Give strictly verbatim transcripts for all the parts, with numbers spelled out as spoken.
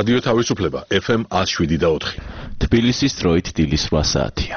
რადიო თავისუფლება ეფ ემ one oh seven და four. თბილისის დროით დილის eight საათია.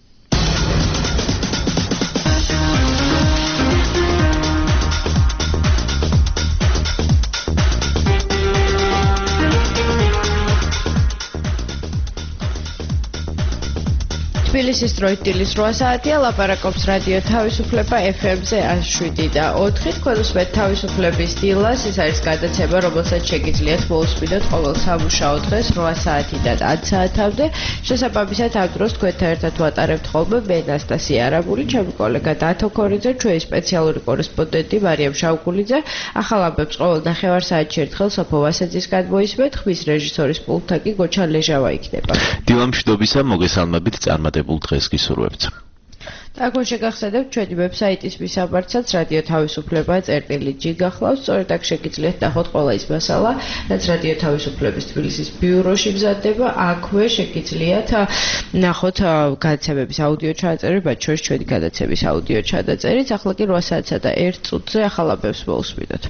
თბილისის დროით დილის eight საათია, ლაპარაკობს რადიო თავისუფლება ეფ ემ-ზე one oh seven და four. თქვენ უსმენთ თავისუფლების დილას, ეს არის გადაცემა, რომელსაც შეგიძლიათ მოусმინოთ ყოველ სამუშაო დღეს eight საათიდან ten საათამდე. შესაბამისად, ამ დროს თქვენთან ერთად ვატარებთ ხოლმე მე ნასტასია არაბული, ჩემი კოლეგა დათო ქორიძე, ჩვენი სპეციალური კორესპონდენტი მარიამ შავგულიძე. ახალ ამბებს ყოველ ნახევარ საათში ერთხელ სოფო ვასეძისგან მოისმენთ, ხმის რეჟისორის პულტთან კი გოჩა ლეჟავა იქნება. დილამშვიდობისა, მოგესალმებით წარმატებულ დღეს გისურვებთ. Აქ შეგახსენებთ ჩვენი ვებსაიტის მისამართსაც რადიო თავისუფლება წერტილი ჯი გახლავს. სწორედ აქ შეგიძლიათ ნახოთ ყველა ის მასალა, რაც რადიო თავისუფლების თბილისის ბიუროში მზადდება. აქვე შეგიძლიათ ნახოთ გადაცემების აუდიო ჩაწერები, მათ შორის ჩვენი გადაცემის აუდიო ჩაწერიც. ახლა კი eight საათსა და one წუთზე ახალ ამბებს მოусმინოთ.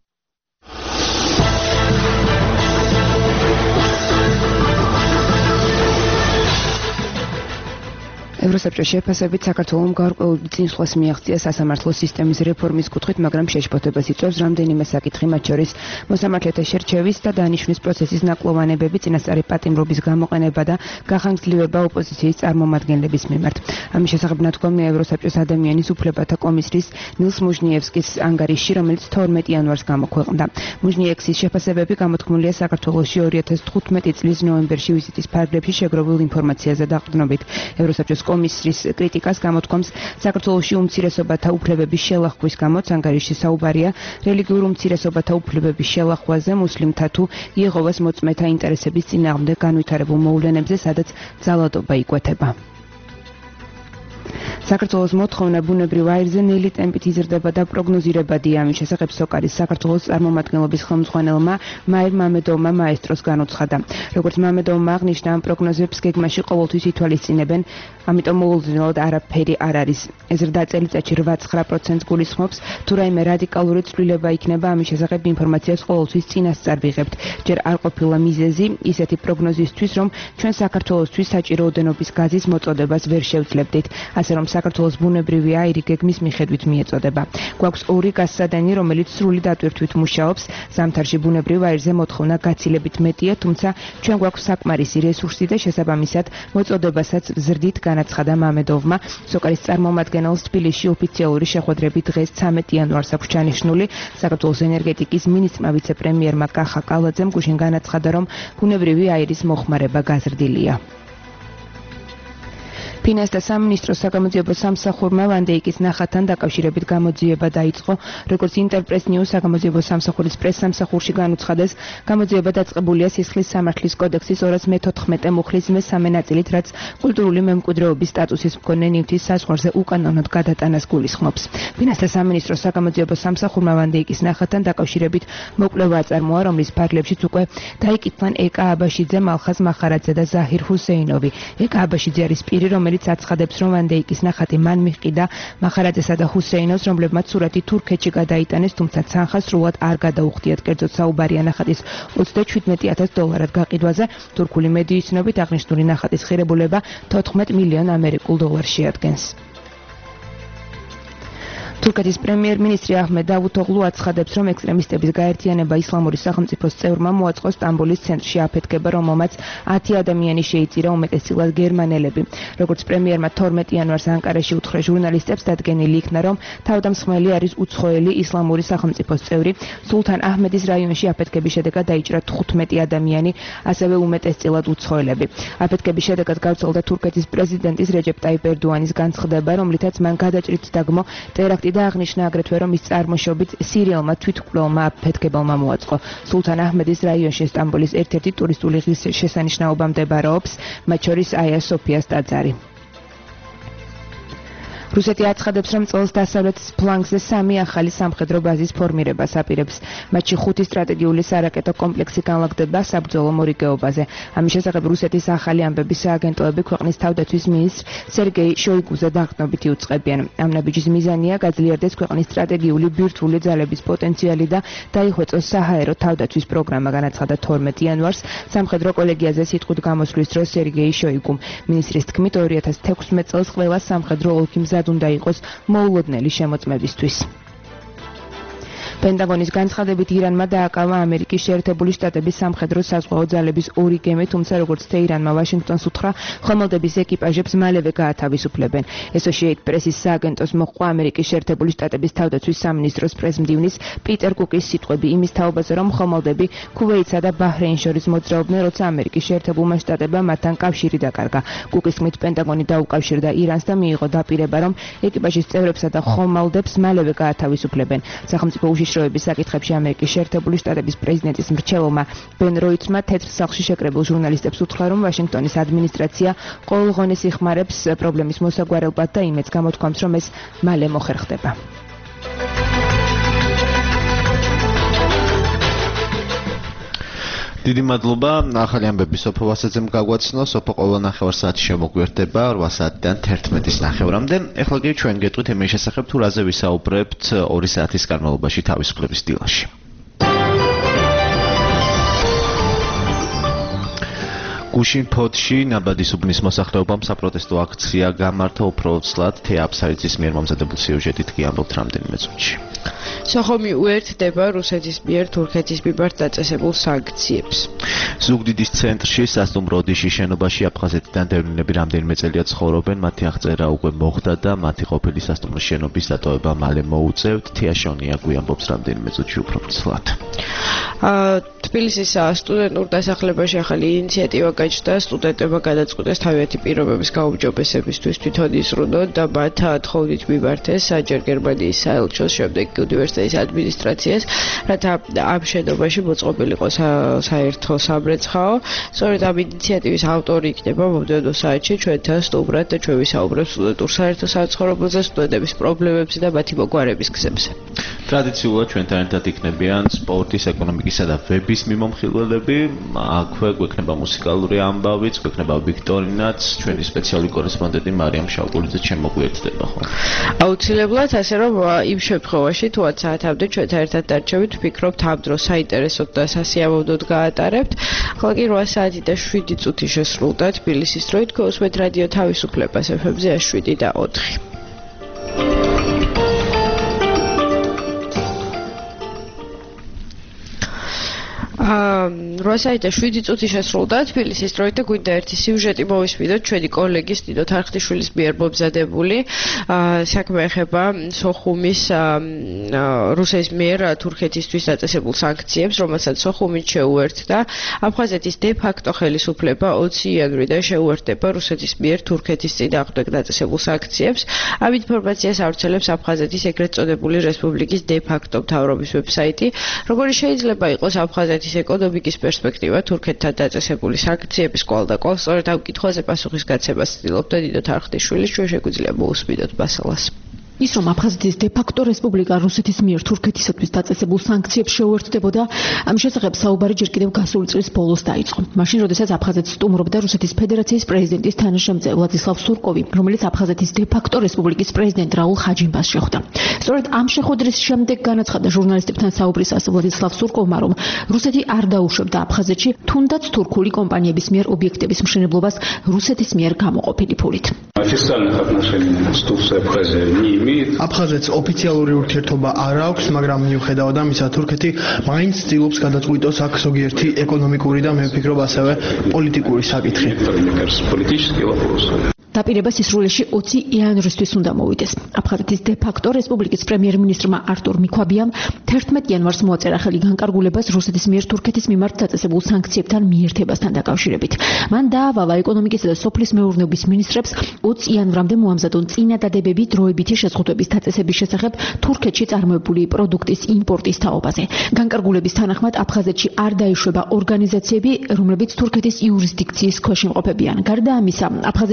ევროსაბჭოს შეფასებით საქართველომ გარკვეული წინსვლას მიაღწია სასამართლო სისტემის რეფორმის კუთხით, მაგრამ შეშფოთებას იწვევს რამდენიმე საკითხი, მათ შორის მოსამართლეთა შერჩევის და დანიშვნის პროცესის ნაკლოვანებები, წინასწარი პატიმრობის გამოყენება და გახანგრძლივება ოპოზიციის წარმომადგენლების მიმართ. ამის შესახებ ნათქვამია ევროსაბჭოს ადამიანის უფლებათა კომისრის ნილს მუჟნიევსკის ანგარიშში, რომელიც თორმეტ იანვარს გამოქვეყნდა. მუჟნიევსკის შეფასებები გამოთქმულია საქართველოში two thousand fifteen წლის ნოემბერში ვიზიტის ფარგლებში შეგროვებულ ინფორმაციაზე დაყრდნობით. ევროსაბჭოს კომისრის კრიტიკას გამოთქვამს საქართველოში უმცირესობათა უფლებების შელახვის გამოც. ანგარიშში საუბარია რელიგიურ უმცირესობათა უფლებების შელახვაზე, მუსლიმთა თუ იეჰოვას მოწმეთა ინტერესების წინააღმდეგ განვითარებულ მოვლენებზე, სადაც ძალადობა იკვეთება. საქართველოს მოთხოვნა ბუნებრივ აირზე ნელი ტემპით იზრდება და პროგნოზირებადია. ამის შესახებ სოკარის საქართველოს წარმომადგენლობის ხელმძღვანელმა მაირ მამედოვმა მაესტროს განუცხადა. როგორც მამედოვმა აღნიშნა, ამ პროგნოზებს გეგმაში ყოველთვის ითვალისწინებენ, ამიტომ მოულოდნელად არაფერი არ არის. ეს ზრდა წელიწადში eight nine პროცენტს გულისხმობს. თუ რაიმე რადიკალური ცვლილება იქნება, ამის შესახებ ინფორმაციას ყოველთვის წინასწარ ვიღებთ. ჯერ არ ყოფილა მიზეზი ისეთი პროგნოზისთვის, რომ ჩვენ საქართველოსთვის საჭირო ოდენობის გაზის მოწოდებას ვერ შევძლებდით. ასე რომ საქართველოს ბუნებრივი აირი გეგმის მიხედვით მიეწოდება. გვაქვს ორი გაზსადენი, რომელიც სრული დატვირთვით მუშაობს. ზამთარში ბუნებრივ აირზე მოთხოვნა გაცილებით მეტია, თუმცა ჩვენ გვაქვს საკმარისი რესურსი და შესაბამისად მოწოდებასაც ვზრდით, განაცხადა მამედოვმა. სოკარის წარმომადგენელს თბილისში ოფიციალური შეხვედრები დღეს thirteen იანვარს აქვს ჩანიშნული. საქართველოს ენერგეტიკის მინისტრმა ვიცე-პრემიერმა კახა კალაძემ გუშინ განაცხადა, რომ ბუნებრივი აირის მოხმარება გაზრდილია. ფინანსთა სამინისტროს საგამოძიებო სამსახურმა ვანდეიკის ნახატთან დაკავშირებით გამოძიება დაიწყო. როგორც ინტერპრეს ნიუს საგამოძიებო სამსახურის პრესსამსახურში განუცხადეს, გამოძიება დაწყებულია სისხლის სამართლის კოდექსის two thousand fourteen მუხლის მესამე ნაწილით, რაც კულტურული მემკვიდრეობის სტატუსის მქონე ნივთის საზღვარზე უკანონოდ გადატანას გულისხმობს. ფინანსთა სამინისტროს საგამოძიებო სამსახურმა ვანდეიკის ნახატთან დაკავშირებით მოკვლევა აწარმოა, რომლის ფარგლებშიც უკვე დაიკითხան ეკა აბაშიძე, მალხაზ მახარაძე და ზაჰირ ჰუსეინოვი. ეკა აბაშიძე არის პირი, რომელიც აცხადებს, რომ ვანდეიკის ნახატი მან მიჰყიდა მახარაძესა და ჰუსეინოვს, რომლებმაც სურათი თურქეთში გადაიტანეს, თუმცა ცანხა სრულად არ გადაუხდიათ. კერძოდ საუბარია ნახატის twenty-seven thousand დოლარად გაყიდვაზე. თურქული მედიის ცნობით აღნიშნული ნახატის ღირებულება fourteen მილიონ ამერიკულ დოლარს შეადგენს. თურქეთის პრემიერ-მინისტრი აჰმედ დავუთოღლუ აცხადებს, რომ ექსტრემისტების გაერთიანება ისლამური სახელმწიფოს წევრმა მოაწყო სტამბოლის ცენტრში აფეთქება, რომელმაც ten ადამიანი შეიწირა, უმეტესწილად გერმანელები. როგორც პრემიერმა twelve იანვარს ანკარაში უთხრა ჟურნალისტებს, დადგენილი იქნა, რომ თავდამსხმელი არის უცხოელი ისლამური სახელმწიფოს წევრი. სულთან აჰმედის რაიონში აფეთქების შედეგად დაიჭრა fifteen ადამიანი, ასევე უმეტესწილად უცხოელები. აფეთქების შედეგად გავრცელდა თურქეთის პრეზიდენტის რეჯეპ ტაიპ ერდოანის განცხადება, რომლითაც მან გადაჭრით დაგმო ტერაქტი და აღნიშნა აგრეთვე, რომ ის წარმოშობით სირიელმა თვითმკვლელმა აფეთქებელმა მოაწყო. სულთან აჰმედის რაიონში სტამბოლის ერთ-ერთი ტურისტული ღირსშესანიშნაობა მდებარეობს, მათ შორის აია სოფიას ტაძარი. რუსეთი აცხადებს, რომ წელს დასავლეთ ფლანგზე სამი ახალი სამხედრო ბაზის ფორმირებას აპირებს. მათში ხუთი სტრატეგიული სარაკეტო კომპლექსი განლაგდება საბრძოლო მორიგეობაზე. ამის შესახებ რუსეთის ახალი ამბების სააგენტოები ქვეყნის თავდაცვის მინისტრ სერგეი შოიგუზე დაღწნობით იუწყებიან. ამ ნაბიჯის მიზანია გაძლიერდეს ქვეყნის სტრატეგიული ბირთვული ძალების პოტენციალი და დაიხვეწოს საჰაერო თავდაცვის პროგრამა, განაცხადა თორმეტ იანვარს სამხედრო კოლეგიაზე სიტყვით გამოსვლის დროს სერგეი შოიგუმ. მინისტრის თქმით, ორი ათას თექვსმეტ წელს ყველა სამხედრო ოლქი მზად უნდა იყოს მოულოდნელი შემოწმებისთვის. პენტაგონის განცხადებით ირანმა დააკავა ამერიკის შეერთებული შტატების სამხედრო საზღვაო ძალების ორი გემი, თუმცა როგორც თეირანმა ვაშინგტონს უთხრა, ხომალდების ეკიპაჟებს მალევე გაათავისუფლებენ. Associated Press-ის სააგენტოს მოჰყვა ამერიკის შეერთებული შტატების თავდაცვის სამინისტროს პრეზმდივნის პიტერ კუკის სიტყვები იმის თაობაზე, რომ ხომალდები ქუვეითსა და ბაჰრეინს შორის მოძრაობდნენ, როცა ამერიკის შეერთებულმა შტატებმა მათთან კავშირი დაკარგა. კუკის თქმით, პენტაგონი დაუკავშირდა ირანს და მიიღო დაპირება, რომ ეკიპაჟის წევრებსა და ხომალდებს მალევე გაათავისუფლებენ. სახელმწიფო უშიშროების საკითხებში ამერიკის შეერთებული შტატების პრეზიდენტის მრჩეველმა ბენ როიცმა თეთრ სახლში შეკრებულ ჟურნალისტებს უთხრა, რომ ვაშინგტონის ადმინისტრაცია ყოველღონეს იხმარებს პრობლემის მოსაგვარებლად და იმედს გამოთქვამს, რომ ეს მალე მოხერხდება. დიდი მადლობა. ახალი ამბები სოფო ვასაძემ გაგვაცნო. სოფო ყოველ ნახევარ საათი შემოგვიერთდება რვა საათიდან თერთმეტის ნახევრამდე. ეხლა კი ჩვენ გეტყვით იმის შესახებ, თუ რაზე ვისაუბრებთ ორი საათის განმავლობაში თავისუფლების დილაში. გუშინ ფოთში ნაბადის უბნის მოსახლეობამ საპროტესტო აქცია გამართა. უფრო ოცლად თეა აფსარიძის მიერ მომზადებულ სიუჟეტით კი ამბობთ რამდენიმე წუთში. სოხომი უერთდება რუსეთის მიერ თურქეთის მიმართ დაწესებულ სანქციებს. ზუგდიდის ცენტრში სასტუმრო ოდიში შენობაში აფხაზეთიდან დევნილები რამდენიმე წელია ცხოვრობენ. მათი აღწერა უკვე მოხდა და მათი ყოფილი სასტუმრო შენობის დატოვება მალე მოუწევთ. თეა შონია გვიამბობს რამდენიმე წუთში უფრო ვრცლად. თბილისის სტუდენტურ დასახლებაში ახალი ინიციატივა გაჩნდა. სტუდენტებმა გადაწყვიტეს თავიანთი პირობების გაუმჯობესებისთვის თვითონ იზრუნონ და მათ ათხოვნით მიმართეს ჯერ გერმანიის საელჩოს, შემდეგ უნივერსიტეტის ადმინისტრაციას, რათა ამ შენობაში მოწყობილიყო საერთო სამრეცხაო. სწორედ ამ ინიციატივის ავტორი იქნება მომდევნო საათში ჩვენთან სტუმრად და ჩვენ ვისაუბრებთ სტუდენტურ საერთო საცხოვრებელზე, სტუდენტების პრობლემებზე და მათი მოგვარების გზებზე. ტრადიციულად ჩვენთან ერთად იქნებიან სპორტის, ეკონომიკისა და ვების მიმომხილველები. აქვე გვექნება მუსიკალური ამბავიც, გვექნება ვიქტორინაც, ჩვენი სპეციალური კორესპონდენტი მარიამ შავკულიძე შემოგვიერთდება ხო? აუცილებლად, ასე რომ იმ შემთხვევაში თუ ათ საათამდე ჩვენთან ერთად დარჩებით, ვფიქრობთ ამ დროს საინტერესოდ და სასიამოვნოდ გაატარებთ. ახლა კი რვა საათი და შვიდი წუთი შესრულდა თბილისის დროით. გესმენთ რადიო თავისუფლებას ეფ ემ-ზე შვიდი და ოთხი. რვა საათი და შვიდი წუთი შესრულდა თბილისის დროით და გვინდა ერთი სიუჟეტი მოვისმინოთ ჩვენი კოლეგის ნინო თარხტიშვილის მიერ მომზადებული. საქმე ეხება სოხუმის რუსეთის მიერ თურქეთისთვის დაწესებულ სანქციებს, რომელსაც სოხუმით შეუერთდა აფხაზეთის დე-ფაქტო ხელისუფლება ოცი იანვრიდან შეუერთდება რუსეთის მიერ თურქეთის წინააღმდეგ დაწესებულ სანქციებს. ამ ინფორმაციას ავრცელებს აფხაზეთის ეგრეთ წოდებული რესპუბლიკის დე-ფაქტო მთავრობის ვებსაიტი. როგორი შეიძლება იყოს აფხაზეთის ეკონომიკის პერსპექტივა თურქეთთან დაწესებული სანქციების კვალ და კვალ. სწორედ ამ კითხვაზე პასუხის გაცემას ცდილობდა ნინო თარხტიშვილი. ჩვენ შეგვიძლია მოусმინოთ მასალას. ის რომ აფხაზეთის დე-ფაქტო რესპუბლიკა რუსეთის მიერ თურქეთისათვის დაწესებულ სანქციებს შეუერთდებოდა, ამ შესახებ საუბარი ჯერ კიდევ გასული წლის ბოლოს დაიწყო. მაშინ, როდესაც აფხაზეთს სტუმრობდა რუსეთის ფედერაციის პრეზიდენტის თანაშემწე ვლადისლავ სურკოვი, რომელიც აფხაზეთის დე-ფაქტო რესპუბლიკის პრეზიდენტ რაულ ხაჯიმბას შეხვდა. სწორედ ამ შეხვედრის შემდეგ განაცხადა ჟურნალისტებთან საუბრისას ვლადისლავ სურკოვმა, რომ რუსეთი არ დაუშვებდა აფხაზეთში თუნდაც თურქული კომპანიების მიერ ობიექტების მშენებლობას რუსეთის მიერ გამოყოფილი ფულით. აფხაზეთს ოფიციალური ურთიერთობა არ აქვს, მაგრამ მიუხედავად ამისა თურქეთი მაინც ცდილობს გადაწყვიტოს აქ ზოგიერთი ეკონომიკური და მე ვფიქრობ ასევე პოლიტიკური საკითხი. დაპირება სისრულეში ოცი იანვრისთვის უნდა მოვიდეს. აფხაზეთის დე-ფაქტო რესპუბლიკის პრემიერ-მინისტრმა არტურ მიქვაბიამ თერთმეტ იანვარს მოაწერა ხელი განკარგულებას რუსეთის მიერ თურქეთის მიმართ დაწესებულ სანქციებთან მიერთებასთან დაკავშირებით. მან დაავალა ეკონომიკისა და სოფლის მეურნეობის მინისტრებს ოცი იანვრამდე მოამზადონ წინადადებები დროებითი შეზღუდვების დაწესების შესახებ თურქეთში წარმოებული პროდუქტის იმპორტის თაობაზე. განკარგულების თანახმად აფხაზეთში არ დაიშვება ორგანიზაციები, რომლებიც თურქეთის იურისდიქციის ქვეშ იმყოფებიან. გარდა ამისა, აფხაზეთში აიკრა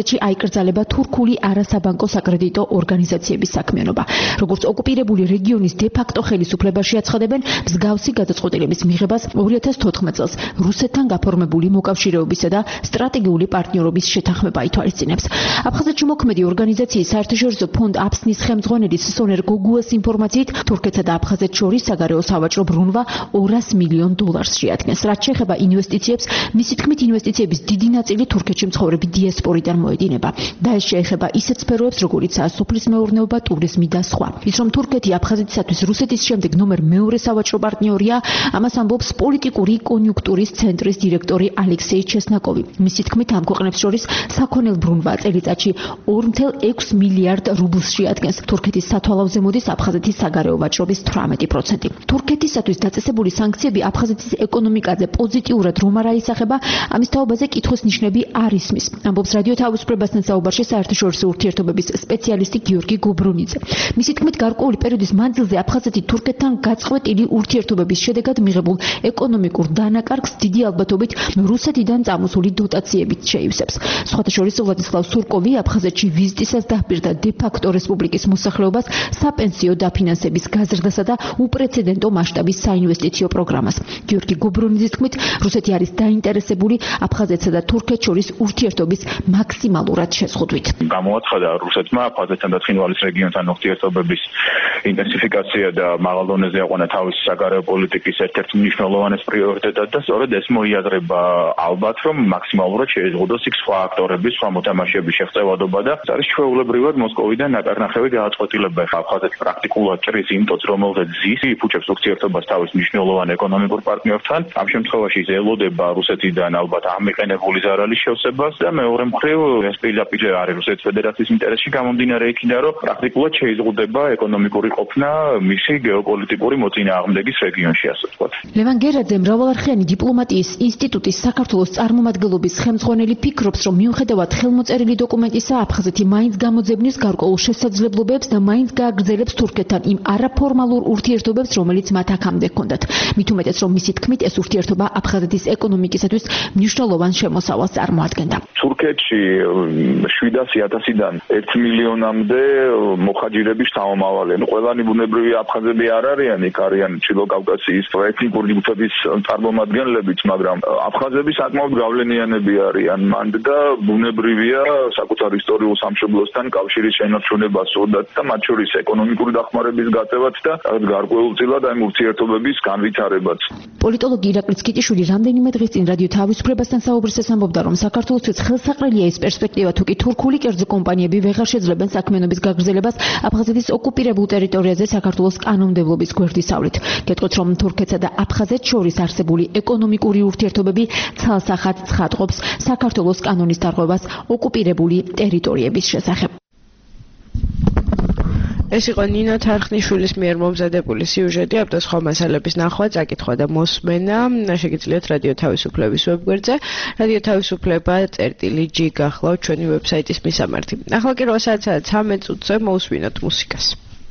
ეკრძალება თურქული არასაბანკო საკრედიტო ორგანიზაციების საქმიანობა. როგორც ოკუპირებული რეგიონის დე-ფაქტო ხელისუფლებაში აცხადებენ, მსგავსი გადაწყვეტილების მიღებას ორი ათას თოთხმეტ წელს რუსეთთან გაფორმებული მოკავშირეობისა და სტრატეგიული პარტნიორობის შეთანხმება ითვალისწინებს. აფხაზეთში მოქმედი ორგანიზაციის საერთაშორისო ფონდ აფსნის ხელმძღვანელის სონერ გოგუას ინფორმაციით, თურქეთსა და აფხაზეთს შორის საგარეო სავაჭრო ბრუნვა ორასი მილიონ დოლარს შეადგენს. რაც შეეხება ინვესტიციებს, მისი თქმით, ინვესტიციების დიდი ნაწილი თურქეთში მცხოვრები დიასპორიდან მოედინება და ეს შეეხება ისეთ სფეროებს, როგორიცაა სოფლის მეურნეობა, ტურიზმი და სხვა. ის რომ თურქეთი აფხაზეთისათვის რუსეთის შემდეგ ნომერ მეორე სავაჭრო პარტნიორია, ამას ამბობს პოლიტიკური კონიუნქტურის ცენტრის დირექტორი ალექსეი ჩესნაკოვი. მისი თქმით, ამ ქვეყნებს შორის საქონელ ბრუნვა წელიწადში ორი წუთი ექვსი მილიარდ რუბლს შეადგენს. თურქეთის სათვალავზე მოდის აფხაზეთის საგარეო ვაჭრობის თვრამეტი პროცენტი. თურქეთისათვის დაწესებული სანქციები აფხაზეთის ეკონომიკაზე პოზიტიურად რომ არ აისახება, ამის თაობაზე კითხვის ნიშნები არ ისმის. ამბობს რადიო თავისუფლებასთან საუბარში საერთაშორისო ურთიერთობების სპეციალისტი გიორგი გობრონიძე. მისი თქმით, გარკვეული პერიოდის მანძილზე აფხაზეთი თურქეთთან გაწყვეტილი ურთიერთობების შედეგად მიღებულ ეკონომიკურ დანაკარგს დიდი ალბათობით რუსეთიდან წამოსული დოტაციებით შეივსებს. სხვათა შორის ვლადისლავ სურკოვი აფხაზეთში ვიზიტისას დაჰპირდა დე-ფაქტო რესპუბლიკის მოსახლეობას საპენსიო დაფინანსების გაზრდასა და უპრეცედენტო მასშტაბის საინვესტიციო პროგრამას. გიორგი გობრონიძის თქმით, რუსეთი არის დაინტერესებული აფხაზეთსა და თურქეთს შორის ურთიერთობის მაქსიმალურად შეზღუდვით. გამოაცხადა რუსეთმა აფხაზეთთან და ცხინვალის რეგიონთან ურთიერთობების ინტენსიფიკაცია და მაღალ დონეზე აყვანა თავისი საგარეო პოლიტიკის ერთ-ერთ მნიშვნელოვანეს პრიორიტეტად და სწორედ ეს მოიაზრება ალბათ, რომ მაქსიმალურად შეეზღუდოს იქ სხვა აქტორების, სხვა მოთამაშეების შეღწევადობა და ეს არის ჩვეულებრივად მოსკოვიდან ნაკარნახევი გადაწყვეტილება. აფხაზეთი პრაქტიკულად ჭრის იმ ტოტს, რომელზეც ზის, იფუჭებს ურთიერთობას თავის მნიშვნელოვან ეკონომიკურ პარტნიორთან. ამ შემთხვევაში ის ელოდება რუსეთიდან ალბათ ამიყენებული ზარალის შევსებას და მეორე მხრივ ეს პირდაპირ არის რუსეთის ფედერაციის ინტერესში გამომდინარე იქიდან, რომ პრაქტიკულად შეიზღუდება ეკონომიკური ყოფნა მისი გეოპოლიტიკური მოწინააღმდეგის რეგიონში, ასე ვთქვათ. ლევან გერაძე, მრავალარხიანი დიპლომატიის ინსტიტუტის საქართველოს წარმომადგენლობის ხელმძღვანელი, ფიქრობს, რომ მიუხედავად ხელმოწერილი დოკუმენტისა, აფხაზეთი მაინც გამოძებნის გარკვეულ შესაძლებლობებს და მაინც გააგრძელებს თურქეთთან იმ არაფორმალურ ურთიერთობებს, რომელიც მათ აქამდე ჰქონდათ. მით უმეტეს, რომ მისი თქმით, ეს ურთიერთობა აფხაზეთის ეკონომიკისათვის მნიშვნელოვან შემოსავალს წარმოადგენდა. თურქეთში შვიდასი ათასიდან ერთ მილიონამდე მოხაჯირების შთამომავალი. ყველანი ბუნებრივი აფხაზები არ არიან, იქ არიან ჩილო კავკასიის ეთნიკური ჯგუფების წარმომადგენლებიც, მაგრამ აფხაზები საკმაოდ გავლენიანები არიან მანდ და ბუნებრივია საკუთარ ისტორიულ სამშობლოსთან კავშირის შენარჩუნება სურდათ და მათ შორის ეკონომიკური დახმარების გაწევათ და გარკვეულწილად ამ ურთიერთობების განვითარებაც. პოლიტოლოგი ირაკლი ცკიტიშვილი რამდენიმე დღის წინ რადიო თავისუფლებასთან საუბრისას ამბობდა, რომ საქართველოსთვის ხელსაყრელია ეს პერსპექტივა, თუ კი თურქული კერძო კომპანიები ვეღარ შეძლებენ საქმიანობის გაგრძელებას აფხაზეთის ოკუპირებულ ტერიტორიაზე საქართველოს კანონმდებლობის გვერდისავლით. გეტყვით, რომ თურქეთსა და აფხაზეთს შორის არსებული ეკონომიკური ურთიერთობები ცალსახად ცხადყოფს საქართველოს კანონის დარღვევას ოკუპირებული ტერიტორიების შესახებ. ეს იყო ნინო თარხნიშვილის მიერ მომზადებული სიუჟეტი. ამ და სხვა მასალების ნახვა, წაკითხვა და მოსმენა შეგიძლიათ რადიო თავისუფლების ვებგვერდზე. რადიო თავისუფლება წერტილი ჯი გახლავთ ჩვენი ვებსაიტის მისამართი. ახლა კი რვა საათსა და ცამეტ წუთზე მოусვინოთ მუსიკას.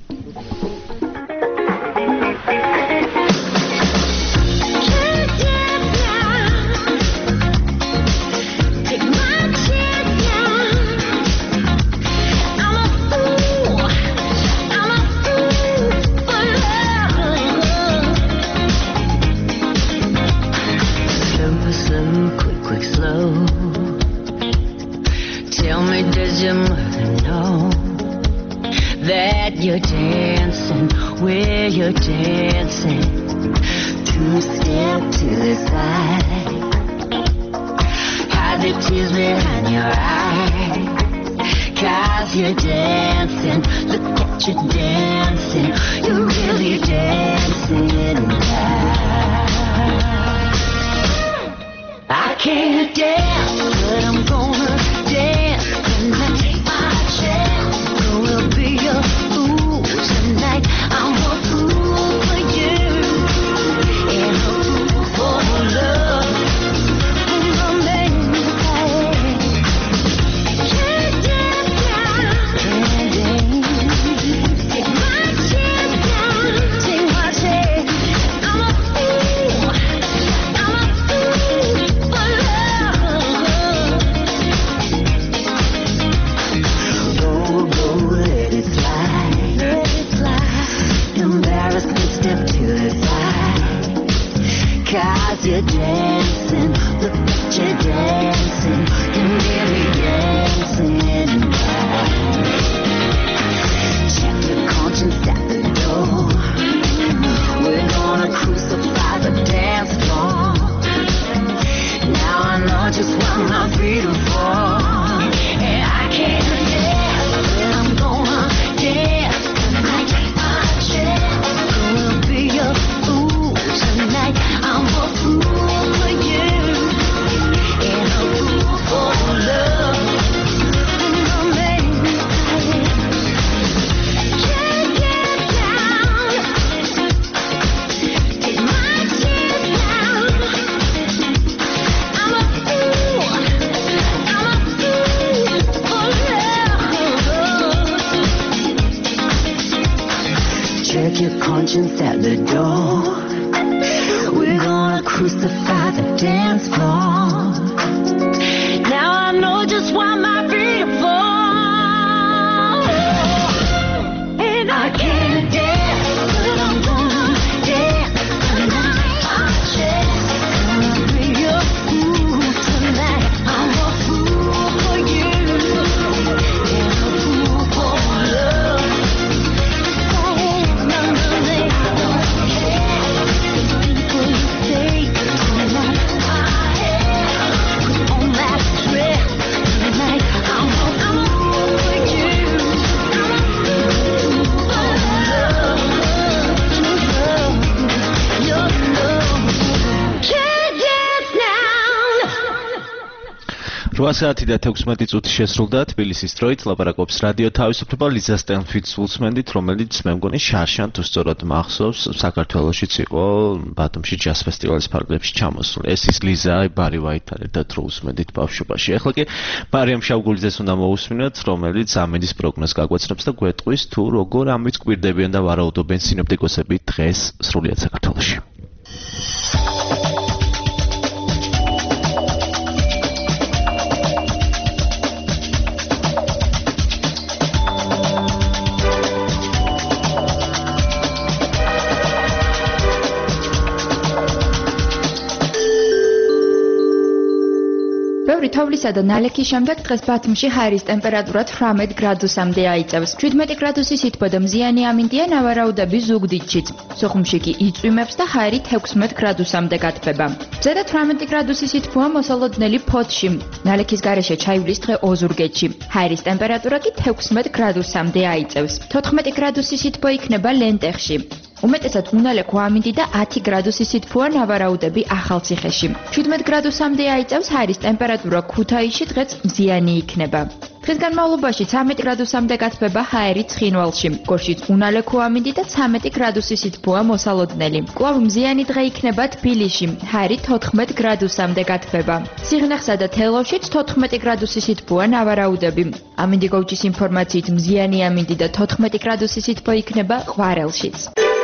You're dancing, where you're dancing, two step to the side, hide the tears behind your eyes, cause you're dancing, look at you dancing, you're really dancing now. I can't dance, but I'm gonna dance tonight, take my chance, gonna be a tonight, I'm a fool for you and a fool for love. The man can't dance down, can't dance. Take my chance down, take my chance. I'm a fool, I'm a fool for love. check your conscience at the door. We're gonna crucify the dance floor. Now I know just why my feet are fall. And I can't dance, but I'm gonna dance tonight. I'm just gonna be a fool tonight. I'm a fool for you, and a fool for love. Oh, no, no, they don't care. People you say tonight, I am on that dress tonight. I'm a fool for you, I'm a fool for love. Your love, can't dance now. რვა საათი და თექვსმეტი წუთი შესრულდა თბილისის დროით ლაპარაკობს რადიო თავისუფლება ლიზა სტენფილდს უსმენდით, რომელიც მე მგონი შარშან თუ სწორად მახსოვს საქართველოშიც იყო ბათუმში ჯაზ ფესტივალის ფარგლებში ჩამოსული. ეს ის ლიზა, ბარი ვაიტთან ერთად რო უსმენდით ბავშვობაში. ახლა კი მარიამ შავგულიძეს უნდა მოусმინოთ, რომელიც ამინდის პროგნოზს გაგვეცნობს და გვეტყვის თუ როგორ ამით კვირდებიან და ვარაუდობენ სინოპტიკოსები დღეს სრულიად საქართველოში. ბევრი თოვლისა და ნალექის შემდეგ დღეს ბათუმში ჰაერის ტემპერატურა თვრამეტ გრადუსამდე აიწევს. შვიდმეტი გრადუსი სითბო და მზიანი ამინდია ნავარაუდები ზუგდიდშიც. სოხუმში კი იწვიმებს და ჰაერი თექვსმეტ გრადუსამდე გათბება. ზედა თვრამეტი გრადუსი სითბოა მოსალოდნელი ფოთში. ნალექის გარეშე ჩაივლის დღე ოზურგეთში. ჰაერის ტემპერატურა კი თექვსმეტ გრადუსამდე აიწევს. თოთხმეტი გრადუსი სითბო იქნება ლენტეხში. უმეტესად უნალექო ამინდი და ათი გრადუსი სითბოა ნავარაუდები ახალციხეში. შვიდმეტ გრადუსამდე აიწევს ჰაერის ტემპერატურა ქუთაისში დღეს მზიანი იქნება. დღის განმავლობაში ცამეტი გრადუსამდე გათბება ჰაერი ცხინვალში. გორშიც უნალექო ამინდი და ცამეტი გრადუსი სითბოა მოსალოდნელი. კვლავ მზიანი დღე იქნება თბილისში. ჰაერი თოთხმეტ გრადუსამდე გათბება. სიღნაღსა და თელავშიც თოთხმეტი გრადუსი სითბოა ნავარაუდები. ამინდიგოუჯის ინფორმაციით მზიანი ამინდი და თოთხმეტი გრადუსი სითბო იქნება ყვარელშიც.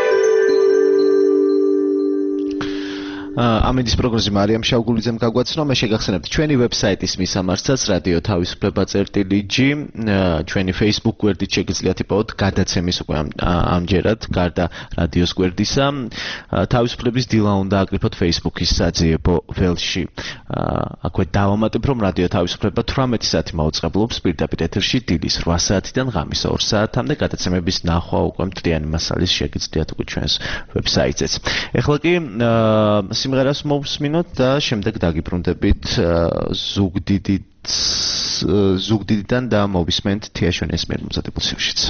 ამინდის პროგნოზი მარიამ შავგულიძემ გაგვაცნო. მე შეგახსენებთ ჩვენი ვებსაიტის მისამართსაც რადიო თავისუფლება წერტილი ჯი, ჩვენი Facebook გვერდით შეგიძლიათ იპოვოთ გადაცემის უკვე ამჯერად გარდა რადიოს გვერდისა. თავისუფლების დილა უნდა აკრიფოთ Facebook-ის საძიებო ველში. აქვე დავამატებ, რომ რადიო თავისუფლება თვრამეტი საათი მაუწყებლობს პირდაპირ ეთერში დილის რვა საათიდან ღამის ორ საათამდე. გადაცემების ნახვა უკვე მთლიანი მასალის შეგიძლიათ უკვე ჩვენს ვებსაიტზეც. ეხლა კი სიმღერას მოვსმინოთ და შემდეგ დაგიბრუნდებით ზუგდიდით ზუგდიდიდან და მოვისმენთ თიაშონის მიერ მომზადებულ სიუჟეტს.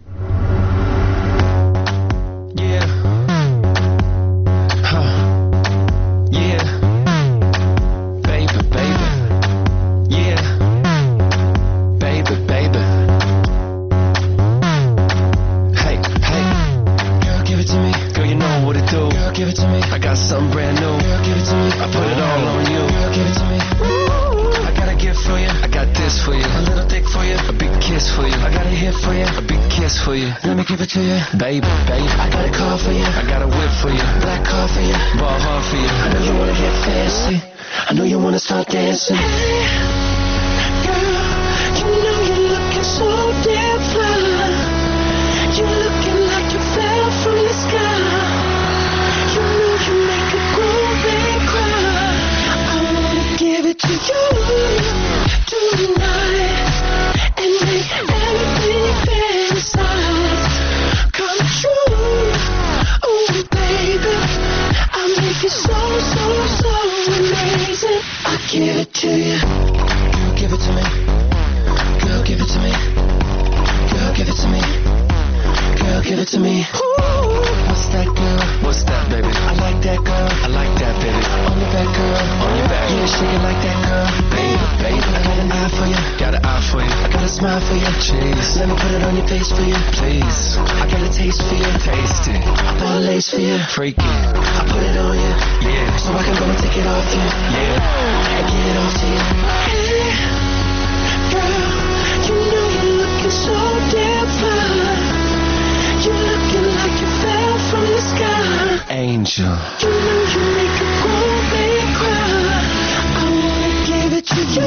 Give it to me. I got something brand new. Girl, give it to me. I put it all on you. Girl, give it to me. Ooh, I got a gift for you. I got this for you. A little dick for you. A big kiss for you. I got a hit for you. A big kiss for you. Let me give it to you, baby, baby. I got a car for you. I got a whip for you. Black car for you. Ball hard for you. I know you wanna get fancy. I know you wanna start dancing. Hey, girl, you know you're looking so damn fly. You're looking like you fell from the sky. Give it to you tonight and make everything you fantasize come true. Oh, baby, I'll make it so, so, so amazing. I'll give it to you. Girl, give it to me. Girl, give it to me. Girl, give it to me. Girl, give it to me. Ooh, what's that, girl? What's that, baby? I like that, girl. I like that, baby. On your back, girl. On your back. Yeah, shake it like that, girl. Baby, baby. I got an eye for you. Got an eye for you. I got a smile for you. Cheese. Let me put it on your face for you. Please. I got a taste for you. Taste it. I bought a lace for you. Freak it. I put it on you. Yeah. So I can go and take it off you. Yeah. And get it off to you. Hey, girl, you know you're looking so damn fine. You're looking like you're Angel. You know you make a grown man cry. I wanna give it to you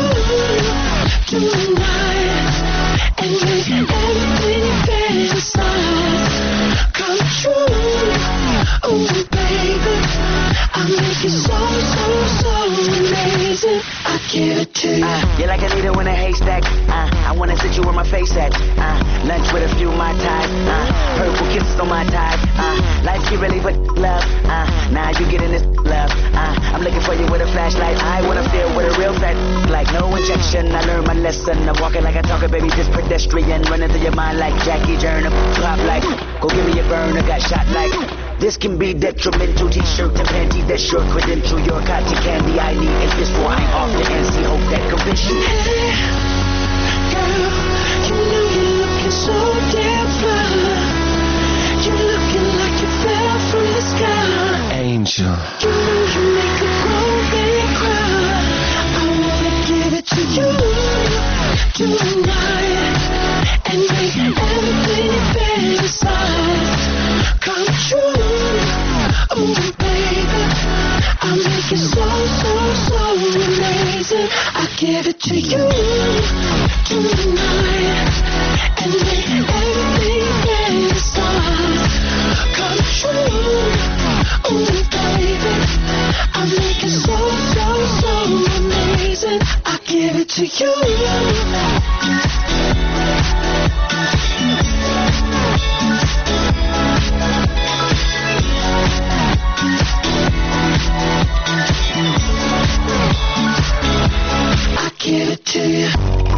tonight and make everything you fantasize come true. Oh baby, I make it so so so amazing. I give it to you. Uh, you're like a needle in a haystack. Uh, I wanna sit you where my face at. Uh, lunch with a few of my ties. Uh, purple kisses on my thighs. Uh, life she really but love. Uh, now you getting this love. Uh, I'm looking for you with a flashlight. I wanna feel what a real fat like. No injection. I learned my lesson. I'm walking like I talk it, baby. Just pedestrian running through your mind like Jackie Turner. Drop like, go give me a burner. Got shot like. This can be detrimental. T-shirt and panty, that's your credential. Your cotton candy, I need a fist for. I ain't off the N C, hope that convince you. Hey, girl, you know you're looking so damn fly. You're looking like you fell from the sky. Angel. You know you make a grown man cry. I wanna give it to you tonight and make everything you fantasize come true. Oh baby, I make it so so so amazing. I give it to you tonight and make everything you fantasize come true. Oh baby, I make it so so so amazing. I give it to you. I give it to you.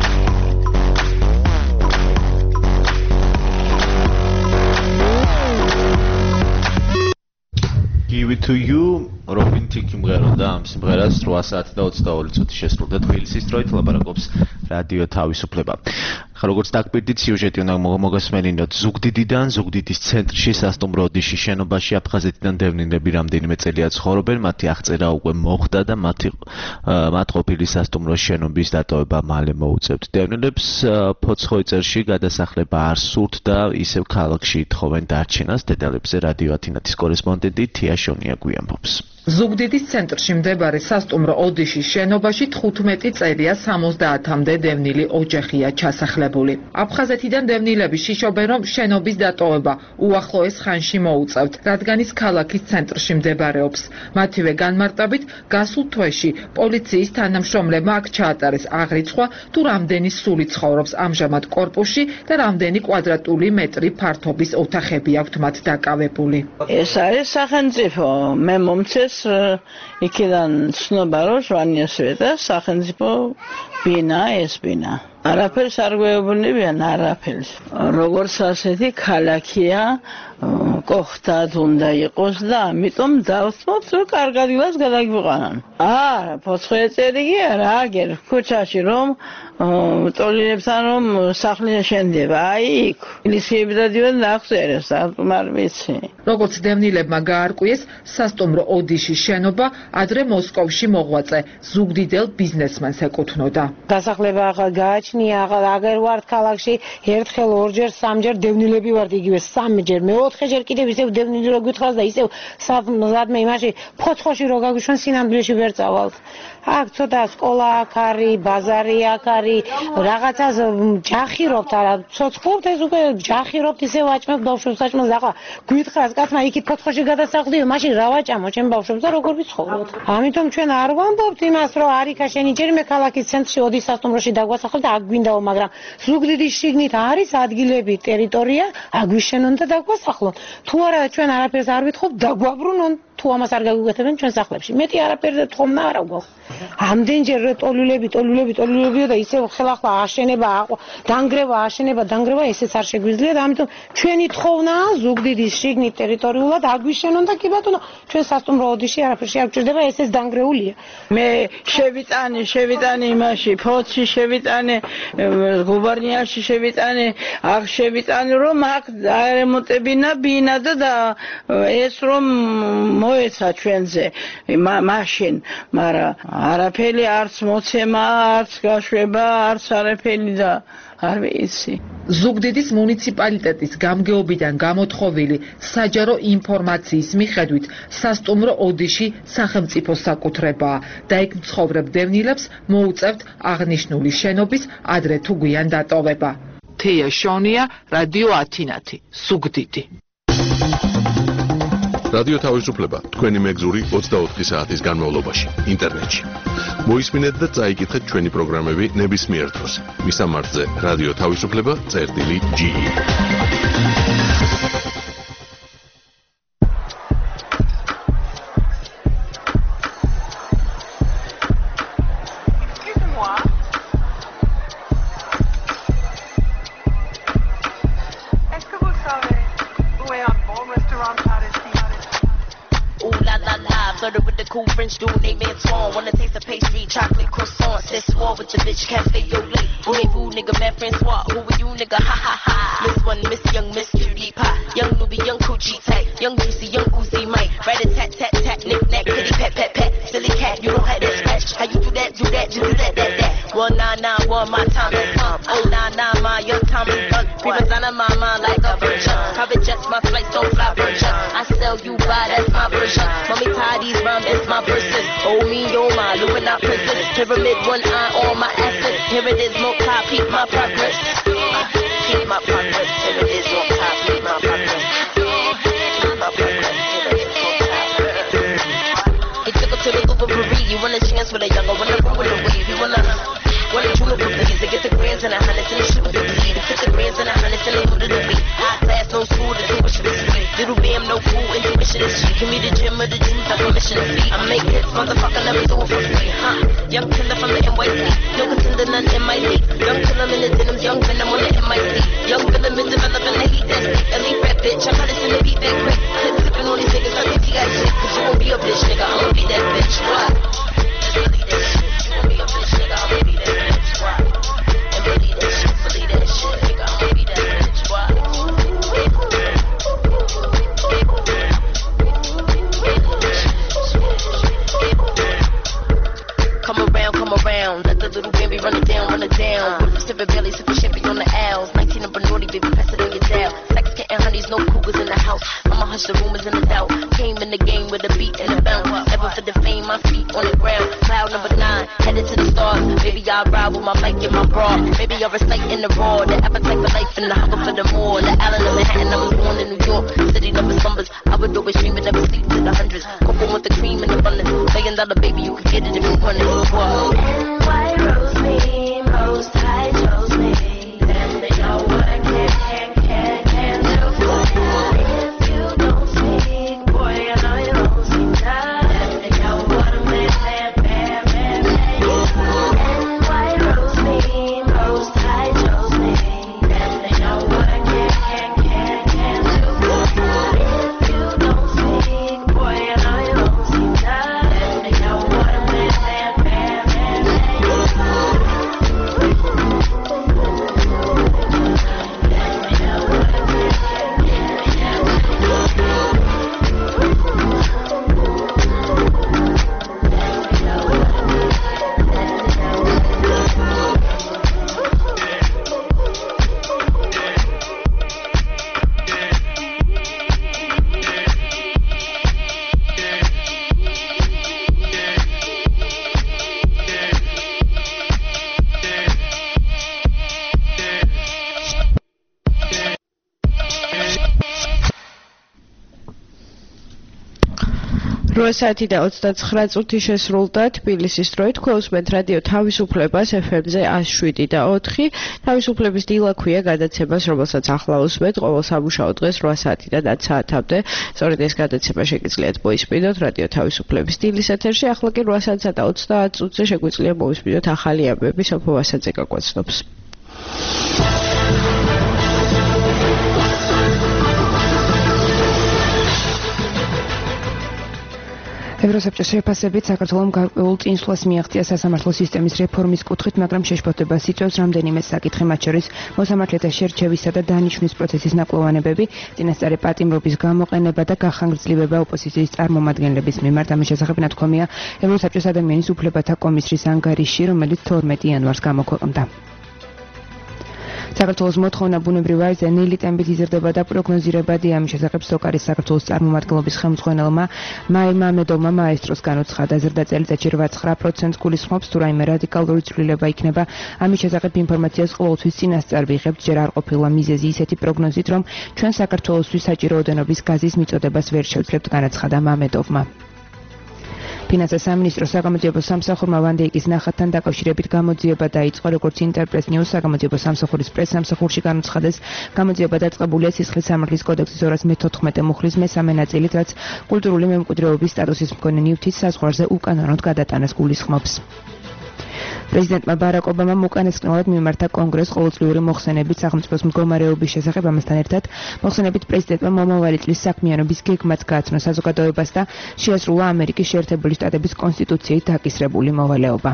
Give it to you. Robin Thicke მღეროდა ამ სიმღერას რვა საათი და ოცდაორი წუთი შესრულდა თბილისის დროით ლაპარაკობს რადიო თავისუფლება. ხა როგორც დაგპირდით სიუჟეტი უნდა მოგესმენინოთ ზუგდიდიდან, ზუგდიდის ცენტრში სასტუმრო ოდიში შენობაში აფხაზეთიდან დევნილები რამდენიმე წელია ცხოვრობენ, მათი აღწერა უკვე მოხდა და მათი მათ ყოფილი სასტუმროს შენობის დატოვება მალე მოუწევთ. დევნილებს ფოცხოვიწერში გადასახლება არ სურთ და ისევ ქალაქში ითხოვენ დარჩენას. დეტალებზე რადიო ათინათის კორესპონდენტი თია შონია გვიამბობს. ზუგდიდის ცენტრში მდებარე სასტუმრო ოდიშის შენობაში თხუთმეტი წელია სამოცდაათამდე დევნილი ოჯახია ჩასახლებული. აფხაზეთიდან დევნილები შიშობენ, რომ შენობის დატოვება უახლოეს ხანში მოუწევთ, რადგან ის ქალაქის ცენტრში მდებარეობს. მათივე განმარტებით, გასულ თვეში პოლიციის თანამშრომლებმა აქ ჩაატარეს აღრიცხვა, თუ რამდენი სული ცხოვრობს ამჟამად კორპუსში და რამდენი კვადრატული მეტრი ფართობის ოთახები აქვთ მათ დაკავებული. ეს არის სახელმწიფო, მე მომცეს იქიდან ცნობა რომ ჟვანიასვეტა სახელმწიფო ბინა ეს ბინა. არაფერს არ გვეუბნებიან, არაფერს. როგორც ასეთი ქალაქია, კოხტად უნდა იყოს და ამიტომ დავსმოთ რომ კარგად გილას გადაგვიყანან. არა, ფოცხოვიწერი კი არა, აგერ ქუჩაში რომ ტოლინებთან რომ სახლი შენდება, აი იქ. ინიციები დადიან ნახსერეს, არ ვიცი. როგორც დევნილებმა გაარკვიეს, სასტუმრო ოდიშის შენობა ადრე მოსკოვში მოღვაწე ზუგდიდელ ბიზნესმენს ეკუთვნოდა. დასახლება ახალ გააჩნია, ახალ აგერ ვართ ქალაქში, ერთხელ, ორჯერ, სამჯერ დევნილები ვართ იგივე სამჯერ, მეოთხეჯერ კიდევ ისევ დევნილი რო გითხრას და ისევ სადმე იმაში ფოცხოში რო გაგიშვენ სინამდვილეში ვერ წავალთ. აქ ცოტა სკოლა აქ არის, ბაზარი აქ არის, რაღაცა ჯახირობთ, არა, ცოცხლობთ ეს უკვე ჯახირობთ, ისევ აჭმევთ ბავშვებს, აჭმევთ, ახლა გითხრას კაცმა იქით ფოცხოში გადასახლდიო, მაშინ რა ვაჭამო ჩემ ბავშვებს და როგორ ვიცხოვროთ. ამიტომ ჩვენ არ ვამბობთ იმას, რომ არიქა შენი ჯერმე ქალაქის ცენტრში ოდის სასტუმროში დაგვასახლოთ და აქ გვინდაო, მაგრამ ზუგდიდის შიგნით არის ადგილები, ტერიტორია, აგვიშენონ და დაგვასახლონ. თუ არა ჩვენ არაფერს არ ვითხოვთ, დაგვაბრუნონ. თუ ამას არ გაგვიკეთებენ ჩვენ სახლებში. მეტი არაფერზე თხოვნა არა გვაქვს. ამდენჯერ ტოლულები, ტოლულები, ტოლულებიო და ისევ ხელახლა აშენება, დანგრევა, აშენება, დანგრევა ესეც არ შეგვიძლია და ამიტომ ჩვენი თხოვნა ზუგდიდის შიგნით ტერიტორიულად აგვიშენონ და კი ბატონო, ჩვენ სასტუმრო ოდიში არაფერში არ გვჭირდება, ესეც დანგრეულია. მე შევიტანე, შევიტანე იმაში, ფოთში შევიტანე, გუბერნიაში შევიტანე, აღ შევიტანე რომ აქ არემონტებინა ბინა და ეს რომ მოეცა ჩვენზე მაშინ, მაგრამ არაფერი არც მოცემა, არც გაშვება, არც არაფერი და არ ვიცი. ზუგდიდის მუნიციპალიტეტის გამგეობიდან გამოთხოვილი საჯარო ინფორმაციის მიხედვით სასტუმრო ოდიში სახელმწიფო საკუთრებაა და იქ მცხოვრებ დევნილებს მოუწევთ აღნიშნული შენობის ადრე თუ გვიან დატოვება. თეა შონია, რადიო ათინათი, ზუგდიდი. რადიო თავისუფლება თქვენი მეგზური ოცდაოთხი საათის განმავლობაში ინტერნეტში. მოისმინეთ და წაიკითხეთ ჩვენი პროგრამები ნებისმიერ დროს. მისამართზე რადიო თავისუფლება წერტილი ჯი. Cool French dude named Antoine. Wanna taste the pastry, chocolate croissant. Said swore with the bitch, cafe au lait. Voulez-vous, nigga, man, Francois? Who are you, nigga? Ha ha ha. Miss one, Miss Young, Miss Cutie Pie. Young Nubi, Young Coochie Tight. Young Juicy, Young Uzi Mike. Right a tat tat tat, knick knack, kitty pet pet pet. Silly cat, you don't have that scratch. How you do that, do that, do that, that, that. One nine nine one, my time is up. Oh nine nine, my your time is up. People on my mind like a virgin. Private jets, my flights don't fly virgin. I sell you by, that's my version. Mommy tie these rhymes, it's my person. Oh me, oh my, Illuminati prison. Pyramid, one eye on my assets. Here it is, no top, peep my progress. Uh, peep my progress. Here it is, no top, peep my progress. Peep my progress. Here it is, no top. He took her to the Uber You want a chance with a younger, wanna run with a wave. You wanna, wanna jewel for please. To get the grands and a hundreds and the shit with the bleed. To put the grands and a hundreds and they new to the beat. High class, no school, the tuition is free. Little bam, no fool, intuition is cheap. Give me the gym or the juice, I permission to see. I make hits, motherfucker, never do it for free, huh? Young killer from the N Y C. No contender, none in my league. Young killer in the denims, young venom on the M I C. Young villain been developing the heat that's sick. Elite rap bitch, I'm about to send the beat that quick. Clip sipping on these niggas, like T T I shit. Cause you won't be a bitch, nigga, I'ma be that bitch. Why? Just believe that shit. You won't be a bitch, nigga, I'ma be that bitch. Why? And believe that shit, believe that shit, nigga, I'ma be that bitch. Why? Come around, come around. Let the little baby run it down, run it down. With the sipping belly, sipping shipping on the L's. nineteen number naughty, baby, pass it on your dial. Sex getting honeys, no cougars in the house. I'ma hush the rumors and the doubt. Came in the game with a beat and a bounce. Never for the fame, my feet on the ground. Cloud number nine, headed to the stars. Baby, I ride with my mic and my bra. Baby, I recite in the raw. The appetite for life and the hunger for the more. The island of Manhattan, I was born in New York. City never slumbers. I would always dream and never sleep to the hundreds. Cocoa with the cream and abundance. Million dollar baby, you could get it if you want it. Whoa. And white rose me, most high chose me. Then they know what I can, can, can, can do. If you don't speak, boy, I know you don't speak now. Then they know what a man, man, man, man, man. And white rose me, most high chose me. Then they know what I can, can, can, can do. If you don't speak, boy, I know you don't speak now. Then they know what a man, man, man, man, man. რვა საათი და ოცდაცხრა წუთი შესრულდა თბილისის დროით. ქოსმეთ რადიო თავისუფლებას ეფ ემ-ზე ათს შვიდი და ოთხი. თავისუფლების დილა ქვია გადაცემას, რომელსაც ახლა usმენთ ყოველ სამუშაო დღეს რვა საათიდან ათ საათამდე. სწორედ ეს გადაცემა შეგიძლიათ მოისმინოთ რადიო თავისუფლების დილის ეთერში. ახლა კი რვა საათსა და ოცდაათ წუთზე შეგვიძლია მოისმინოთ ახალი ამბები სოფო ვასაძე გაგვაცნობს. ევროსაბჭოს შეფასებით საქართველომ გარკვეულ წინსვლას მიაღწია სასამართლო სისტემის რეფორმის კუთხით, მაგრამ შეშფოთებას იწვევს რამდენიმე საკითხი, მათ შორის მოსამართლეთა შერჩევისა და დანიშვნის პროცესის ნაკლოვანებები, წინასწარი პატიმრობის გამოყენება და გახანგრძლივება ოპოზიციის წარმომადგენლების მიმართ. ამის შესახებ ნათქვამია ევროსაბჭოს ადამიანის უფლებათა კომისრის ანგარიში, რომელიც თორმეტი იანვარს გამოქვეყნდა. საქართველოს მოთხოვნა ბუნებრივ აირზე ნელი ტემპით იზრდება და პროგნოზირებადია. ამის შესახებ სოკარის საქართველოს წარმომადგენლობის ხელმძღვანელმა მაირ მამედოვმა მაესტროს განუცხადა. ზრდა წელიწადში რვა-ცხრა პროცენტს გულისხმობს, თუ რაიმე რადიკალური ცვლილება იქნება. ამის შესახებ ინფორმაციას ყოველთვის წინასწარ ვიღებთ, ჯერ არ ყოფილა მიზეზი ისეთი პროგნოზით, რომ ჩვენ საქართველოსთვის საჭირო ოდენობის გაზის მიწოდებას ვერ შევძლებთ, განაცხადა მამედოვმა. ფინანსთა სამინისტროს საგამოძიებო სამსახურმა ვანდეიკის ნახატთან დაკავშირებით გამოძიება დაიწყო, როგორც ინტერპრეს ნიუს საგამოძიებო სამსახურის პრეს-სამსახურში განუცხადეს, გამოძიება დაწყებულია სისხლის სამართლის კოდექსის ორას მეთოთხმეტე მუხლის მესამე ნაწილით, რაც კულტურული მემკვიდრეობის სტატუსის მქონე ნივთის საზღვარზე უკანონოდ გადატანას გულისხმობს. პრეზიდენტმა ბარაკ ობამამ უკანასკნელად მიმართა კონგრესს ყოველწლიური მოხსენებით სახელმწიფოს მდგომარეობის შესახებ. ამასთან ერთად მოხსენებით პრეზიდენტმა მომავალი წლის საქმიანობის გეგმაც გააცნო საზოგადოებას და შეასრულა ამერიკის შეერთებული შტატების კონსტიტუციით დაკისრებული მოვალეობა.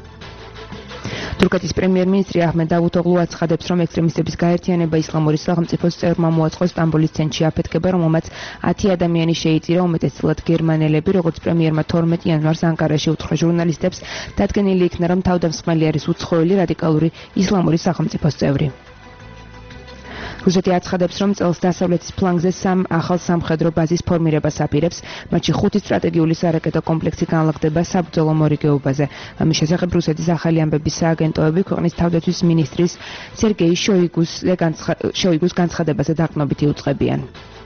თურქეთის პრემიერ-მინისტრი აჰმედ დავუთოღლუ აცხადებს, რომ ექსტრემისტების გაერთიანება ისლამური სახელმწიფოს წევრმა მოაწყო სტამბოლის ცენტრში აფეთქება, რომელმაც ათი ადამიანი შეიწირა, უმეტესწილად გერმანელები. როგორც პრემიერმა თორმეტი იანვარს ანკარაში უთხრა ჟურნალისტებს, დადგენილი იქნა, რომ თავდამსხმელი არის უცხოელი რადიკალური ისლამური სახელმწიფოს წევრი. რუსეთი აცხადებს, რომ წელს დასავლეთის ფლანგზე სამ ახალ სამხედრო ბაზის ფორმირებას აპირებს, მათში ხუთი სტრატეგიული სარაკეტო კომპლექსი განლაგდება საბრძოლო მორიგეობაზე. ამის შესახებ რუსეთის ახალი ამბების სააგენტოები ქვეყნის თავდაცვის მინისტრის სერგეი შოიგუს განცხადებაზე დაყრდნობით იუწყებიან.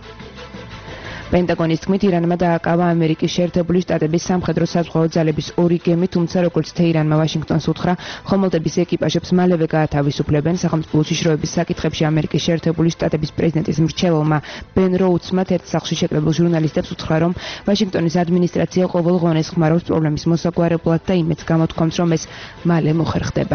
პენტაგონის თქმით, ირანმა დააკავა ამერიკის შეერთებული შტატების სამხედრო საზღვაო ძალების ორი გემი, თუმცა როგორც თეირანმა ვაშინგტონს უთხრა, ხომალდების ეკიპაჟებს მალევე გაათავისუფლებენ. სახელმწიფო უშიშროების საკითხებში ამერიკის შეერთებული შტატების პრეზიდენტის მრჩეველმა ბენ როუდსმა ერთ სახლში შეკრებილ ჟურნალისტებს უთხრა, რომ ვაშინგტონის ადმინისტრაცია ყოველ ღონეს ხმარობს პრობლემის მოსაგვარებლად და იმედს გამოთქვამს, რომ ეს მალე მოხერხდება.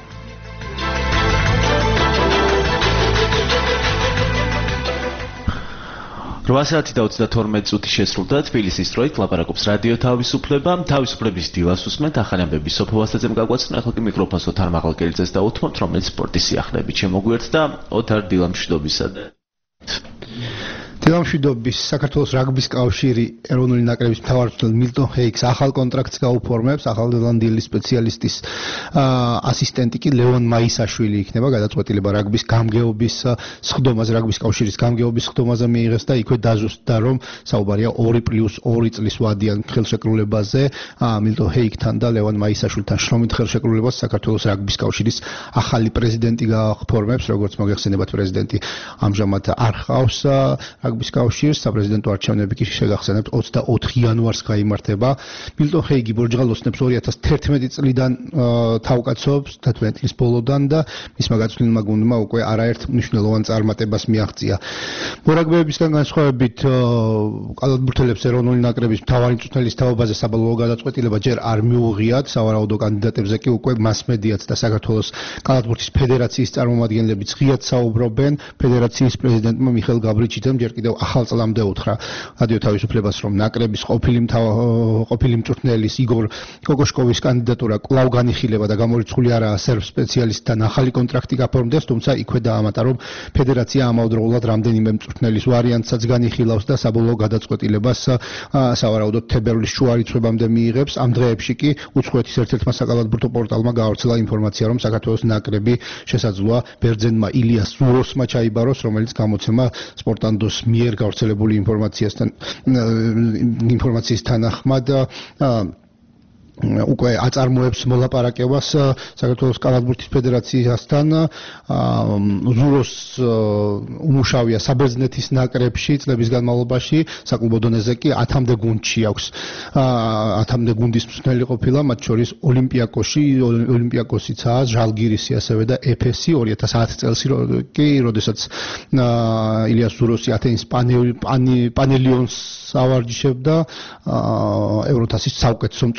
რვა საათი და ოცდათორმეტ წუთი შესრულდა. თბილისის დროით ლაპარაკობს რადიო თავისუფლება. თავისუფლების დილას უსმენთ ახალი ამბები სოფო ვასაძემ გაგვაცნო. ახლა კი მიკროფონს ოთარ მაღალკელიძეს დაუთმობთ, რომელიც სპორტის სიახლეებით შემოგვიერთდა. ოთარ, დილამშვიდობისა. დილამშვიდობის. საქართველოს რაგბის კავშირი ეროვნული ნაკრების მთავარმწვრთნელ მილტონ ჰეიქს ახალ კონტრაქტს გაუფორმებს. ახალზელანდიელი სპეციალისტის ასისტენტი კი ლევონ მაისაშვილი იქნება. გადაწყვეტილება რაგბის გამგეობის სხდომაზე, რაგბის კავშირის გამგეობის სხდომაზე მიიღეს და იქვე დაზუსტდა, რომ საუბარია ორი პლუს ორი წლის ვადიან ხელშეკრულებაზე. მილტონ ჰეიქთან და ლევონ მაისაშვილთან შრომით ხელშეკრულებას საქართველოს რაგბის კავშირის ახალი პრეზიდენტი გააფორმებს. როგორც მოგეხსენებათ, პრეზიდენტი ამჟამად არ ჰყავს რაგბის კავშირს, საპრეზიდენტო არჩევნები კი შეგახსენებთ ოცდაოთხ იანვარს გაიმართება. მილტონ ჰეიგი ბორჯღალოსნებს ორი ათას თერთმეტი წლიდან თავკაცობს, თერთმეტი წლის ბოლოდან და მისმა გაწვრთნილმა გუნდმა უკვე არაერთ მნიშვნელოვან წარმატებას მიაღწია. მორაგბეებისგან განსხვავებით კალათბურთელებს ეროვნული ნაკრების მთავარი მწვრთნელის თაობაზე საბოლოო გადაწყვეტილება ჯერ არ მიუღიათ. სავარაუდო კანდიდატებზე კი უკვე მასმედიაც და საქართველოს კალათბურთის ფედერაციის წარმომადგენლებიც ღიად საუბრობენ. ფედერაციის პრეზიდენტმა მიხეილ გაბრიჩიძემ ჯერ კიდევ ახალ წლამდე უთხრა რადიო თავისუფლებას, რომ ნაკრების ყოფილი ყოფილი მწვრთნელის იგორ კოკოშკოვის კანდიდატურა კვლავ განიხილება და გამორიცხული არაა სერბ სპეციალისტთან ახალი კონტრაქტი გაფორმდეს, თუმცა იქვე დაამატა, რომ ფედერაცია ამავდროულად რამდენიმე მწვრთნელის ვარიანტსაც განიხილავს და საბოლოო გადაწყვეტილებას სავარაუდოდ თებერვლის შუა რიცხვებამდე მიიღებს. ამ დღეებში კი უცხოეთის ერთ-ერთმა საკალათბურთო პორტალმა გაავრცელა ინფორმაცია, რომ საქართველოს ნაკრები შესაძლოა ბერძენმა ილიას ზუროსმა ჩაიბაროს, რომელიც გამოცემა სპორტანდოს მიერ გავრცელებული ინფორმაციასთან ინფორმაციის თანახმად უკვე აწარმოებს მოლაპარაკებას საქართველოს კალათბურთის ფედერაციასთან. ზუროს უმუშავია საბერძნეთის ნაკრებში წლების განმავლობაში, საკლუბო დონეზე კი ათამდე გუნდში აქვს. ათამდე გუნდის მწვრთნელი ყოფილა, მათ შორის ოლიმპიაკოში, ოლიმპიაკოსიცაა, ჟალგირისი ასევე და ეფესი. ორი ათას ათი წელს კი, როდესაც ილიას ზუროსი ათენის პანელიონს ავარჯიშებდა, ევროთასის საუკეთესო მწვრთნელად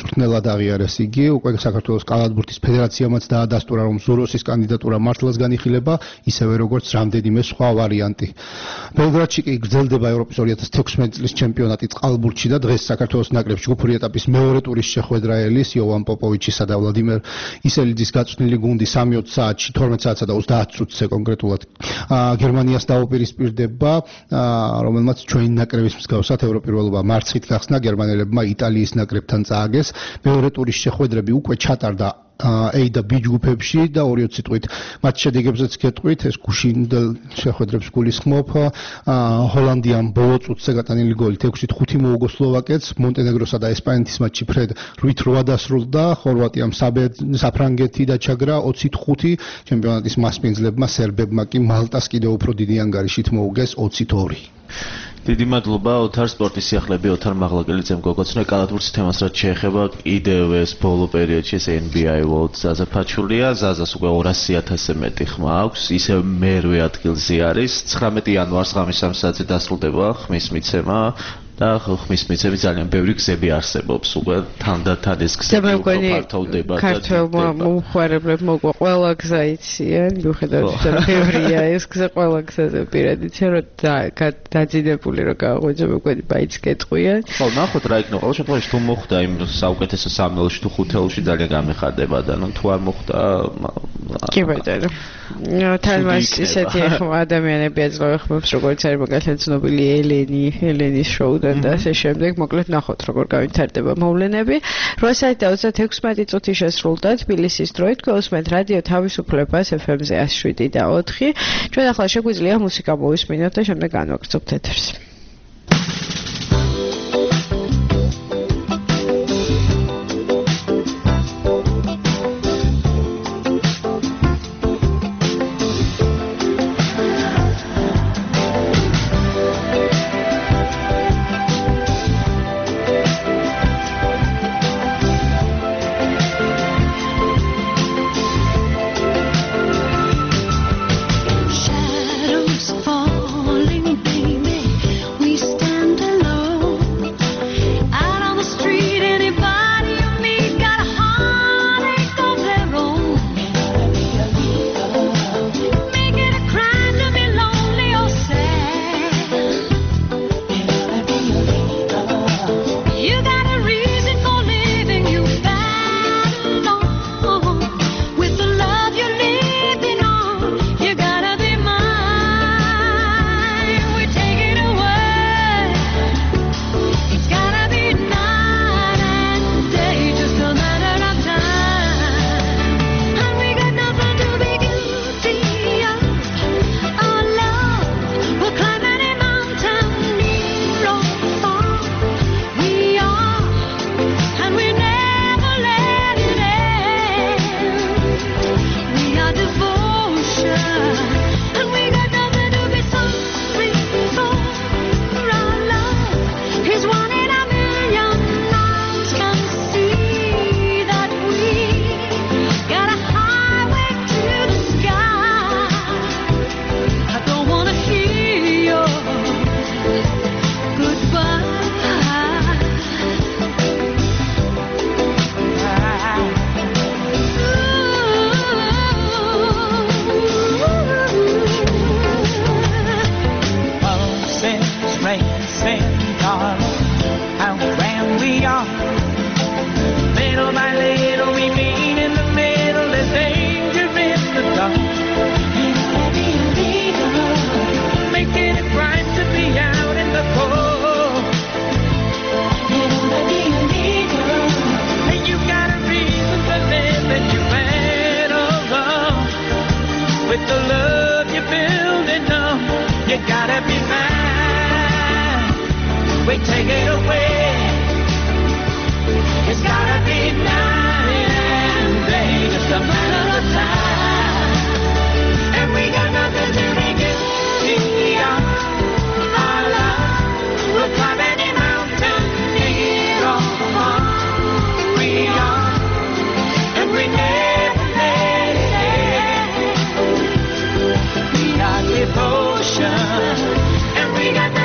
თავად აღიარეს იგი, უკვე საქართველოს კალათბურთის ფედერაციამაც დაადასტურა, რომ ზუროსის კანდიდატურა მართლაც განიხილება, ისევე როგორც რამდენიმე სხვა ვარიანტი. ბელგრადში კი გრძელდება ევროპის ორი ათას თექვსმეტი წლის ჩემპიონატი წყალბურთში და დღეს საქართველოს ნაკრებს ჯგუფური ეტაპის მეორე ტურის შეხვედრა ელის იოვან პოპოვიჩისა და ვლადიმერ ისელიძის გაწვრთნილი გუნდი სამი ოცდაათი საათში თორმეტ საათსა და ოცდაათ წუთზე კონკრეტულად გერმანიას დაუპირისპირდება, რომელმაც ჩვენი ნაკრების მსგავსად ევროპირველობა მარცხით გახსნა, გერმანელებმა იტალიის ნაკრებთან წააგეს. მეორე ტურის შეხვედრები უკვე ჩატარდა A და B ჯგუფებში და ორი სიტყვით მათ შედეგებზეც გეტყვით, ეს გუშინდელ შეხვედრებს გულისხმობ. ჰოლანდიამ ბოლო წუთზე გატანილი გოლით ექვსით ხუთი მოუგო სლოვაკეთს, მონტენეგროსა და ესპანეთის მატჩი ფრედ რვით რვა დასრულდა, ხორვატიამ საფრანგეთი დაჩაგრა ოცით ხუთი, ჩემპიონატის მასპინძლებმა სერბებმა კი მალტას კიდევ უფრო დიდი ანგარიშით მოუგეს ოცით ორი. დიდი მადლობა ოთარ სპორტის სიახლეები ოთარ მაღლაკელიძემ გოგოცნე კალათბურთის თემას რაც შეეხება კიდევ ეს ბოლო პერიოდში ეს N B A World ზაზა ფაჩულია ზაზას უკვე ორასი ათასზე მეტი ხმა აქვს ისევ მერვე ადგილზე არის ცხრამეტი იანვარს ღამის სამი საათზე დასრულდება ხმის მიცემა და ხმის მიცემის ძალიან ბევრი გზები არსებობს უკვე თანდათან ეს გზები უფრო ფართოვდება და ქართველმა მომხმარებლებმა უკვე ყველა გზა იციან მიუხედავად რომ ბევრია ეს გზა ყველა გზაზე პირად იციან რომ დაძინებული რომ გააღვიძო მეგობრები ბაიც გეტყვიან ხო ნახოთ რა იქნება ყოველ შემთხვევაში თუ მოხდა იმ საუკეთესო სამელში თუ ხუთეულში ძალიან გამეხარდება და ნუ თუ არ მოხდა კი ბატონო თალმას ისეთი ადამიანები აძლევებს როგორც არის მაგალითად ცნობილი ელენი ელენის შოუ და ასე შემდეგ მოკლედ ნახოთ როგორ გავითარდება მოვლენები რვა საათი და ოცდაექვსი წუთი შესრულდა თბილისის დროით გულისხმობთ რადიო თავისუფლებას F M-ზე εκατს შვიდი და ოთხი ჩვენ ახლა შეგვიძლია მუსიკა მოვისმინოთ და შემდეგ განვაგრძობთ ეთერს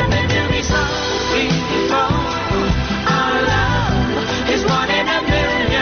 One in a million.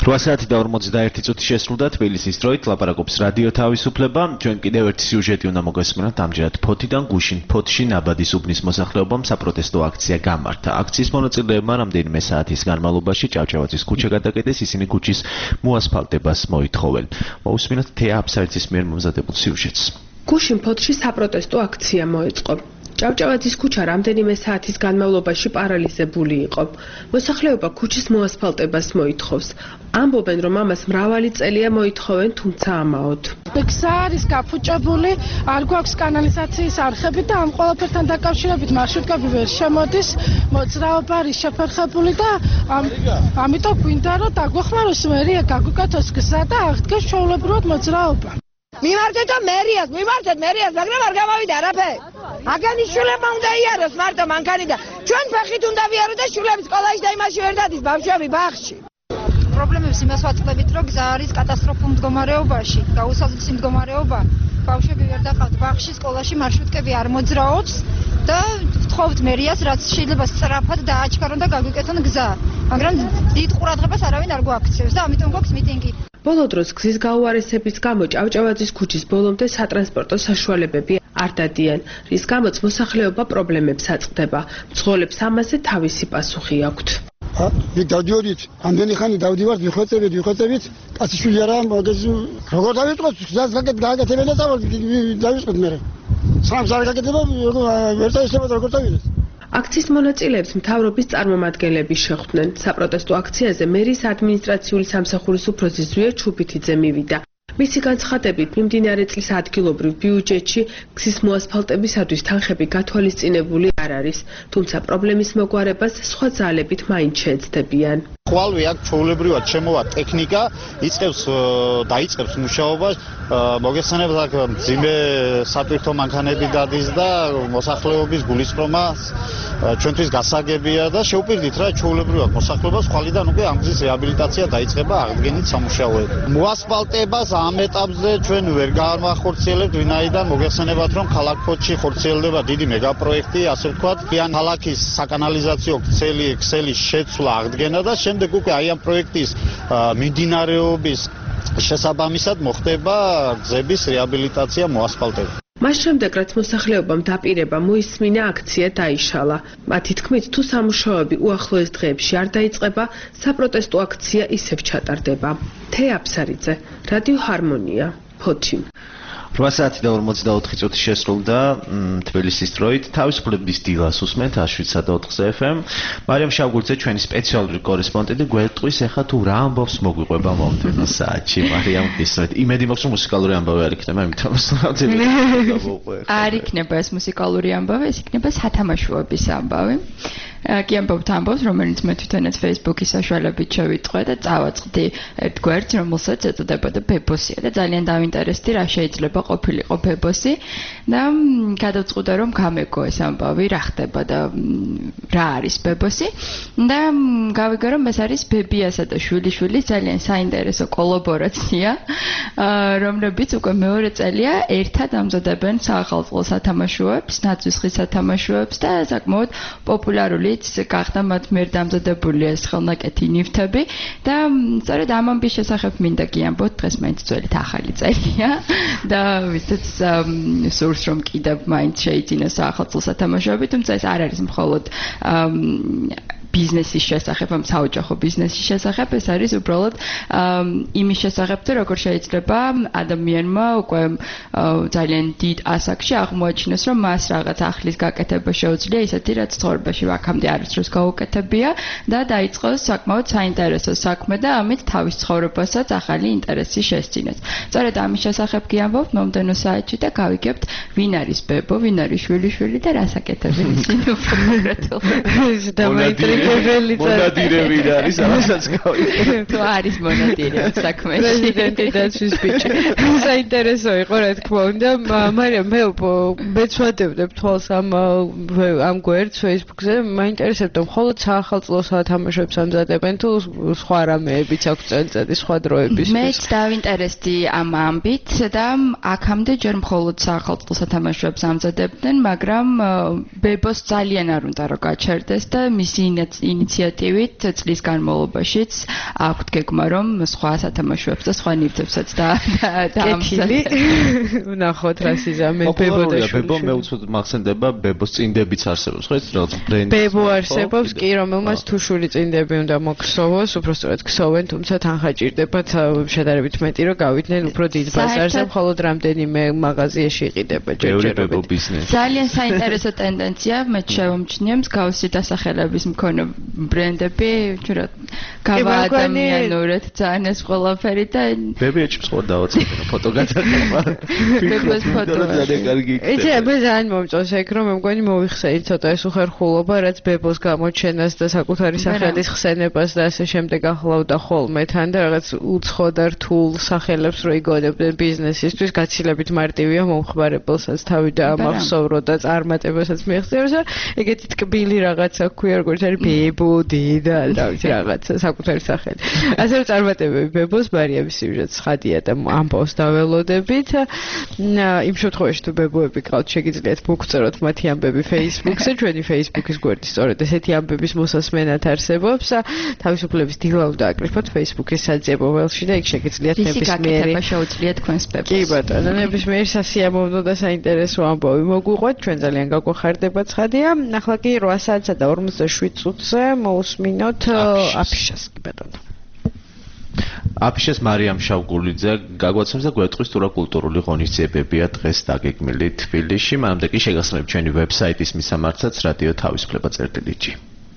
რვა საათი და ორმოცდაერთი წუთი შესრულდა თბილისის დროით ლაპარაკობს რადიო თავისუფლება. ჩვენ კიდევ ერთი სიუჟეტი უნდა მოგესმენოთ. ამჯერად ფოთიდან გუშინ ფოთში ნაბადის უბნის მოსახლეობამ საპროტესტო აქცია გამართა. აქციის მონაწილეებმა რამდენიმე საათის განმავლობაში ჭავჭავაძის ქუჩა გადაკეტეს, ისინი ქუჩის მოასფალტებას მოითხოვენ. მოусმინოთ თეა აფსარიძის მიერ მომზადებულ სიუჟეტს. გუშინ ფოთში საპროტესტო აქცია მოეწყო. ჭავჭავაძის ქუჩა რამდენიმე საათის განმავლობაში პარალიზებული იყო. მოსახლეობა ქუჩის მოასფალტებას მოითხოვს. ამბობენ, რომ ამას მრავალი წელია მოითხოვენ, თუმცა ამაოდ. გზა არის გაფუჭებული, არ გვაქვს კანალიზაციის არხები და ამ ყველაფერთან დაკავშირებით მარშრუტკები ვერ შემოდის, მოძრაობა არის შეფერხებული და ამიტომ გვინდა რომ დაგვეხმაროს მერია, გაგვიკეთოს გზა და აღდგეს ჩვეულებრივად მოძრაობა. მიმართეთ მერიას, მიმართეთ მერიას, მაგრამ არ გამავიდა არაფერი. აგანის შვილებმა უნდა იაროს მარტო მანქანი და ჩვენ ფეხით უნდა ვიარო და შვილები სკოლაში და იმაში ვერ დადის ბავშვები ბაღში. პრობლემებს იმას ვაწყდებით, რომ გზა არის კატასტროფულ მდგომარეობაში, გაუსაზრდისი მდგომარეობა. ბავშვები ვერ დაყავთ ბაღში, სკოლაში მარშრუტკები არ მოძრაობს და ვთხოვთ მერიას, რაც შეიძლება სწრაფად დააჩქარონ და გაგვიკეთონ გზა. მაგრამ დიდ ყურადღებას არავინ არ გვაქცევს და ამიტომ გვაქვს მიტინგი. ბოლო დროს გზის გაუარესების გამო ჭავჭავაძის ქუჩის ბოლომდე სატრანსპორტო საშუალებები არ დადიან, რის გამოც მოსახლეობა პრობლემებს აწყდება. მძღოლებს ამაზე თავისი პასუხი აქვთ. იქ დავდიოდით, ამდენი ხანი დავდივართ, ვიხვეწებით, ვიხვეწებით, კაციშვილი არა, მაგას როგორ დავიწყოთ, გზას გააკეთებენ და დავიწყოთ მე. სამს არ გაკეთება, ვერ დაისება როგორ დავიწყოთ. აქციის მონაწილეებს მთავრობის წარმომადგენლები შეხვდნენ. საპროტესტო აქციაზე მერის ადმინისტრაციული სამსახურის უფროსი ზვიერ ჩუბითიძე მივიდა. მისი განცხადებით, მიმდინარე წლის ადგილობრივ ბიუჯეტში გზის მოასფალტებისათვის თანხები გათვალისწინებული არ არის, თუმცა პრობლემის მოგვარებას სხვა ძალებით მაინც შეეცდებიან. ხვალვე აქ ჩვეულებრივად შემოვა ტექნიკა, იწყებს დაიწყებს მუშაობას, მოგესალმებით აქ მძიმე სატვირთო მანქანები დადის და მოსახლეობის გულისხმობა ჩვენთვის გასაგებია და შევპირდით რა ჩვეულებრივად მოსახლეობას ხვალიდან უკვე ამ გზის რეაბილიტაცია დაიწყება აღდგენით სამუშაოები. მოასფალტებას ამ ეტაპზე ჩვენ ვერ გავახორციელებთ, ვინაიდან მოგესალმებით რომ ქალაქ ფოთში ხორციელდება დიდი მეგაპროექტი, ასე ვთქვათ, ან ქალაქის საკანალიზაციო ქსელი ქსელის შეცვლა აღდგენა და შემდეგ უკვე აი ამ პროექტის მიმდინარეობის შესაბამისად მოხდება გზების რეაბილიტაცია, მოასფალტება. მას შემდეგ, რაც მოსახლეობამ დაპირება მოისმინა, აქცია დაიშალა. მათი თქმით, თუ სამუშაოები უახლოეს დღეებში არ დაიწყება, საპროტესტო აქცია ისევ ჩატარდება. თეა აფსარიძე, რადიო ჰარმონია, ფოთი. რვა საათი და ორმოცდაოთხი წუთი შესრულდა თბილისის დროით. თავისუფლების დილას უსმენთ შვიდსა და ოთხზე ეფ ემ. მარიამ შავგურძე ჩვენი სპეციალური კორესპონდენტი გვეტყვის ახლა თუ რა ამბავს მოგვიყვება მომდევნო საათში. მარიამ ისეთ იმედი მაქვს რომ მუსიკალური ამბავი არ იქნება, იმიტომ რომ არ იქნება ეს მუსიკალური ამბავი, ეს იქნება სათამაშოების ამბავი. კი ამბობთ ამბავს, რომელიც მე თვითონაც Facebook-ის საშუალებით შევიტყვე და წავაწყდი ერთ გვერდს, რომელსაც ეწოდებოდა ბებოსია და ძალიან დავინტერესდი რა შეიძლება ყოფილიყო ბებოსი და გადავწყვიტე რომ გამეგო ეს ამბავი, რა ხდება და რა არის ბებოსი და გავიგე რომ ეს არის ბებიასა და შვილიშვილის ძალიან საინტერესო კოლაბორაცია, რომლებიც უკვე მეორე წელია ერთად ამზადებენ საახალწლო სათამაშოებს, ნაცვისხის სათამაშოებს და საკმაოდ პოპულარული გახდა მათ მიერ დამზადებული ეს ხელნაკეთი ნივთები და სწორედ ამ ამბის შესახებ მინდა გიამბოთ, დღეს მაინც ძველით ახალი წელია და ვისაც სურს რომ კიდევ მაინც შეიძინოს საახალწლო სათამაშოები, თუმცა ეს არ არის მხოლოდ ბიზნესის შესახებ, ამ საოჯახო ბიზნესის შესახებ, ეს არის უბრალოდ იმის შესახებ, თუ როგორ შეიძლება ადამიანმა უკვე ძალიან დიდ ასაკში აღმოაჩინოს, რომ მას რაღაც ახლის გაკეთება შეუძლია, ისეთი რაც ცხოვრებაში აქამდე არასდროს გაუკეთებია და დაიწყოს საკმაოდ საინტერესო საქმე და ამით თავის ცხოვრებასაც ახალი ინტერესი შესძინოს. სწორედ ამის შესახებ გიამბობთ მომდევნო საათში და გავიგებთ, ვინ არის ბებო, ვინ არის შვილიშვილი და რას აკეთებენ ისინი უფრო კონკრეტულად. მონადირე ვინ არის, ამასაც გავიგე. თუ არის მონადირე საქმეში. პრეზიდენტი დაცვის ბიჭი. საინტერესო იყო, რა თქმა უნდა, მაგრამ მე მეცვადებდებ თვალს ამ ამ გვერდს Facebook-ზე, მაინტერესებდა მხოლოდ საახალწლო სათამაშოებს ამზადებენ თუ სხვა რამეებიც აქვს წელიწადის სხვა დროების. მეც დავინტერესდი ამ ამბით და აქამდე ჯერ მხოლოდ საახალწლო სათამაშოებს ამზადებდნენ, მაგრამ ბებოს ძალიან არ უნდა რომ გაჩერდეს და მისი ინიციატივით წლის განმავლობაშიც აქვთ გეგმა რომ სხვა სათამაშოებს და სხვა ნივთებსაც და კეთილი ვნახოთ რა სიზამე ბებო და შული ბებო მე უცოდ მახსენდება ბებოს წინდებიც არსებობს ხო ეს რაღაც ბრენდი ბებო არსებობს კი რომელმაც თუ შული წინდები უნდა მოქსოვოს უბრალოდ ქსოვენ თუმცა თანხა ჭირდებათ შედარებით მეტი რომ გავიდნენ უფრო დიდ ბაზარზე მხოლოდ რამდენიმე მაღაზიაში იყიდება ჯერჯერობით ძალიან საინტერესო ტენდენცია მე შევამჩნია მსგავსი დასახელების მქონე ბრენდები ჯერა გავაადამიანურეთ ძალიან ეს ყველაფერი და ბები ეჭვს ხო დავაწყებინო ფოტო გადაღება ბებოს ფოტო ძალიან კარგი ეჭე მე ძალიან მომწონს ეგ რომ მე მგონი მოიხსენით ცოტა ეს უხერხულობა რაც ბებოს გამოჩენას და საკუთარი სახელის ხსენებას და ასე შემდეგ ახლავდა ხოლმე თან და რაღაც უცხო და რთულ სახელებს რო იგონებდნენ ბიზნესისთვის გაცილებით მარტივია მომხმარებელსაც თავი დაამახსოვრო და წარმატებასაც მიაღწევს და ეგეთი ტკბილი რაღაცა ქვია როგორც არის ბებოდი და რა ვიცი რაღაცა საკუთარი სახელი ასე რომ წარმატებები ბებოს მარიამის სიუჟეტს ხადია და ამბავს დაველოდებით იმ შემთხვევაში თუ ბებოები გყავთ შეგიძლიათ მოგწეროთ მათი ამბები Facebook-ზე ჩვენი Facebook-ის გვერდი სწორედ ესეთი ამბების მოსასმენად არსებობს თავისუფლების დილა უნდა აკრიფოთ Facebook-ის საძიებო ველში და იქ შეგიძლიათ ნებისმიერი შეუძლიათ თქვენს ბებოს კი ბატონო ნებისმიერი სასიამოვნო და საინტერესო ამბავი მოგვიყვეთ ჩვენ ძალიან გაგვახარდება ცხადია ახლა კი რვა საათსა და ორმოცდაშვიდ წუთზე მოусმინოთ აფიშას კი ბატონო აფიშას მარიამ შავგულიძე გაგვაცნობს და გვეტყვის თუ რა კულტურული ღონისძიებებია დღეს დაგეგმილი თბილისში მანამდე კი შეგახსენებთ ჩვენი ვებსაიტის მისამართსაც რადიო თავისუფლება წერტილი ჯი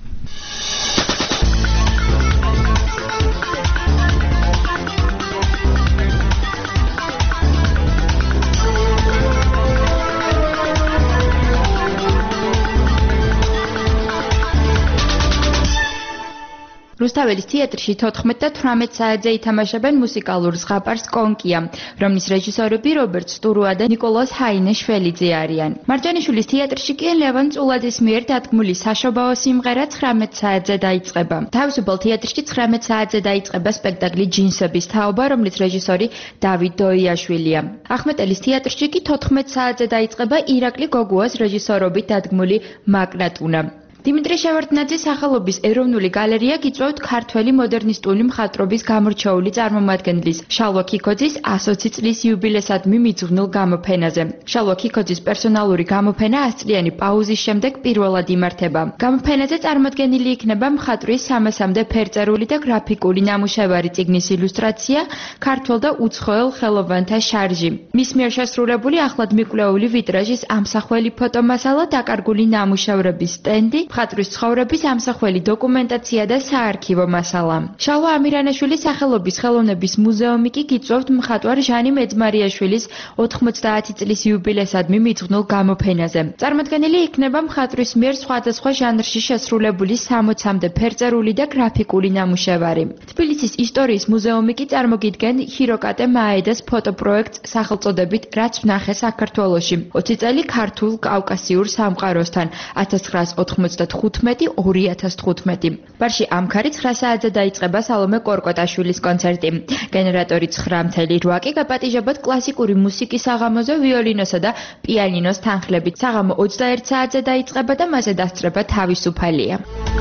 რუსთაველის თეატრში თოთხმეტ და თვრამეტ საათზე ითამაშებენ მუსიკალურ ზღაპარს კონკია, რომლის რეჟისორები რობერტ სტურუა და ნიკოლოზ ჰაინეშველიძე არიან. მარჯანიშვილის თეატრში კი ლევან წულაძის მიერ დადგმული საშობაო სიმღერა ცხრამეტ საათზე დაიწყება. თავისუფალ თეატრში ცხრამეტ საათზე დაიწყება სპექტაკლი ჯინსების თაობა, რომლის რეჟისორი დავით დოიაშვილია. ახმეტელის თეატრში კი თოთხმეტ საათზე დაიწყება ირაკლი გოგუას რეჟისორობით დადგმული მაკნატუნა. დიმიტრი შევარდნაძის სახელობის ეროვნული გალერეა გიწვევთ ქართველი მოდერნისტული მხატვრობის გამორჩეული წარმომადგენლის შალვა ქიქოძის ასოცი წლის იუბილესადმი მიძღვნილ გამოფენაზე. შალვა ქიქოძის პერსონალური გამოფენა ას წლიანი პაუზის შემდეგ პირველად იმართება. გამოფენაზე წარმოდგენილი იქნება მხატვრის სამასამდე ფერწერული და გრაფიკული ნამუშევარი წიგნის ილუსტრაცია, ქართველ და უცხოელ ხელოვანთა შარჟი. მის მიერ შესრულებული ახლად მიკვლეული ვიტრაჟის ამსახველი ფოტომასალა, დაკარგული ნამუშევრების სტენდი, მხატვრის ცხოვრების ამსახველი დოკუმენტაცია და საარქივო მასალა. შალვა ამირანაშვილის სახელობის ხელოვნების მუზეუმი კი გიწვევთ მხატვარ ჟანი მეძმარიაშვილის ოთხმოცდაათი წლის იუბილესადმი მიძღვნილ გამოფენაზე. წარმოდგენილი იქნება მხატვრის მიერ სხვადასხვა ჟანრში შესრულებული სამოცამდე ფერწერული და გრაფიკული ნამუშევარი. თბილისის ისტორიის მუზეუმი კი წარმოგიდგენ ჰიროკატე მაედას ფოტოპროექტს სახელწოდებით რაც ვნახე საქართველოში. ოცი წელი ქართულ კავკასიურ სამყაროსთან ათას ცხრაას ოთხმოცდათხუთმეტი ორი ათას თხუთმეტი. ბარში ამქარი ცხრა საათზე დაიწყება სალომე კორკოტაშვილის კონცერტი. გენერატორი ცხრა წელი რვა კი გაპატიჟებათ კლასიკური მუსიკის საღამოზე ვიოლინოსა და პიანინოს თანხლებით. საღამო ოცდაერთ საათზე დაიწყება და მასზე დასწრება თავისუფალია.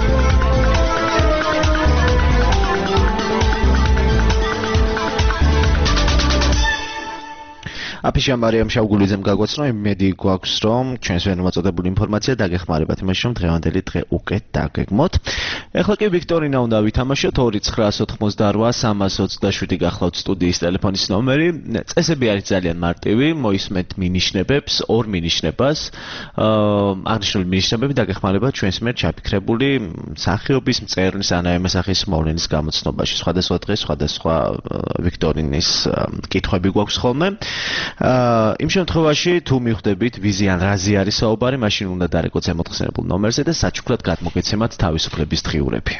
აფიშა მარიამ შავგულიძემ გაგვაცნო იმედი გვაქვს რომ ჩვენს ვერმოწოდებული ინფორმაცია დაგეხმარებათ იმაში რომ დღევანდელი დღე უკეთ დაგეგმოთ. ეხლა კი ვიქტორინა უნდა ვითამაშოთ ორი ცხრაას ოთხმოცდარვა სამას ოცდაშვიდი გახლავთ სტუდიის ტელეფონის ნომერი. წესები არის ძალიან მარტივი, მოისმენთ მინიშნებებს, ორ მინიშნებას. აღნიშნული მინიშნებები დაგეხმარებათ ჩვენს მიერ ჩაფიქრებული სახეობის მწერლის ანაიმე სახის მოვლენის გამოცნობაში. სხვადასხვა დღეს სხვადასხვა ვიქტორინის კითხვები გვაქვს ხოლმე. იმ შემთხვევაში თუ მიხვდებით ვიზი ან რაზე არის საუბარი, მაშინ უნდა დარეკოთ ზემოთხსენებულ ნომერზე და საჩუქრად გადმოგეცემათ თავისუფლების დღიურები.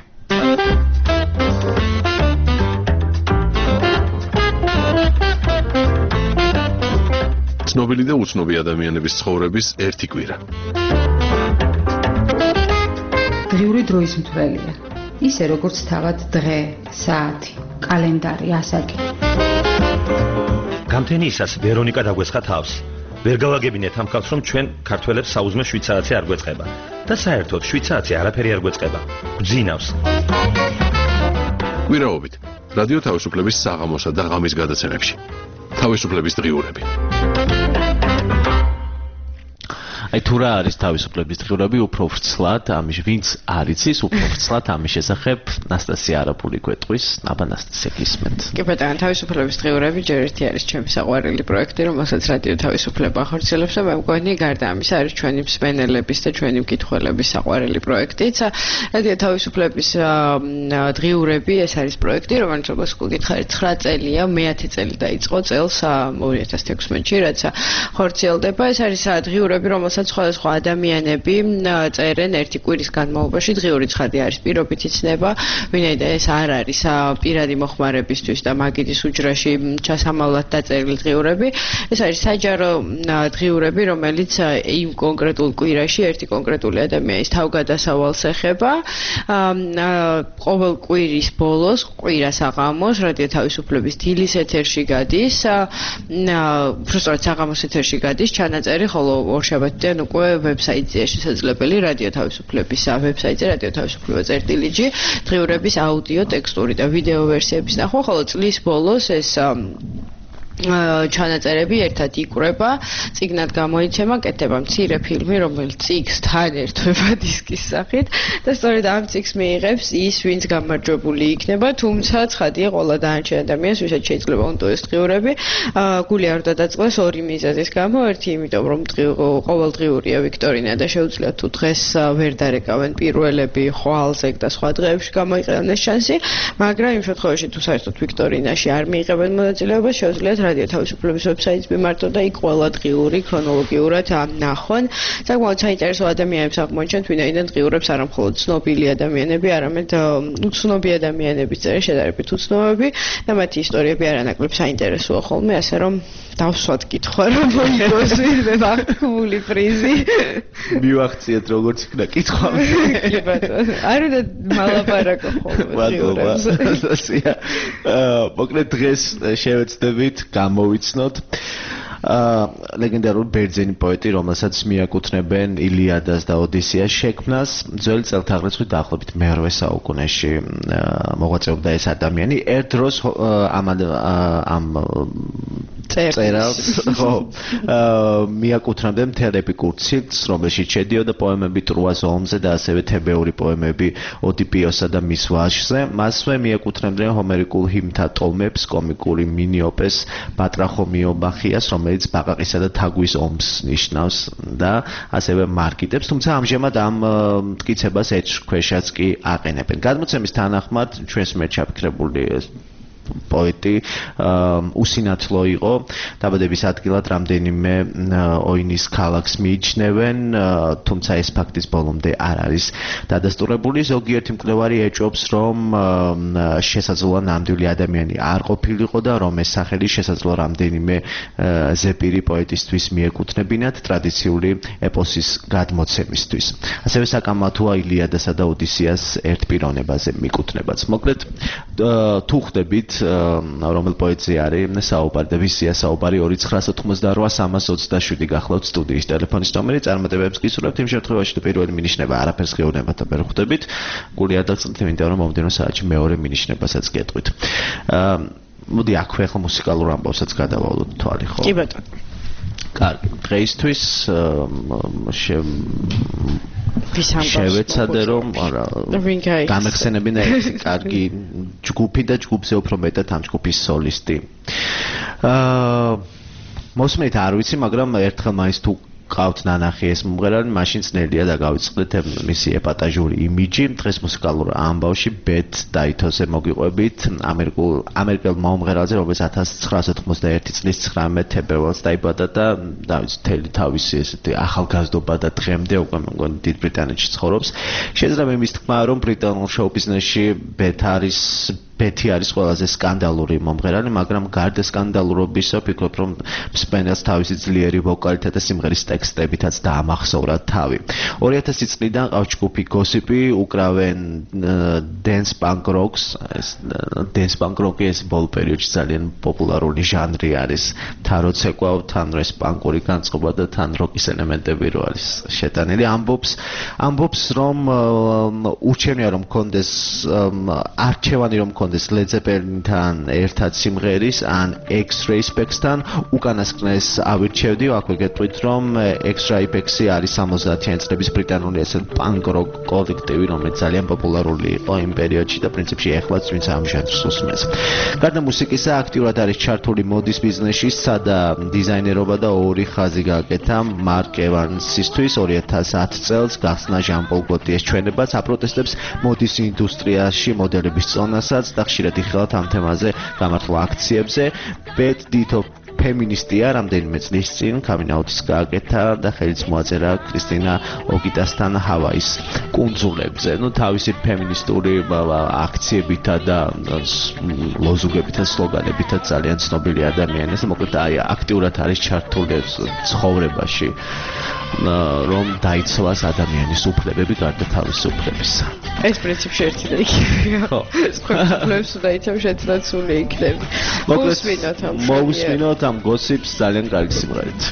ცნობილი და უცნობი ადამიანების ცხოვრების ერთი კვირა. დღიური დროის მთვრელია. ისე როგორც თავად დღე, საათი, კალენდარი, ასაკი. გამთენიისას ვერონიკა დაგვესხა თავს. ვერ გავაგებინეთ ამ ხალხს, რომ ჩვენ ქართველებს საუზმე შვიცარაცი არ გვეწყება და საერთოდ შვიცარაცი არაფერი არ გვეწყება. გძინავს. გვირაობით რადიო თავისუფლების საღამოსა და ღამის გადაცემებში. თავისუფლების დღიურები. აი თუ რა არის თავისუფლების დღიურები, უფრო ვრცლად ამის ვინც არ იცის, უფრო ვრცლად ამის შესახებ ნასტასია არაბული გვეტყვის, აბა ნასტასია გისმენთ. კი ბატონო, თავისუფლების დღიურები ჯერ ერთი არის ჩემი საყვარელი პროექტი, რომელსაც რადიო თავისუფლება ახორციელებს და მე მგონი გარდა ამისა არის ჩვენი მსმენელების და ჩვენი მკითხველების საყვარელი პროექტიც. რადიო თავისუფლების დღიურები ეს არის პროექტი, რომელიც როგორც გითხარით ცხრა წელია, მეათე წელი დაიწყო წელს ორი ათას თექვსმეტში, რაც ხორციელდება. ეს არის დღიურები, რომელსაც სხვადასხვა ადამიანები წერენ ერთი კვირის განმავლობაში. დღიური ცხადი არის პირობით იცნება, ვინაიდან ეს არ არის პირადი მოხმარებისთვის და მაგიდის უჯრაში ჩასამავლად დაწერილი დღიურები. ეს არის საჯარო დღიურები, რომელიც იმ კონკრეტულ კვირაში ერთი კონკრეტული ადამიანის თავგადასავალს ეხება. ყოველ კვირის ბოლოს, კვირას საღამოს რადიო თავისუფლების დილის ეთერში გადის, უბრალოდ საღამოს ეთერში გადის ჩანაწერი, ხოლო ორშაბათი უკვე ვებსაიტზეა შესაძლებელი რადიო თავისუფლების ვებსაიტზე რადიო თავისუფლება წერტილი.ჯი დღიურების აუდიო, ტექსტური და ვიდეო ვერსიების ნახვა, ხოლო წლის ბოლოს ეს ჩანაწერები ერთად იკვრება, წიგნად გამოიცემა, კეთდება მცირე ფილმი, რომელიც წიგნს თან ერთვება დისკის სახით და სწორედ ამ წიგნს მიიღებს ის, ვინც გამარჯვებული იქნება, თუმცა ცხადია ყველა დანარჩენ ადამიანს, ვისაც შეიძლება უნდოდეს დღიურები, გული არ დადაწყვეს ორი მიზეზის გამო, ერთი იმიტომ, რომ ყოველდღიურია ვიქტორინა და შეუძლიათ თუ დღეს ვერ დარეკავენ პირველები, ხვალზე და სხვა დღეებში გამოიყენონ ეს შანსი, მაგრამ იმ შემთხვევაში თუ საერთოდ ვიქტორინაში არ მიიღებენ მონაწილეობას, შეუძლიათ რადიო თავისუფლების ვებსაიტს მიმართონ და იქ ყველა დღიური ქრონოლოგიურად ნახონ. საკმაოდ საინტერესო ადამიანებს აღმოჩნდეთ, ვინაიდან დღიურებს არა მხოლოდ ცნობილი ადამიანები, არამედ უცნობი ადამიანების წერენ, შედარებით უცნობები და მათი ისტორიები არანაკლებ საინტერესოა ხოლმე, ასე რომ დავსვათ კითხვა, რომ მოიგოს ვინმე ვახტმული პრიზი. მივახციეთ როგორც იქნა კითხვა. კი ბატონო, არ უნდა მალაპარაკო ხოლმე. მადლობა. ნასტასია. მოკლედ დღეს შევეცდებით გამოვიცნოთ ლეგენდარული ბერძენი პოეტი, რომელსაც მიაკუთვნებენ ილიადას და ოდისეას შექმნას. ძველი წელთაღრიცხვით დაახლოებით მერვე საუკუნეში მოღვაწეობდა ეს ადამიანი. ერთ დროს ამ ამ წერალს ხო მიაკუთვნებდნენ მთელ ეპიკურ ციკლს, რომელშიც შედიოდა პოემები ტროას ომზე და ასევე თებეური პოემები ოდიპიოსსა და მის ვაჟზე. მასვე მიაკუთვნებდნენ ჰომერიკულ ჰიმნთა ტომებს, კომიკური მინიოპეს, ბატრახომიობახიას, რომელიც ბაყაყისა და თაგვის ომს ნიშნავს და ასევე მარკიტებს, თუმცა ამჟამად ამ მტკიცებას ეჭვქვეშაც კი აყენებენ. გადმოცემის თანახმად ჩვენს მიერ ჩაფიქრებული პოეტი უსინათლო იყო, დაბადების ადგილად რამდენიმე ოინის ქალაქს მიიჩნევენ, თუმცა ეს ფაქტის ბოლომდე არ არის დადასტურებული. ზოგიერთი მკვლევარი ეჭვობს, რომ შესაძლოა ნამდვილი ადამიანი არ ყოფილიყო და რომ ეს სახელი შესაძლოა რამდენიმე ზეპირი პოეტისთვის მიეკუთვნებინათ ტრადიციული ეპოსის გადმოცემისთვის. ასევე საკამათოა ილიადასა და ოდისეას ერთპიროვნებაზე მიკუთვნებაც. მოკლედ თუ ხდებით რომელ პოეტზე არის საუბარი და ვისია საუბარი ორი ცხრა ოთხმოცდაოთხ სამას ოცდაშვიდი გახლავთ სტუდიის ტელეფონის ნომერი. წარმატებებს გისურვებთ იმ შემთხვევაში თუ პირველი მინიშნება არაფერს გეუბნებათ და ვერ ხვდებით. გული არ დაგწნით, იმიტომ რომ მომდევნო საათში მეორე მინიშნებასაც გეტყვით. მოდი აქვე ახლა მუსიკალურ ამბავსაც გადავალოთ თვალი, ხო? კი ბატონო. კარგი, დღეისთვის შევეცადე რომ არა გამეხსენებინა ერთი კარგი ჯგუფი და ჯგუფზე უფრო მეტად ამ ჯგუფის სოლისტი. აა მოსმენით არ ვიცი, მაგრამ ერთხელ მაინც თუ ყავთ ნანახი ეს მომღერალი, მაშინ ძნელია და გავიწყდეთ მისი ეპატაჟური იმიჯი. დღეს მუსიკალურ ამბავში ბეთ დაითოზე მოგიყვებით ამერიკულ ამერიკელ მომღერალზე, რომელიც ათას ცხრაას ოთხმოცდაერთი წლის ცხრამეტ თებერვალს დაიბადა და დავით მთელი თავისი ესეთი ახალგაზრდობა და დღემდე უკვე მგონი დიდ ბრიტანეთში ცხოვრობს. შეიძლება იმის თქმა, რომ ბრიტანულ შოუ ბიზნესში ბეთ არის ბეთი არის ყველაზე სკანდალური მომღერალი, მაგრამ გარდა სკანდალურობისა, ვფიქრობ, რომ მსმენელს თავისი ძლიერი ვოკალითა და სიმღერის ტექსტებითაც დაამახსოვრა თავი. ორი ათასი წლიდან ყავს ჯგუფი Gossip-ი, უკრავენ dance punk rocks, ეს dance punk rock-ი ეს ბოლო პერიოდში ძალიან პოპულარული ჟანრი არის. თან როცა ეკავ, თან ეს პანკური განწყობა და თან როკის ელემენტები რო არის შეტანილი. ამბობს, ამბობს რომ ურჩევნია რომ კონდეს არჩევანი რომ კონდეს Led Zeppelin-თან ერთად სიმღერის ან X-Ray Specs-თან უკანასკნელს ავირჩევდი, აქვე გეტყვით რომ X-Ray Specs-ი არის სამოცდაათიანი წლების ბრიტანული ესეთ punk rock კოლექტივი, რომელიც ძალიან პოპულარული იყო იმ პერიოდში და პრინციპში ეხლაც ვინც ამ ჟანრს უსმენს. გარდა მუსიკისა, აქტიურად არის ჩართული მოდის ბიზნესში, სადა დიზაინერობა და ორი ხაზი გააკეთა მარკ ევანსისთვის ორი ათას ათი წელს გახსნა ჟან-პოლ გოტიეს ჩვენებაც აპროტესტებს მოდის ინდუსტრიაში მოდელების წონასაც და ხშირად იხილავთ ამ თემაზე გამართულ აქციებზე. Bad Dito ფემინისტია, რამდენიმე წლის წინ coming-out-ის გააკეთა და ხელიც მოაწერა კრისტინა ოგიტასთან ჰავაის კუნძულებზე. ნუ თავისი ფემინისტური აქციებითა და ლოზუნგებითა, სლოგანებითა ძალიან ცნობილი ადამიანი. ეს მოკლედ აი აქტიურად არის ჩართული ცხოვრებაში, რომ დაიცვას ადამიანის უფლებები გარდა თავის უფლებისა. ეს პრინციპში ერთი და იგივეა. ხო. უფლებს დაიცავ შეცდაც სული იქნება. მოვუსმინოთ ამ მოვუსმინოთ ამ Gossip-ს ძალიან კარგი სიმღერით.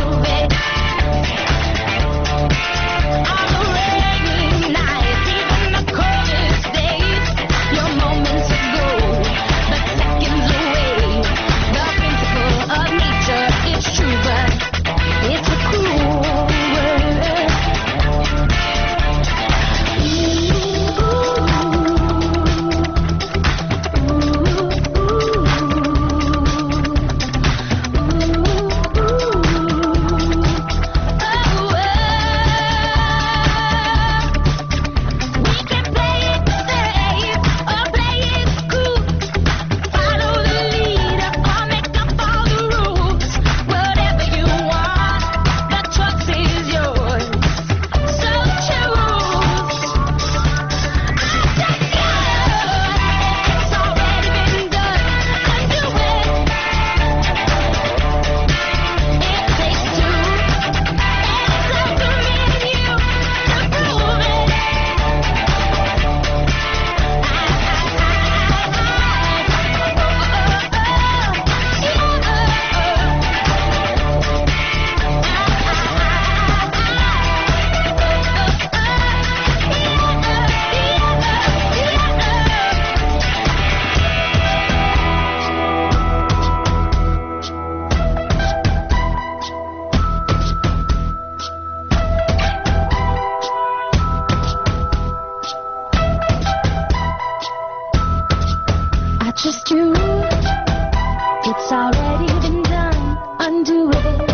Just you, it's already been done, undo it.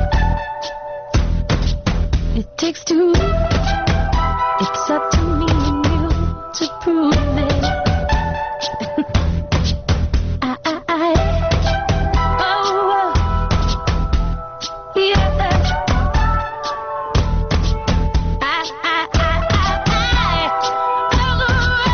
It takes two, it's up to me and you to prove it. I, I, I, oh, oh, yeah. I, I, I, I, oh,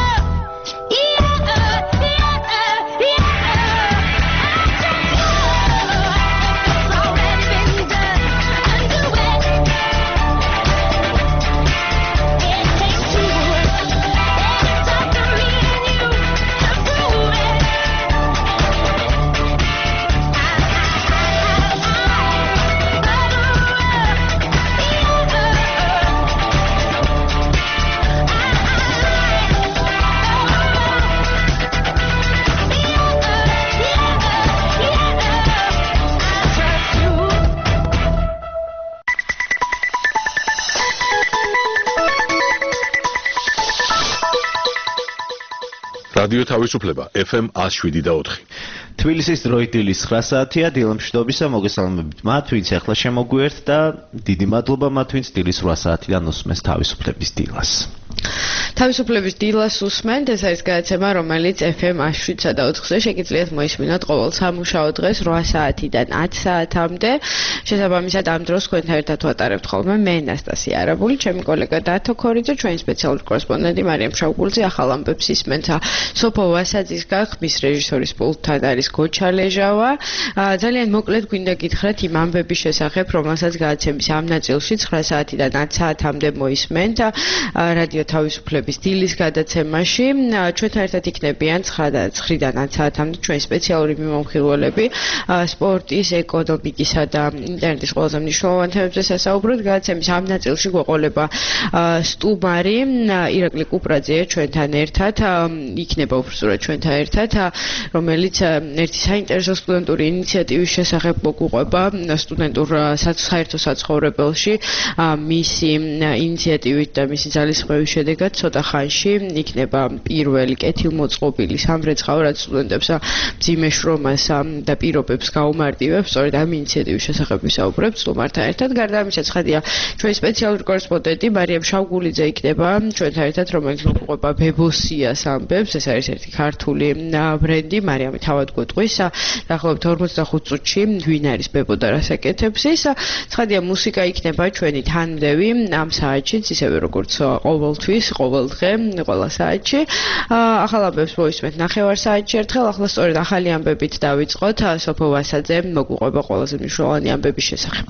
რადიო თავისუფლება F M one oh seven და four. თბილისის დროით დილის nine საათია, დილამშვიდობისა, მოგესალმებით მათ, ვინც ახლა შემოგვიერთთ და დიდი მადლობა მათ, ვინც დილის eight საათიდან უსმენს თავისუფლების დილას. თავისუფლების დილას უსმენთ, ეს არის გადაცემა, რომელიც ეფ ემ შვიდსა და ოთხზე შეგიძლიათ მოისმინოთ ყოველ სამუშაო დღეს რვა საათიდან ათ საათამდე. შესაბამისად ამ დროს თქვენთან ერთად ვატარებთ ხოლმე მე ნასტასია არაბული, ჩემი კოლეგა დათო ქორიძე, ჩვენი სპეციალური კორესპონდენტი მარიამ შავგულძე, ახალ ამბებს ისმენთ სოფო ვასაძის გახმის რეჟისორის პულტთან არის გოჩა ლეჟავა. ძალიან მოკლედ გვინდა გითხრათ იმ ამბების შესახებ, რომელსაც გადაცემის ამ ნაწილში ცხრა საათიდან ათ საათამდე მოისმენთ რადიო თავისუფლების დილის გადაცემაში. ჩვენთან ერთად იქნებიან ცხრიდან ათ საათამდე ჩვენი სპეციალური მიმოხილველები სპორტის, ეკონომიკისა და ინტერნეტის ყველაზე მნიშვნელოვან თემებზე სასაუბროთ. გადაცემის ამ ნაწილში გვეყოლება სტუმარი ირაკლი კუპრაძე ჩვენთან ერთად, იქნება უბრალოდ ჩვენთან ერთად, რომელიც ერთი საინტერესო სტუდენტური ინიციატივის შესახებ მოგუყვება სტუდენტურ საერთო საცხოვრებელში. მისი ინიციატივით და მისი ძალისხმევის შედეგად ცოტა ხანში იქნება პირველი კეთილმოწყობილი სამრეცხაო, რაც სტუდენტებს მძიმე შრომას და პირობებს გაუმარტივებს. სწორედ ამ ინიციატივის შესახებ ვისაუბრებთ სტუმართან ერთად. გარდა ამისა, ცხადია, ჩვენი სპეციალური კორესპონდენტი მარიამ შავგულიძე იქნება ჩვენთან ერთად, რომელიც მოგუყვება ბებოსიას ამბებს. ეს არის ერთი ქართული ბრენდი. მარიამი თავად გვეტყვის, დაახლოებით ორმოცდახუთ წუთში ვინ არის ბებო და რას აკეთებს ის. ცხადია, მუსიკა იქნება ჩვენი თანმდევი ამ საათშიც, ისევე როგორც ყოველთვის, ყოველ დღე, ყველა საათში. ახალ ამბებს მოისმენთ ნახევარ საათში ერთხელ. ახლა სწორედ ახალი ამბებით დავიწყოთ. სოფო ვასაძე მოგუყვება ყველაზე მნიშვნელოვანი ამბების შესახებ.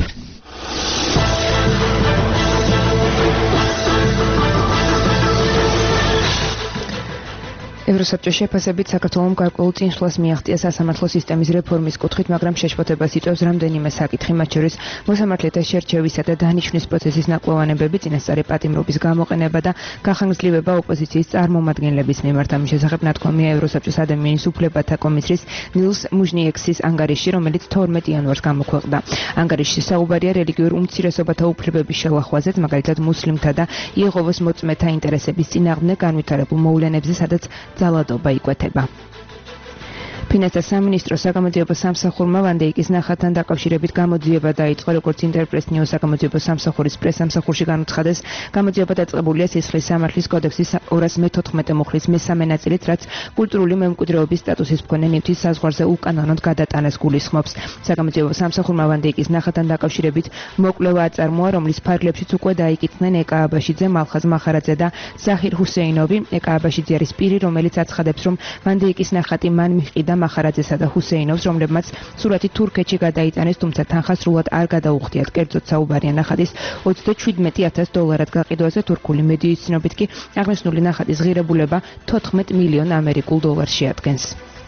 ევროსაბჭოს შეფასებით საქართველომ გარკვეულ წინსვლას მიაღწია სასამართლო სისტემის რეფორმის კუთხით, მაგრამ შეშფოთებას იწვევს რამდენიმე საკითხი, მათ შორის მოსამართლეთა შერჩევისა და დანიშვნის პროცესის ნაკლებობები, წინასწარი პატიმრობის გამოყენება და გახანგრძლივება ოპოზიციის წარმომადგენლების მიმართ. ამის შესახებ ნათქვამია ევროსაბჭოს ადამიანის უფლებათა კომისრის ნილს მუჟნიექსის ანგარიში, რომელიც თორმეტ იანვარს გამოქვეყნდა. ანგარიშში საუბარია რელიგიურ უმცირესობათა უფლებების შელახვაზე, მაგალითად მუსლიმთა და იეჰოვას მოწმეთა ინტერესების წინააღმდეგ განვითარებულ მოვლენებზე, სადაც ძალადობა იკვეთება. ფინანსთა სამინისტროს საგამოძიებო სამსახურმა ვანდეიკის ნახატთან დაკავშირებით გამოძიება დაიწყო, როგორც ინტერპრეს ნიუს საგამოძიებო სამსახურის პრესსამსახურში განუცხადეს, გამოძიება დაწყებულია სისხლის სამართლის კოდექსის ორას მეთოთხმეტე მუხლის მესამე ნაწილით, რაც კულტურული მემკვიდრეობის სტატუსის მქონე ნივთის საზღვარზე უკანონოდ გადატანას გულისხმობს. საგამოძიებო სამსახურმა ვანდეიკის ნახატთან დაკავშირებით მოკვლევა აწარმოა, რომლის ფარგლებშიც უკვე დაიკითხნენ ეკა აბაშიძე, მალხაზ მახარაძე და ზაჰირ ჰუსეინოვი. ეკა აბაშიძე არის პირი, რომელიც აცხადებს, რომ ვანდეიკის ნახატი მან მიჰყიდა მახარაძესა და ჰუსეინოვს, რომლებმაც სურათი თურქეთში გადაიტანეს, თუმცა თანხა სრულად არ გადაუხდიათ. კერძოდ საუბარია ნახატის ოცდაშვიდმეტი ათას დოლარად გაყიდვაზე, თურქული მედიის ცნობით კი აღნიშნული ნახატის ღირებულება თოთხმეტ მილიონ ამერიკულ დოლარს შეადგენს.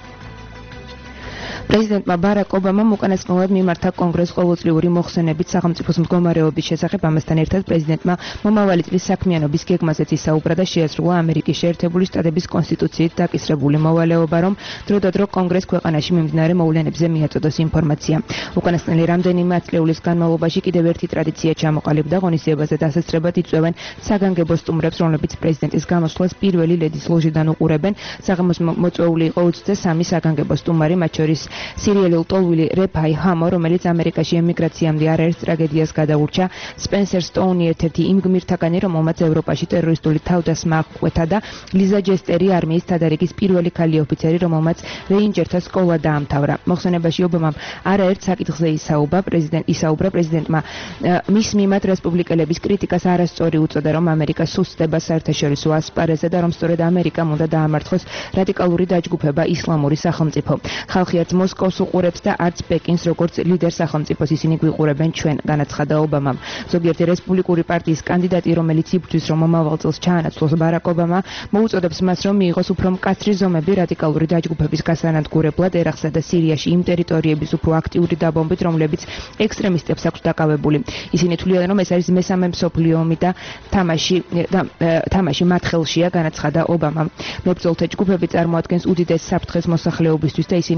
პრეზიდენტმა ბარაკ ობამამ უკანასკნელად მიმართა კონგრესს ყოველწლიური მოხსენებით სახელმწიფოს მდგომარეობის შესახებ. ამასთან ერთად პრეზიდენტმა მომავალი წლის საქმიანობის გეგმაზეც ისაუბრა და შეასრულა ამერიკის შეერთებული შტატების კონსტიტუციით დაკისრებული მოვალეობა, რომ დროდადრო კონგრესს ქვეყანაში მიმდინარე მოვლენებზე მიაწოდოს ინფორმაცია. უკანასკნელი რამდენიმე ათწლეულის განმავლობაში კიდევ ერთი ტრადიცია ჩამოყალიბდა, ღონისძიებაზე დასასწრებად იწვევენ საგანგებო სტუმრებს, რომლებიც პრეზიდენტის გამოსვლას პირველი ლედის ლოჟიდან უყურებენ. საღამოს მოწვეული იყო ოცდასამი საგანგებო სტუმარი, მათ შორის სირიელი ლტოლვილი რეფაი ჰამო, რომელიც ამერიკაში ემიგრაციამდე არაერთ ტრაგედიას გადაურჩა, სპენსერ სტოუნი ერთ-ერთი იმ გმირთაგანი, რომელმაც ევროპაში ტერორისტული თავდასხმა აღკვეთა და ლიზა ჯესტერი არმიის თადარიგის პირველი ქალი ოფიცერი, რომელმაც რეინჯერთა სკოლა დაამთავრა. მოხსენებაში ობამამ არაერთ საკითხზე ისაუბრა, პრეზიდენტ ისაუბრა პრეზიდენტმა მის მიმართ რესპუბლიკელების კრიტიკას არასწორი უწოდა, რომ ამერიკა სუსტდება საერთაშორისო ასპარეზზე და რომ სწორედ ამერიკამ უნდა დაამარცხოს რადიკალური დაჯგუფება ისლამური სახელმწიფო. ხალხი არც მოსკოვს უყურებს და არც პეკინს, როგორც ლიდერ სახელმწიფოს ისინი გვიყურებენ ჩვენ, განაცხადა ობამამ. ზოგიერთი რესპუბლიკური პარტიის კანდიდატი, რომელიც იბრძვის, რომ მომავალ წელს ჩაანაცვლოს ბარაკ ობამა, მოუწოდებს მას, რომ მიიღოს უფრო მკაცრი ზომები რადიკალური დაჯგუფების გასანადგურებლად ერაყსა და სირიაში იმ ტერიტორიების უფრო აქტიური დაბომბვით, რომლებიც ექსტრემისტებს აქვს დაკავებული. ისინი თვლიან, რომ ეს არის მესამე მსოფლიო ომი და თამაში და თამაში მათ ხელშია, განაცხადა ობამამ. მებრძოლთა ჯგუფები წარმოადგენს უდიდეს საფრთხეს მოსახლეობისთვის და ისინი უნდა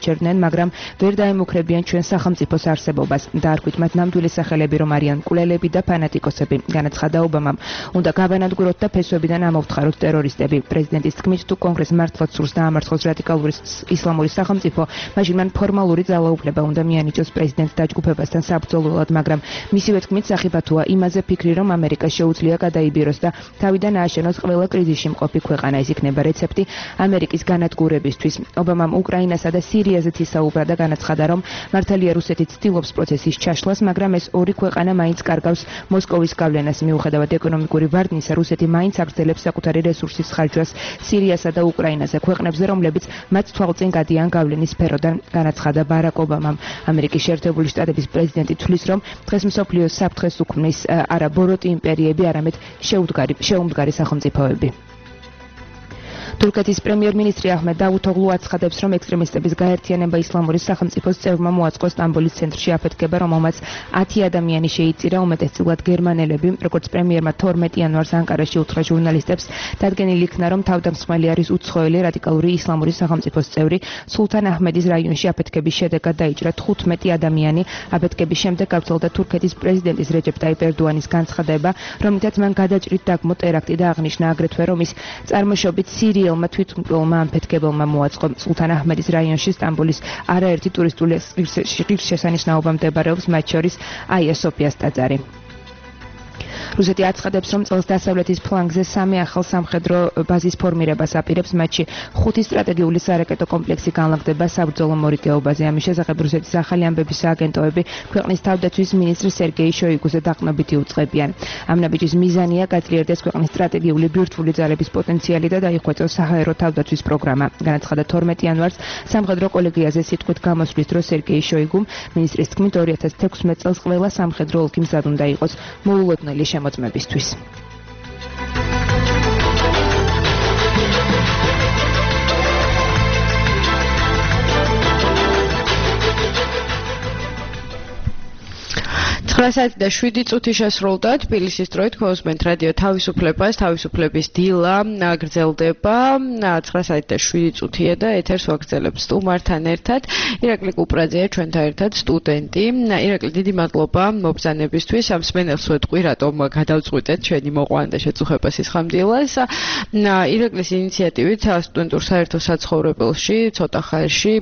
დააჩერდნენ, მაგრამ ვერ დაემუქრებიან ჩვენ სახელმწიფოს არსებობას. დაარქვით მათ ნამდვილი სახელები, რომ არიან მკვლელები და ფანატიკოსები. განაცხადა ობამამ. უნდა გავანადგუროთ და ფესვებიდან ამოვთხაროთ ტერორისტები. პრეზიდენტის თქმით, თუ კონგრესს მართლაც სურს დაამარცხოს რადიკალური ისლამური სახელმწიფო, მაშინ მან ფორმალური ძალაუფლება უნდა მიანიჭოს პრეზიდენტ დაჯგუფებასთან საბრძოლველად, მაგრამ მისივე თქმით სახიფათოა იმაზე ფიქრი, რომ ამერიკას შეუძლია გადაიბიროს და თავიდან ააშენოს ყველა კრიზისში მყოფი ქვეყანა. ის იქნება რეცეპტი ამერიკის განადგურებისთვის. ობამამ უკრაინასა და სირიაზეც ისაუბრა და განაცხადა, რომ მართალია რუსეთი ცდილობს პროცესის ჩაშლას, მაგრამ ეს ორი ქვეყანა მაინც კარგავს მოსკოვის გავლენას. მიუხედავად ეკონომიკური ვარდნისა, რუსეთი მაინც აგრძელებს საკუთარი რესურსის ხარჯვას სირიასა და უკრაინაზე, ქვეყნებზე, რომლებიც მათ თვალწინ გადიან გავლენის სფეროდან, განაცხადა ბარაკ ობამამ. ამერიკის შეერთებული შტატების პრეზიდენტი თვლის, რომ დღეს მსოფლიოს საფრთხეს უქმნის არა ბოროტი იმპერიები, არამედ შეუდგარი შეუმდგარი სახელმწიფოები. თურქეთის პრემიერ-მინისტრი აჰმედ დავუთოღლუ აცხადებს, რომ ექსტრემისტების გაერთიანება ისლამური სახელმწიფოს წევრმა მოაწყო სტამბოლის ცენტრში აფეთქება, რომელმაც ათი ადამიანი შეიწირა, უმეტესწილად გერმანელები. როგორც პრემიერმა თორმეტი იანვარს ანკარაში უთხრა ჟურნალისტებს, დადგენილი იქნა, რომ თავდამსხმელი არის უცხოელი რადიკალური ისლამური სახელმწიფოს წევრი. სულთან აჰმედის რაიონში აფეთქების შედეგად დაიჭრა თხუთმეტი ადამიანი. აფეთქების შემდეგ გავრცელდა თურქეთის პრეზიდენტის რეჯეპ ტაიპ ერდოანის განცხადება, რომლითაც მან გადაჭრით დაგმო ტერაქტი და აღნიშნა აგრეთვე, რომ ის წარმოშობით სირიელმა თვითმკვლელმა ამფეთქებელმა მოაწყო. სულთან აჰმედის რაიონში სტამბოლის არაერთი ტურისტული ღირსშესანიშნაობა მდებარეობს, მათ შორის აია სოფიას ტაძარი. რუსეთი აცხადებს, რომ წელს დასავლეთის ფლანგზე სამი ახალ სამხედრო ბაზის ფორმირებას აპირებს, მათში ხუთი სტრატეგიული სარაკეტო კომპლექსი განლაგდება საბრძოლო მორიგეობაზე. ამის შესახებ რუსეთის ახალი ამბების სააგენტოები ქვეყნის თავდაცვის მინისტრ სერგეი შოიგუზე დაყნობითი უწყებიან. ამ ნაბიჯის მიზანია გაძლიერდეს ქვეყნის სტრატეგიული ბირთვული ძალების პოტენციალი და დაიხვეწოს საჰაერო თავდაცვის პროგრამა. განაცხადა თორმეტი იანვარს სამხედრო კოლეგიაზე სიტყვით გამოსვლის დროს სერგეი შოიგუმ მინისტრის თქმით ორი ათას თექვსმეტ წელს ყველა სამხედრო ოლქი მზად უნდა იყოს მოულოდნელი შემოწმებისთვის. ცხრა საათი და შვიდი წუთი შესრულდა. თბილისის დროით ქოსმენთ რადიო თავისუფლებას, თავისუფლების დილა გრძელდება. ცხრა საათი და შვიდი წუთია და ეთერს ვაგრძელებს სტუმართან ერთად. ირაკლი კუპრაძეა ჩვენთან ერთად, სტუდენტი. ირაკლი, დიდი მადლობა მობრძანებისთვის. ამ მსმენელს ვეთყვი, რატომ გადავწყვიტეთ ჩვენი მოყვანა და შეწუხება სისხამდილას. ირაკლის ინიციატივით სტუდენტურ საერთო საცხოვრებელში ცოტა ხანში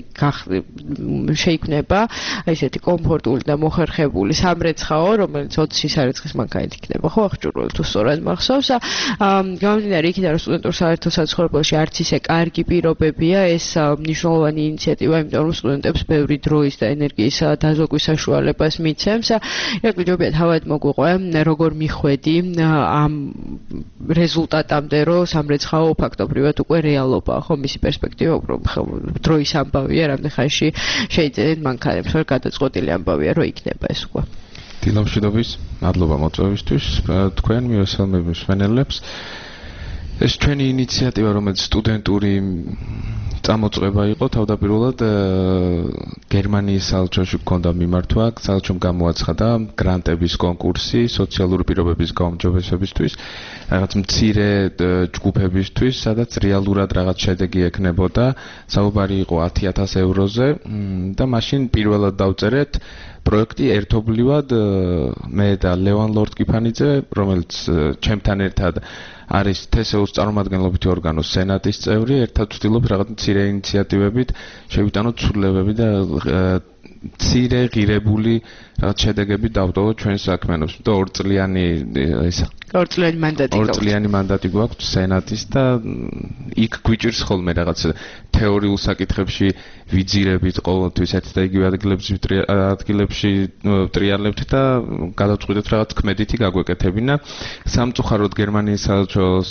შეიქმნება ესეთი კომფორტული და მოხერხებული სამრეცხაო, რომელიც ოცი სარეცხის მანქანით იქნება, ხო, აღჭურვილ თუ სწორად მახსოვს. გამომდინარე იქიდან, რომ სტუდენტურ საერთო საცხოვრებელში არც ისე კარგი პირობებია, ეს მნიშვნელოვანი ინიციატივა, იმიტომ რომ სტუდენტებს ბევრი დროის და ენერგიის დაზოგვის საშუალებას მიცემს. ირაკლი, ჯობია თავად მოგვიყვე, როგორ მიხვედი ამ რეზულტატამდე, რომ სამრეცხაო ფაქტობრივად უკვე რეალობაა, ხო, მისი პერსპექტივა უფრო დროის ამბავია, რამდენ ხანში შეიძლება მანქანებს ვერ გადაწყვეტილი ამბავია, რომ იქნება ეს უკვე. დილამშვიდობის, მადლობა მოწვევისთვის, თქვენ მივესალმებ მსმენელებს. ეს ჩვენი ინიციატივა, რომელიც სტუდენტური წამოწყება იყო, თავდაპირველად გერმანიის საელჩოში გქონდა მიმართვა, საელჩომ გამოაცხადა გრანტების კონკურსი სოციალური პირობების გაუმჯობესებისთვის, რაღაც მცირე ჯგუფებისთვის, სადაც რეალურად რაღაც შედეგი ექნებოდა. საუბარი იყო ათი ათას ევროზე და მაშინ პირველად დავწერეთ პროექტი ერთობლივად მე და ლევან ლორდ-კიფანიძე, რომელიც ჩემთან ერთად არის თესეუს წარმომადგენლობითი ორგანოს სენატის წევრი, ერთად ვცდილობთ რაღაც მცირე ინიციატივებით შევიტანოთ ცვლილებები და მცირე ღირებული რაღაც შედეგები დავტოვოთ ჩვენ საქმიანობს. და ორწლიანი ისა ორწლიანი მანდატი გვაქვს. ორწლიანი მანდატი გვაქვს სენატის და იქ გვიჭირს ხოლმე რაღაც თეორიულ საკითხებში ვიძირებით ყოველთვის ერთ და იგივე ადგილებში ადგილებში ტრიალებთ და გადავწყვიტეთ რაღაც ქმედითი გაგვეკეთებინა. სამწუხაროდ გერმანიის საელჩოს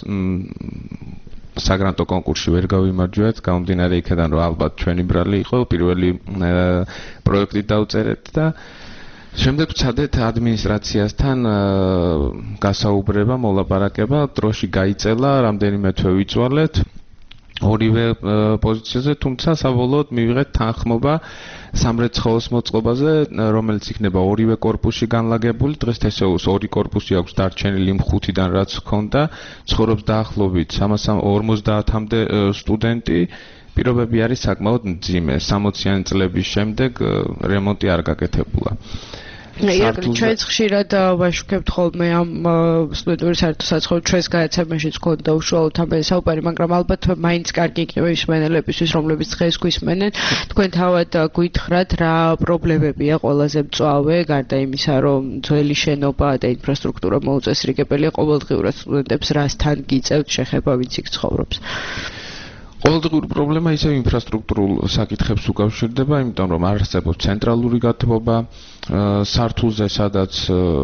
საგრანტო კონკურსში ვერ გავიმარჯვეთ, გამომდინარე იქიდან რომ ალბათ ჩვენი ბრალი იყო, პირველი პროექტი დავწერეთ და შემდეგ ვცადეთ ადმინისტრაციასთან გასაუბრება, მოლაპარაკება, დროში გაიწელა, რამდენიმე თვე ვიწვალეთ ორივე პოზიციაზე, თუმცა საბოლოოდ მივიღეთ თანხმობა სამრეცხაოს მოწყობაზე, რომელიც იქნება ორივე კორპუსში განლაგებული. დღეს თესეუს ორი კორპუსი აქვს დარჩენილი ხუთიდან რაც ჰქონდა. ცხოვრობს დაახლოებით სამას ორმოცდაათამდე სტუდენტი. პირობები არის საკმაოდ მძიმე. სამოციანი წლების შემდეგ რემონტი არ გაკეთებულა. ირაკლი, ჩვენც ხშირად ვაშუქებთ ხოლმე ამ სტუდენტური საერთო საცხოვრებელ ჩვენს გადაცემაშიც გქონდა უშუალოდ ამაზე საუბარი, მაგრამ ალბათ მაინც კარგი იქნება ის მსმენელებისთვის, რომლებიც დღეს გვისმენენ. თქვენ თავად გითხრათ, რა პრობლემებია ყველაზე მწვავე, გარდა იმისა, რომ ძველი შენობა და ინფრასტრუქტურა მოუწესრიგებელია ყოველდღიურად სტუდენტებს რასთან გიწევთ შეხება, ვინც იქ ცხოვრობს. ყოველდღიური პრობლემა ისევ ინფრასტრუქტურულ საკითხებს უკავშირდება, იმიტომ რომ არ არსებობს ცენტრალური გათბობა, სართულზე სადაც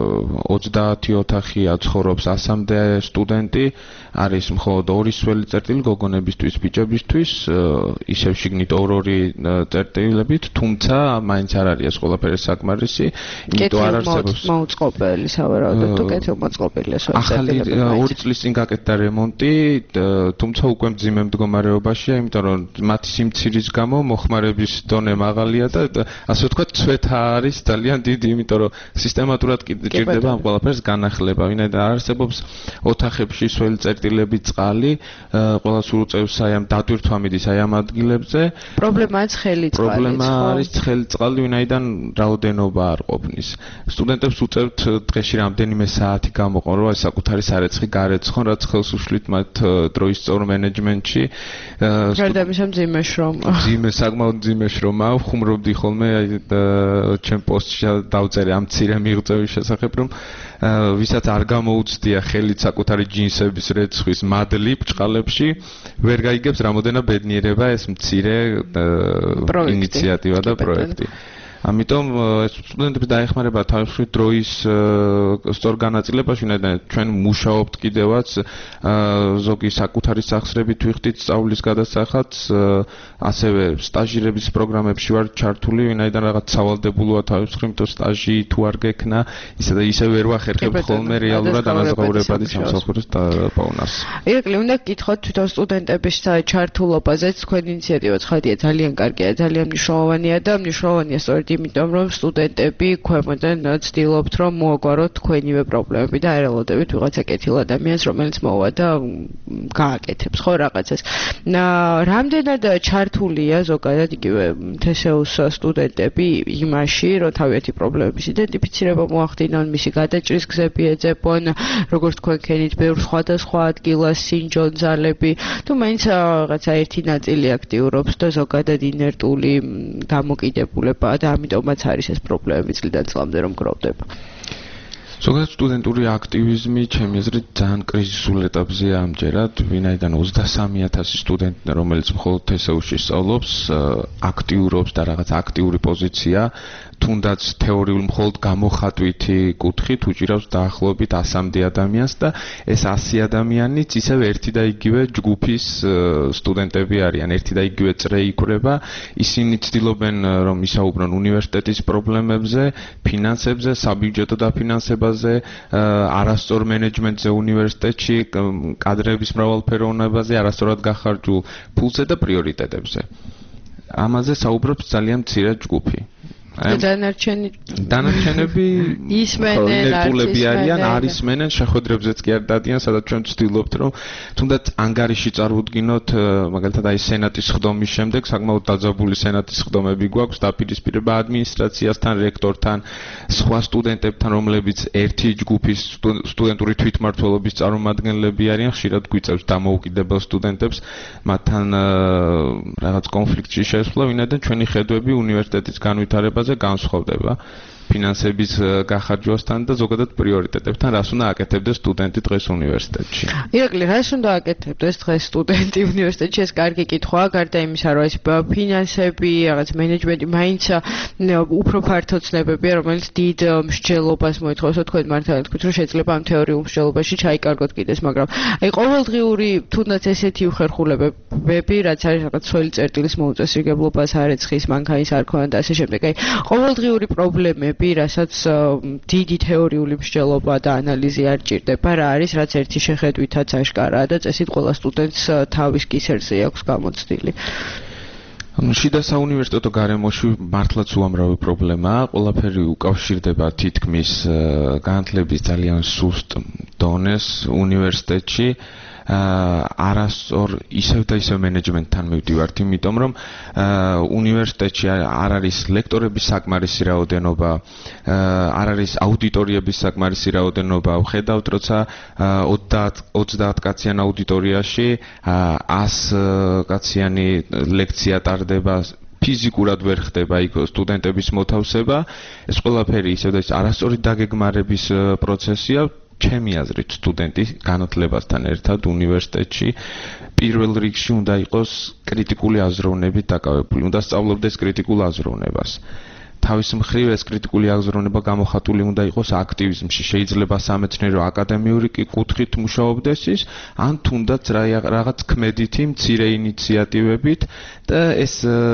ოცდაათი ოთახია ცხოვრობს ასამდე სტუდენტი, არის მხოლოდ ორი სველი წერტილი გოგონებისთვის, ბიჭებისთვის, ისევ შიგნით ორ-ორი წერტილებით, თუმცა მაინც არ არის ეს ყველაფერი საკმარისი, იმიტომ არ არსებობს მოუწყობელი, სავარაუდოდ თუ კეთილმოწყობელია სველი წერტილები. ახალი ორი წლის წინ გაკეთდა რემონტი, თუმცა უკვე მძიმე მდგომარეობაშია, იმიტომ რომ მათი სიმცირის გამო მოხმარების დონე მაღალია და ასე ვთქვათ, ცვეთა არის ძალიან დიდი, იმიტომ რომ სისტემატურად ჭირდება ამ ყველაფერს განახლება. ვინაიდან არ არსებობს ოთახებში სველი წერტილები, წყალი, ყველა სრულწევს აი ამ დატვირთვა მიდის აი ამ ადგილებზე. პრობლემაა ცხელი წყალი. პრობლემა არის ცხელი წყალი, ვინაიდან რაოდენობა არ ყოფნის. სტუდენტებს უწევთ დღეში რამდენიმე საათი გამოყონ, რომ აი საკუთარი სარეცხი გარეცხონ, რაც ხელს უშლით მათ დროის სწორ მენეჯმენტში. გარდა ამისა მძიმე შრომა. მძიმე, საკმაოდ მძიმე შრომა. ხუმრობდი ხოლმე აი ჩემ პოსტში დავწერე ამ მცირე მიღწევის შესახებ, რომ ვისაც არ გამოუცდია ხელით საკუთარი ჯინსების რეცხვის მადლი ბჭყალებში, ვერ გაიგებს რამოდენა ბედნიერება ეს მცირე ინიციატივა და პროექტი. ამიტომ სტუდენტებს დაეხმარება თავისუფლად დროის სწორ განაწილებაში, ვინაიდან ჩვენ მუშაობთ კიდევაც ზოგი საკუთარი სახსრებით ვიხდით სწავლის გადასახადს, ასევე სტაჟირების პროგრამებში ვარ ჩართული, ვინაიდან რაღაც სავალდებულოა თავისუფლად, იმიტომ სტაჟი თუ არ გექნა, ისე და ისე ვერ ვახერხებ ხოლმე რეალურად ანაზღაურებადი სამსახურის პოვნას. ირაკლი, უნდა გკითხოთ თვითონ სტუდენტების ჩართულობაზე, თქვენ ინიციატივა ცხადია, ძალიან კარგია, ძალიან მნიშვნელოვანია და მნიშვნელოვანია სწორედ იმიტომ რომ სტუდენტები ქვემოდან ცდილობთ რომ მოაგვაროთ თქვენივე პრობლემები და აერელოდებით ვიღაცა კეთილ ადამიანს რომელიც მოვა და გააკეთებს ხო რაღაცას. რამდენად ჩართულია ზოგადად იგივე თესეუს სტუდენტები იმაში რომ თავიანთი პრობლემების იდენტიფიცირება მოახდინონ, მისი გადაჭრის გზები ეძებონ, როგორც თქვენ ქენით ბევრ სხვადასხვა ადგილას სინჯონ ძალები, თუ მაინც რაღაცა ერთი ნაწილი აქტიურობს და ზოგადად ინერტული დამოკიდებულება და ამიტომაც არის ეს პრობლემები წლიდან წლამდე რომ გროვდება. ზოგადად სტუდენტური აქტივიზმი ჩემი აზრით ძალიან კრიზისულ ეტაპზეა ამჯერად, ვინაიდან ოცდასამი ათასი სტუდენტი, რომელიც მხოლოდ თესეუსში სწავლობს, აქტიურობს და რაღაც აქტიური პოზიცია, თუნდაც თეორიულ მხოლოდ გამოხატვითი კუთხით უჭირავს დაახლოებით ასამდე ადამიანს და ეს ასი ადამიანიც ისევ ერთი და იგივე ჯგუფის სტუდენტები არიან, ერთი და იგივე წრე იკვრება, ისინი ცდილობენ რომ ისაუბრონ უნივერსიტეტის პრობლემებზე, ფინანსებზე, საბიუჯეტო დაფინანსებაზე, არასწორ მენეჯმენტზე უნივერსიტეტში, კადრების მრავალფეროვნებაზე, არასწორად გახარჯულ ფულზე და პრიორიტეტებზე. ამაზე საუბრობს ძალიან მცირე ჯგუფი. დანარჩენი დანარჩენები ისმენენ, ნეტულები არიან, არ ისმენენ, შეხვედრებზეც კი არ დადიან, სადაც ჩვენ ვცდილობთ, რომ თუნდაც ანგარიში წარუდგინოთ, მაგალითად აი სენატის ხდომის შემდეგ, საკმაოდ დაძაბული სენატის ხდომები გვაქვს, დაპირისპირება ადმინისტრაციასთან, რექტორთან, სხვა სტუდენტებთან, რომლებიც ერთი ჯგუფის სტუდენტური თვითმმართველობის წარმომადგენლები არიან, ხშირად გვიწევს დამოუკიდებელ სტუდენტებს, მათთან რაღაც კონფლიქტში შესვლა, ვინაიდან ჩვენი ხედვები უნივერსიტეტის განვითარებაზე განსხვავდება ფინანსების გახარჯვასთან და ზოგადად პრიორიტეტებთან, რას უნდა აკეთებდეს სტუდენტი დღეს უნივერსიტეტში. ირაკლი, რას უნდა აკეთებდეს დღეს სტუდენტი უნივერსიტეტში? ეს კარგი კითხვაა, გარდა იმისა, რომ ეს ფინანსები, რაღაც მენეჯმენტი, მაინც უფრო ფართო ცნებებია, რომელიც დიდ მსჯელობას მოითხოვს, თქვენ მართალია თქვით, რომ შეიძლება ამ თეორიულ მსჯელობაში ჩაიკარგოთ კიდეს, მაგრამ აი ყოველდღიური თუნდაც ესეთი უხერხულებები, რაც არის რაღაც სველი წერტილის მოუწესრიგებლობა, სარეცხის, მანქანის არქონა და ასე შემდეგ, აი ყოველდღიური პრობლემები რასაც დიდი თეორიული მსჯელობა და ანალიზი არ ჭირდება, რა არის, რაც ერთი შეხედვითაც აშკარაა და წესით ყველა სტუდენტს თავის კისერზე აქვს გამოცდილი. შიდა საუნივერსიტეტო გარემოში მართლაც უამრავი პრობლემაა, ყველაფერი უკავშირდება თითქმის განათლების ძალიან სუსტ დონეს უნივერსიტეტში. არასწორ ისევ და ისევ მენეჯმენტთან მივდივართ, იმიტომ რომ უნივერსიტეტში არ არის ლექტორების საკმარისი რაოდენობა, არ არის აუდიტორიების საკმარისი რაოდენობა. ვხედავთ, როცა ოცდაათ კაციან აუდიტორიაში ას კაციანი ლექცია ტარდება, ფიზიკურად ვერ ხდება იქ სტუდენტების მოთავსება. ეს ყველაფერი ისევ და ისევ არასწორი დაგეგმარების პროცესია. ჩემი აზრით, სტუდენტი განათლებასთან ერთად უნივერსიტეტში პირველ რიგში უნდა იყოს კრიტიკული აზროვნებით დაკავებული, უნდა სწავლობდეს კრიტიკულ აზროვნებას. თავის მხრივ ეს კრიტიკული აზროვნება გამოხატული უნდა იყოს აქტივიზმში, შეიძლება სამეცნიერო აკადემიური კუთხით მუშაობდეს ის, ან თუნდაც რაღაც ქმედითი მცირე ინიციატივებით და ეს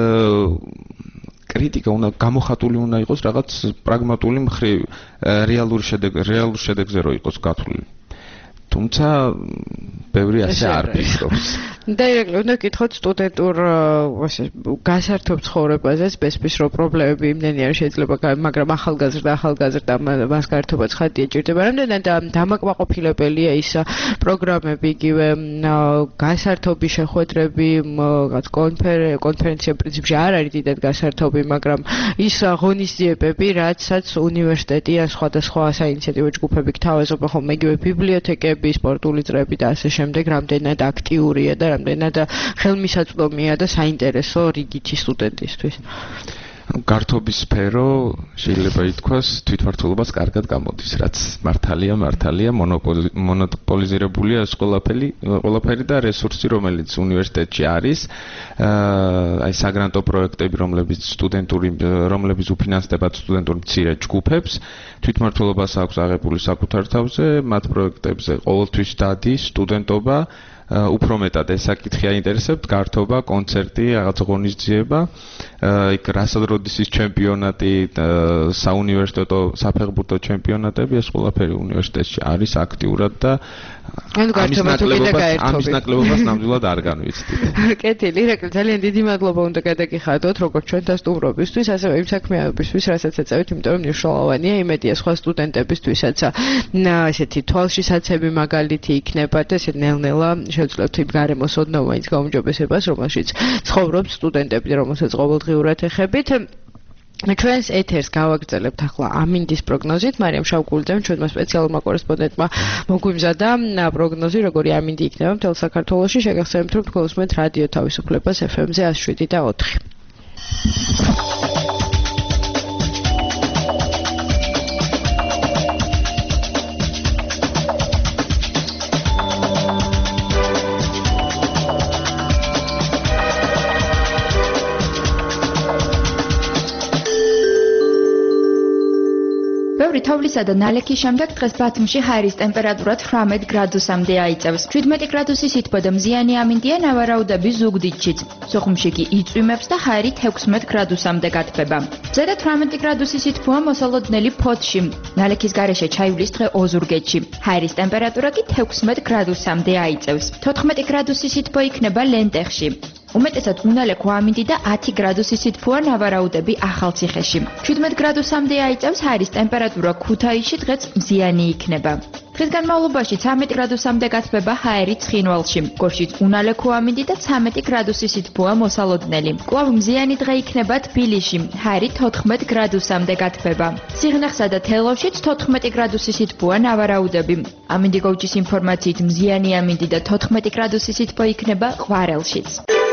კრიტიკა უნდა გამოხატული უნდა იყოს რაღაც პრაგმატული მხრივ, რეალური შედეგ რეალურ შედეგზე რო იყოს გათვლილი. თუმცა ბევრი ასე არ ფიქრობს. და ირაკლი, უნდა გითხოთ სტუდენტურ გასართობ ცხოვრებაზე სპეციფიურ პრობლემები იმდენი არ შეიძლება, მაგრამ ახალგაზრდა ახალგაზრდა მას გართობა ცხადია ჭირდება. რამდენად დამაკმაყოფილებელია ის პროგრამები, იგივე გასართობი შეხვედრები, კონფერენცია პრინციპში არ არის დიდად გასართობი, მაგრამ ის ღონისძიებები, რაცაც უნივერსიტეტი ან სხვადასხვა საინიციატივო ჯგუფები გთავაზობენ ხოლმე, იგივე ბიბლიოთეკები, სპორტული წრეები და ასე შემდეგ, რამდენად აქტიურია და რამდენად ხელმისაწვდომია და საინტერესო რიგითი სტუდენტისთვის. გართობის სფერო შეიძლება ითქვას თვითმმართველობას კარგად გამოდის, რაც მართალია, მართალია, მონოპოლიზირებულია ეს ყველაფერი, ყველაფერი და რესურსი, რომელიც უნივერსიტეტში არის, აი საგრანტო პროექტები, რომლებიც სტუდენტური, რომლებიც უფინანსდებათ სტუდენტურ მცირე ჯგუფებს, თვითმმართველობას აქვს აღებული საკუთარ თავზე, მათ პროექტებზე ყოველთვის დადის სტუდენტობა. უფრო მეტად ეს საკითხი აინტერესებთ, გართობა, კონცერტი, რაღაც ღონისძიება, იქ რასადროდისის ჩემპიონატი, საუნივერსიტეტო, საფეხბურთო ჩემპიონატები, ეს ყველაფერი უნივერსიტეტში არის აქტიურად და ამის ნაკლებობას ნამდვილად არ განვიცდით. კეთილი, ირაკლი, ძალიან დიდი მადლობა უნდა გადაგიხადოთ, როგორც ჩვენთან სტუმრობისთვის, ასევე იმ საქმიანობისთვის, რასაც ეწევით, იმიტომ რომ მნიშვნელოვანია, იმედია სხვა სტუდენტებისთვისაც ესეთი თვალშისაცემი მაგალითი იქნება და ესე ნელ-ნელა შეძლოთ იმ გარემოს ოდნავ მაინც გაუმჯობესებას, რომელშიც ცხოვრობს სტუდენტები, რომელსაც ყოველდღიურად ეხებით. ჩვენს ეთერს გავაგრძელებთ ახლა ამინდის პროგნოზით. მარიამ შავკულიძემ ჩვენმა სპეციალურმა კორესპონდენტმა მოგვიმზადა პროგნოზი, როგორი ამინდი იქნება მთელ საქართველოში. შეგახსენებთ, რომ გულისხმობთ რადიო თავისუფლებას ეფ ემ-ზე one oh seven და ოთხი. თოვლისა და ნალექის შემდეგ დღეს ბათუმში ჰაერის ტემპერატურა თვრამეტ გრადუსამდე აიწევს. შვიდმეტი გრადუსი სითბო და მზიანი ამინდია ნავარაუდები ზუგდიდშიც. სოხუმში კი იწვიმებს და ჰაერი თექვსმეტ გრადუსამდე გათბება. ზედა თვრამეტი გრადუსი სითბოა მოსალოდნელი ფოთში. ნალექის გარეშე ჩაივლის დღე ოზურგეთში. ჰაერის ტემპერატურა კი თექვსმეტ გრადუსამდე აიწევს. თოთხმეტი გრადუსი სითბო იქნება ლენტეხში. უმეტესად უნალექო ამინდი და ათი გრადუსი სითბოა ნავარაუდები ახალციხეში. შვიდმეტ გრადუსამდე აიწევს ჰაერის ტემპერატურა ქუთაისში, დღეც მზიანი იქნება. დღის განმავლობაში ცამეტი გრადუსამდე გათბება ჰაერი ცხინვალში. გორშიც უნალექო ამინდი და ცამეტი გრადუსი სითბოა მოსალოდნელი. კვლავ მზიანი დღე იქნება თბილისში. ჰაერი თოთხმეტ გრადუსამდე გათბება. სიღნაღსა და თელავშიც თოთხმეტი გრადუსი სითბოა ნავარაუდები. ამინდიგოუჯის ინფორმაციით მზიანი ამინდი და თოთხმეტი გრადუსი სითბო იქნება ყვარელშიც.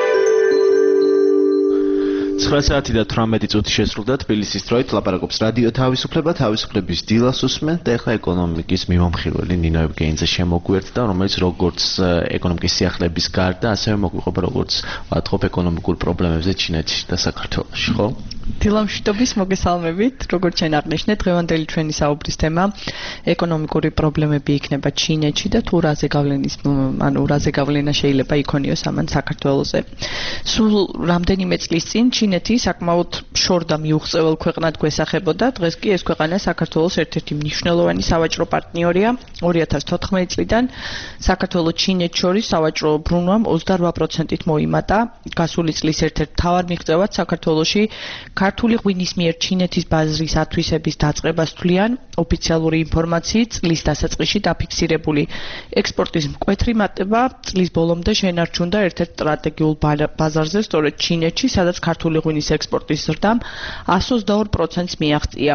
ცხრა საათი და თვრამეტი წუთი შესრულდა თბილისის დროით. ლაპარაკობს რადიო თავისუფლება, თავისუფლების დილას უსმენთ და ახლა ეკონომიკის მიმომხილველი ნინო ევგენიძე შემოგვიერთდა, რომელიც როგორც ეკონომიკის სიახლეების გარდა, ასევე მოგვიყვება როგორც ვათხოვ ეკონომიკურ პრობლემებზე ჩინეთში და საქართველოში, ხო? დილამშვიდობის მოგესალმებით. როგორც ჩვენ აღნიშნეთ, დღევანდელი ჩვენი საუბრის თემა ეკონომიკური პრობლემები იქნება ჩინეთში და თუ რაზე გავლენის, ანუ რაზე გავლენა შეიძლება იქონიოს ამან საქართველოზე. სულ რამდენიმე წლის წინ ჩინეთი საკმაოდ შორდა მიუღწევალ ქვეყნად გვესახებოდა. დღეს კი ეს ქვეყანა საქართველოს ერთ-ერთი მნიშვნელოვანი სავაჭრო პარტნიორია. ორი ათას თოთხმეტი წლიდან საქართველოს ჩინეთს შორის სავაჭრო ბრუნვამ ოცდარვა პროცენტით მოიმატა. გასული წლის ერთ-ერთ მთავარ მიღწევად საქართველოში ქართული ღვინის მიერ ჩინეთის ბაზრის ათვისების დაწყებას თვლიან ოფიციალური ინფორმაციით წლის დასაწყისში დაფიქსირებული ექსპორტის მკვეთრი მატება წლის ბოლომდე შენარჩუნდა ერთ-ერთ სტრატეგიულ ბაზარზე, სწორედ ჩინეთში, სადაც ქართული ღვინის ექსპორტის ზრდამ εκατს ოცდაორ პროცენტს მიაღწია.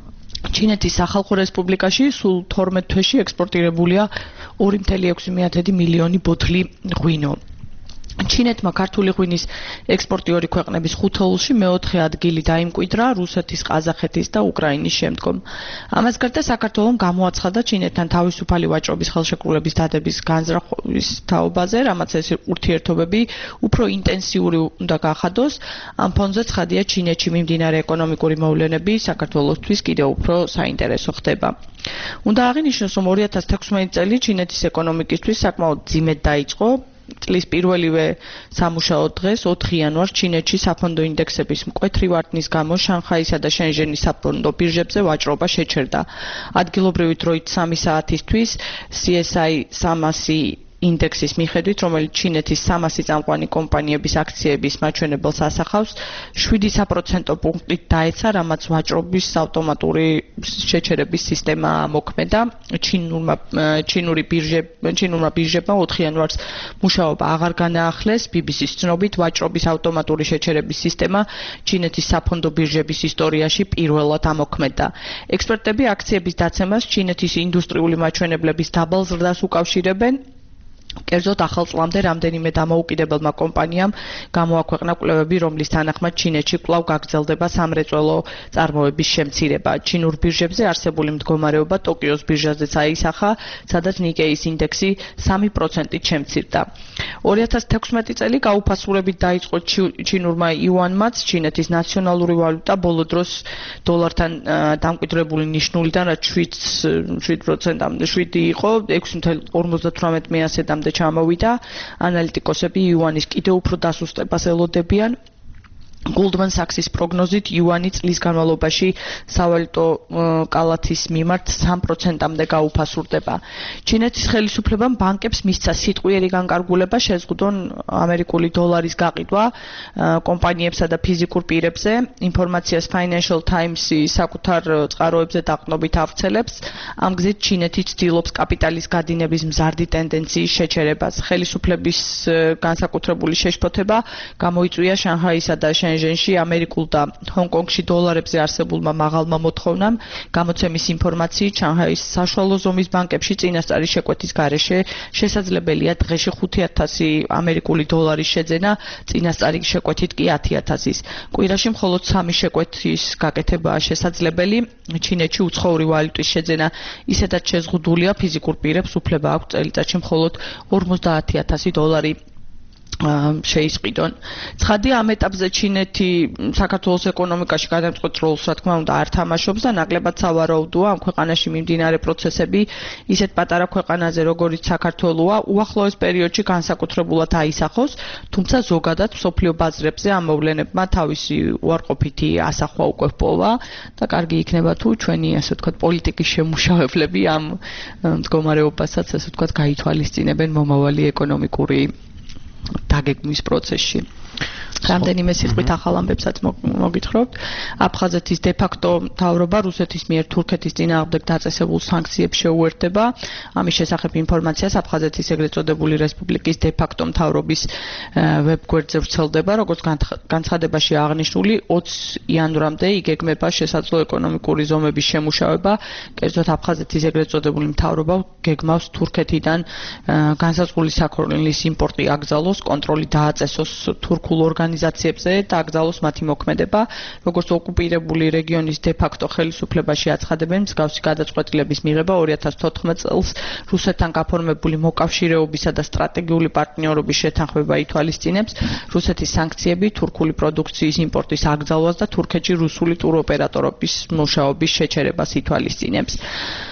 ჩინეთის სახალხო რესპუბლიკაში სულ თორმეტ თვეში ექსპორტირებულია ორი წუთი ექვსი მილიონი ბოთლი ღვინო. ჩინეთმა ქართული ღვინის ექსპორტიორი ქვეყნების ხუთეულში მეოთხე ადგილი დაიმკვიდრა რუსეთის, ყაზახეთის და უკრაინის შემდგომ. ამას გარდა საქართველომ გამოაცხადა ჩინეთთან თავისუფალი ვაჭრობის ხელშეკრულების დადების განზრახვის თაობაზე, რამაც ეს ურთიერთობები უფრო ინტენსიური უნდა გახადოს. ამ ფონზე ცხადია ჩინეთში მიმდინარე ეკონომიკური მოვლენები საქართველოსთვის კიდევ უფრო საინტერესო ხდება. უნდა აღინიშნოს, რომ ორი ათას თექვსმეტი წელი ჩინეთის ეკონომიკისთვის საკმაოდ ძიმედ დაიწყო. წლის პირველივე სამუშაო დღეს ოთხი იანვარს ჩინეთში საფონდო ინდექსების მკვეთრი ვარდნის გამო შანხაისა და შენჟენის საფონდო ბირჟებზე ვაჭრობა შეჩერდა. ადგილობრივი დროით სამი საათისთვის C S I სამასი ინდექსის მიხედვით, რომელიც ჩინეთის სამასი წამყვანი კომპანიების აქციების მაჩვენებელს ასახავს, შვიდი საპროცენტო პუნქტით დაეცა, რამაც ვაჭრობის ავტომატური შეჩერების სისტემა მოქმედა. ჩინურმა ჩინური ბირჟებმა ჩინურმა ბირჟებმა ოთხი იანვარს მუშაობა აღარ განაახლეს. B B C-ის ცნობით, ვაჭრობის ავტომატური შეჩერების სისტემა ჩინეთის საფონდო ბირჟების ისტორიაში პირველად ამოქმედდა. ექსპერტები აქციების დაცემას ჩინეთის ინდუსტრიული მაჩვენებლების დაბალ ზრდას უკავშირებენ. კერძოდ ახალ წლამდე რამდენიმე დამოუკიდებელმა კომპანიამ გამოაქვეყნა კვლევები, რომლის თანახმად ჩინეთში კვლავ გაგრძელდება სამრეწველო წარმოების შემცირება. ჩინურ ბირჟებზე არსებული მდგომარეობა ტოკიოს ბირჟაზეც აისახა, სადაც ნიკეის ინდექსი სამი პროცენტით შემცირდა. ორი ათას თექვსმეტი წელი გაუფასურებით დაიწყო ჩინურმა იუანმაც, ჩინეთის ნაციონალური ვალუტა ბოლო დროს დოლართან დამკვიდრებული ნიშნულიდან, რაც შვიდ პროცენტამდე შვიდი იყო, ექვსი წუთი ორმოცდათვრამეტი მეასედან ჩამოვიდა. ანალიტიკოსები იუანის კიდევ უფრო დასუსტებას ელოდებიან. Goldman Sachs-ის პროგნოზით იუანი წლის განმავლობაში სავალუტო კალათის მიმართ სამი პროცენტამდე გაუფასურდება. ჩინეთის ხელისუფლებამ ბანკებს მისცა სიტყვიერი განკარგულება შეზღუდონ ამერიკული დოლარის გაყიდვა კომპანიებსა და ფიზიკურ პირებზე. ინფორმაციას Financial Times-ი საკუთარ წყაროებზე დაყრდნობით ავრცელებს. ამ გზით ჩინეთი ცდილობს კაპიტალის გადინების მზარდი ტენდენციის შეჩერებას. ხელისუფლების განსაკუთრებული შეშფოთება გამოიწვია შანხაისა და შენჟენში ამერიკულ და ჰონკონგში დოლარებზე არსებულმა მაღალმა მოთხოვნამ. გამოცემის ინფორმაციით შანხაის საშუალო ზომის ბანკებში წინასწარი შეკვეთის გარეშე შესაძლებელია დღეში ხუთი ათასი ამერიკული დოლარის შეძენა, წინასწარი შეკვეთით კი ათი ათასის. კვირაში მხოლოდ სამი შეკვეთის გაკეთებაა შესაძლებელი. ჩინეთში უცხოური ვალუტის შეძენა ისედაც შეზღუდულია, ფიზიკურ პირებს უფლება აქვს წელიწადში მხოლოდ ორმოცდაათი ათასი დოლარი შეისყიდონ. ცხადია, ამ ეტაპზე ჩინეთი საქართველოს ეკონომიკაში გადამწყვეტ როლს, რა თქმა უნდა, არ თამაშობს და ნაკლებად სავარაუდოა ამ ქვეყანაში მიმდინარე პროცესები ისეთ პატარა ქვეყანაზე, როგორიც საქართველოა, უახლოეს პერიოდში განსაკუთრებულად აისახოს, თუმცა ზოგადად მსოფლიო ბაზრებზე ამ მოვლენებმა თავისი უარყოფითი ასახვა უკვე ჰპოვა და კარგი იქნება თუ ჩვენი, ასე ვთქვათ, პოლიტიკის შემმუშავებლები ამ მდგომარეობასაც, ასე ვთქვათ, გაითვალისწინებენ მომავალი ეკონომიკური დაგეგმვის პროცესში. რამდენიმე სიტყვით ახალ ამბებსაც მოგითხრობთ. აფხაზეთის დე-ფაქტო მთავრობა რუსეთის მიერ თურქეთის წინააღმდეგ დაწესებულ სანქციებს შეუერთდება. ამის შესახებ ინფორმაციას აფხაზეთის ეგრეთ წოდებული რესპუბლიკის დე-ფაქტო მთავრობის ვებგვერდზე ვრცელდება, როგორც განცხადებაში აღნიშნული, ოცი იანვრამდე იგეგმება შესაძლო ეკონომიკური ზომების შემუშავება. კერძოდ აფხაზეთის ეგრეთ წოდებული მთავრობა გეგმავს თურქეთიდან განსაზღვრული საქონლის იმპორტი აკრძალოს, კონტროლი დააწესოს თურქულ ორგანიზაციებზე და აკრძალოს მათი მოქმედება. როგორც ოკუპირებული რეგიონის დე-ფაქტო ხელისუფლებაში აცხადებენ, მსგავსი გადაწყვეტილების მიღება ორი ათას თოთხმეტ წელს რუსეთთან გაფორმებული მოკავშირეობისა და სტრატეგიული პარტნიორობის შეთანხმება ითვალისწინებს. რუსეთის სანქციები თურქული პროდუქციის იმპორტის აკრძალვას და თურქეთში რუსული ტუროპერატორობის მუშაობის შეჩერებას ითვალისწინებს.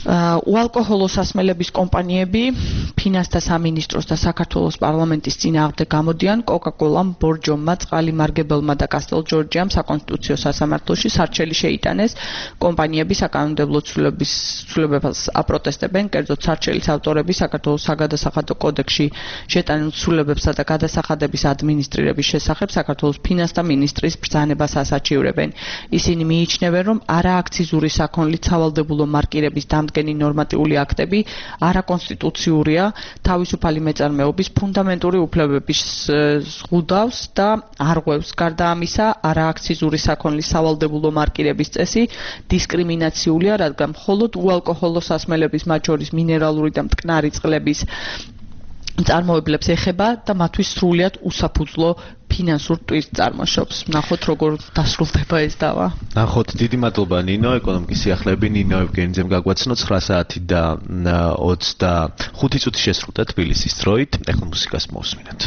უალკოჰოლო სასმელების კომპანიები ფინანსთა სამინისტროს და საქართველოს პარლამენტის წინააღმდეგ გამოდიან კოკა-კოლამ, ბორჯომმა, წყალი მარგებელმა და კასტელ ჯორჯიამ საკონსტიტუციო სასამართლოში სარჩელი შეიტანეს. კომპანიები საკანონმდებლო ცვლილებების ცვლილებებს აპროტესტებენ, კერძოდ სარჩელის ავტორები საქართველოს საგადასახადო კოდექსში შეტანილ ცვლილებებსა და გადასახადების ადმინისტრირების შესახებ საქართველოს ფინანსთა მინისტრის ბრძანებას ასაჩივრებენ. ისინი მიიჩნევენ, რომ არააქციზური საქონლით სავალდებულო მარკირების დამდგენი ნორმატიული აქტები არაკონსტიტუციურია, თავისუფალი მეწარმეობის ფუნდამენტური უფლებების ზღუდავს და არღვევს. გარდა ამისა, არააქციზური საქონლის სავალდებულო მარკირების წესი დისკრიმინაციულია, რადგან მხოლოდ უალკოჰოლო სასმელების, მათ შორის მინერალური და მტკნარი წყლების წარმოებლებს ეხება და მათთვის სრულიად უსაფუძვლო ფინანსურ ტვირთს წარმოშობს. ნახოთ როგორ დასრულდება ეს დავა. ნახოთ, დიდი მადლობა ნინო, ეკონომიკის სიახლეები ნინო ევგენიძემ გაგვაცნო ცხრა საათი და ოცდახუთი წუთი შესრულდა თბილისის დროით. ეხლა მუსიკას მოვსმინოთ.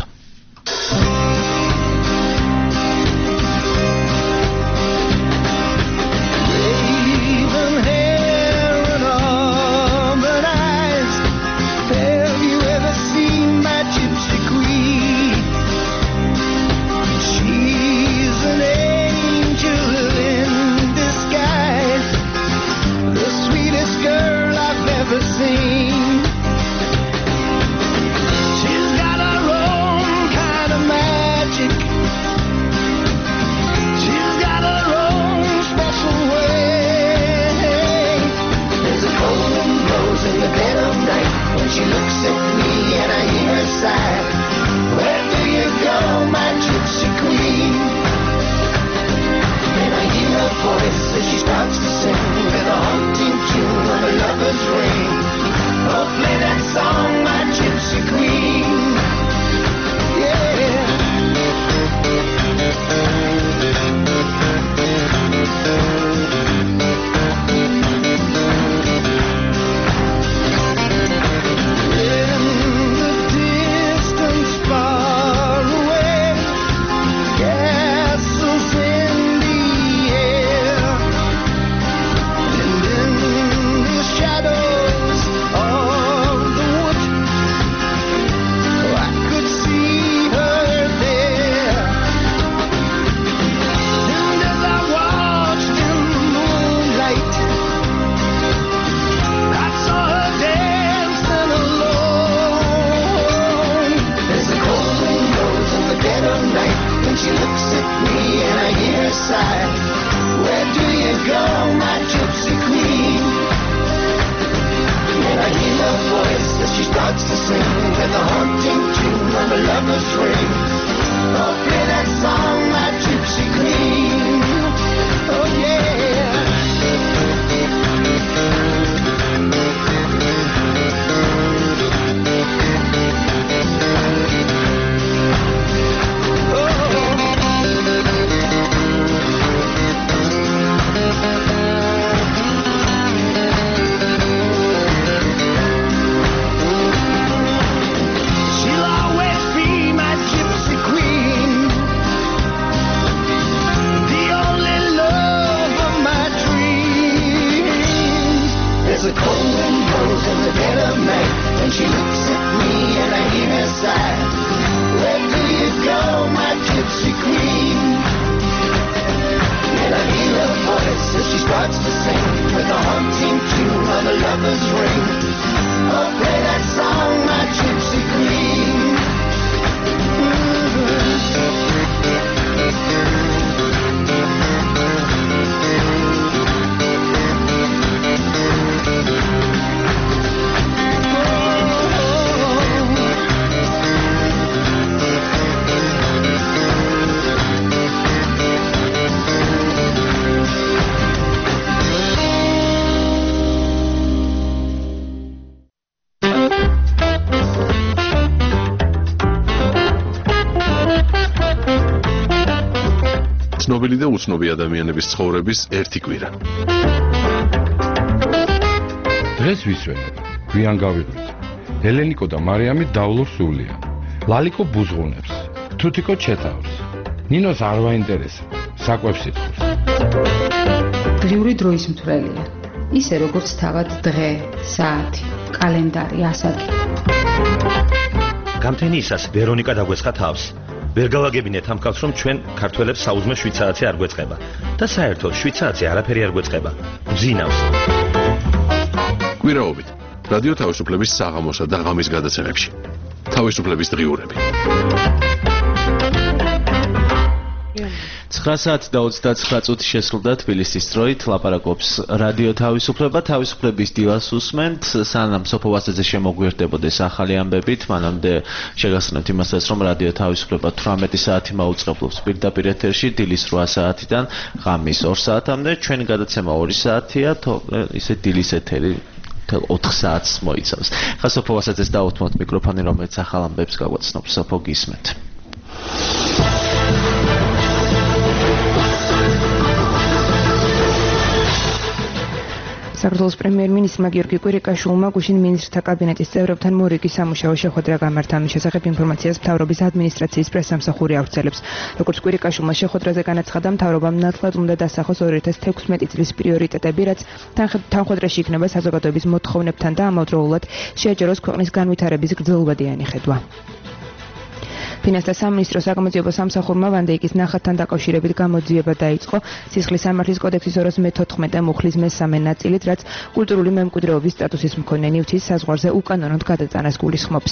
ცნობილი და უცნობი ადამიანების ცხოვრების ერთი კვირა. დღეს ვისვენებ, გვიან გავიღვიძ. ელენიკო და მარიამი დავლობს სულია. ლალიკო ბუზღუნებს, თუთიკო ჩეთავს. ნინოს არ ვაინტერესებს, საკვებს იტყვის. დღიური დროის მთვრელია. ისე როგორც თავად დღე, საათი, კალენდარი, ასაკი. გამთენიისას ვერონიკა დაგვეცხა თავს. ვერ გავაგებინეთ ამ ხალხს, რომ ჩვენ ქართველებს საუზმე შვიდ საათი არ გვეწყება და საერთოდ შვიდ საათი არაფერი არ გვეწყება. გძინავს. კვირაობით რადიო თავისუფლების საღამოსა და ღამის გადაცემებში. თავისუფლების დღიურები. ცხრა საათი და ოცდაცხრა წუთი შესრულდა თბილისის დროით, ლაპარაკობს რადიო თავისუფლება, თავისუფლების დილას უსმენთ, სანამ სოფო ვასაძე შემოგვიერთდებოდეს ახალი ამბებით, მანამდე შეგახსენებთ იმასაც, რომ რადიო თავისუფლება თვრამეტი საათი მაუწყებლობს პირდაპირ ეთერში, დილის რვა საათიდან ღამის ორ საათამდე, ჩვენი გადაცემა ორი საათია, ისე დილის ეთერი ოთხ საათს მოიცავს. ხა სოფო ვასაძეს დაუთმოთ მიკროფონი, რომელიც ახალ ამბებს გაგვაცნობს. სოფო, გისმენთ. საქართველოს პრემიერ-მინისტრმა გიორგი კვირიკაშვილმა გუშინ მინისტრთა კაბინეტის წევრებთან მორიგი სამუშაო შეხვედრა გამართა. ამის შესახებ ინფორმაციას მთავრობის ადმინისტრაციის პრესსამსახური ავრცელებს. როგორც კვირიკაშვილმა შეხვედრაზე განაცხადა, მთავრობამ ნათლად უნდა დასახოს ორი ათას თექვსმეტი წლის პრიორიტეტები, რაც თანხმდაში იქნება საზოგადოების მოთხოვნებთან და ამავდროულად შეაჯეროს ქვეყნის განვითარების გრძელვადიანი ხედვა. ფინანსთა სამინისტროს საგამოძიებო სამსახურმა ვანდეიკის ნახატთან დაკავშირებით გამოძიება დაიწყო სისხლის სამართლის კოდექსის ორას მეთოთხმეტე მუხლის მესამე ნაწილით, რაც კულტურული მემკვიდრეობის სტატუსის მქონე ნივთის საზღვარზე უკანონოდ გადატანას გულისხმობს.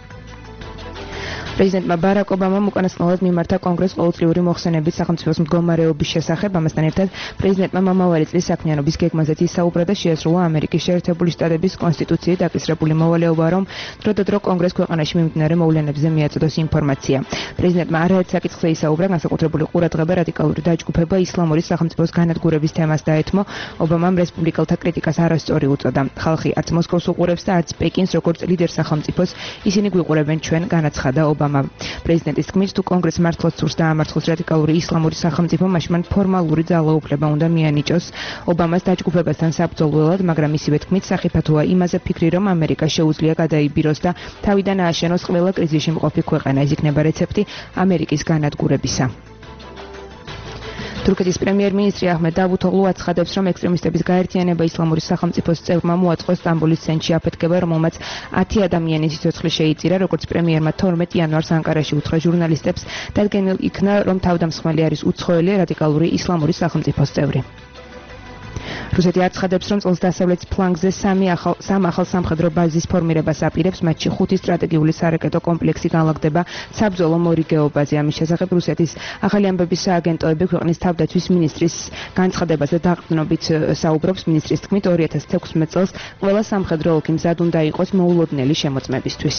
პრეზიდენტმა ბარაკ ობამამ უკანასკნელად მიმართა კონგრესს ყოველწლიური მოხსენებით სახელმწიფოს მდგომარეობის შესახებ. ამასთან ერთად პრეზიდენტმა მომავალი წლის საქმიანობის გეგმაზეც ისაუბრა და შეასრულა ამერიკის შეერთებული შტატების კონსტიტუციით დაკისრებული მოვალეობა, რომ დროდადრო კონგრესს ქვეყანაში მიმდინარე მოვლენებზე მიაწოდოს ინფორმაცია. პრეზიდენტმა არაერთ საკითხზე ისაუბრა, განსაკუთრებული ყურადღება რადიკალური დაჯგუფება ისლამური სახელმწიფოს განადგურების თემას დაეთმო. ობამამ რესპუბლიკელთა კრიტიკას არასწორი უწოდა. ხალხი არც მოსკოვს უყურებს და არც პეკინს როგორც ლიდერ სახელმწიფოს, ისინი გვიყურებენ ჩვენ, განაცხადა ობამა. პრეზიდენტის თქმით, თუ კონგრესს მართლაც სურს დაამარცხოს რადიკალური ისლამური სახელმწიფო, მაშინ მან ფორმალური ძალაუფლება უნდა მიანიჭოს ობამას დაჯგუფებასთან საბრძოლველად, მაგრამ ისივე თქმით, სახიფათოა იმაზე ფიქრი, რომ ამერიკა შეუძლია გადაიბიროს და თავიდან ააშენოს ყველა კრიზისში მყოფი ქვეყანა. ეს იქნება რეცეპტი ამერიკის განადგურებისა. თურქეთის პრემიერ-მინისტრი აჰმედ დავუთოღლუ აცხადებს, რომ ექსტრემისტების გაერთიანება ისლამური სახელმწიფოს წევრმა მოაწყო სტამბოლის ცენტრში აფეთქება, რომელმაც ათი ადამიანის სიცოცხლე შეიწირა. როგორც პრემიერმა თორმეტ იანვარს ანკარაში უთხრა ჟურნალისტებს, დადგენილ იქნა, რომ თავდამსხმელი არის უცხოელი რადიკალური ისლამური სახელმწიფოს წევრი. რუსეთი აცხადებს, რომ წელს დასავლეთ ფლანგზე სამი ახალ სამ ახალ სამხედრო ბაზის ფორმირებას აპირებს, მათში ხუთი სტრატეგიული სარაკეტო კომპლექსი განლაგდება საბრძოლო მორიგეობაზე. ამის შესახებ რუსეთის ახალი ამბების სააგენტოები ქვეყნის თავდაცვის მინისტრის განცხადებაზე დაყრდნობით საუბრობს. მინისტრის თქმით, ორი ათას თექვსმეტ წელს ყველა სამხედრო ოლქი მზად უნდა იყოს მოულოდნელი შემოწმებისთვის.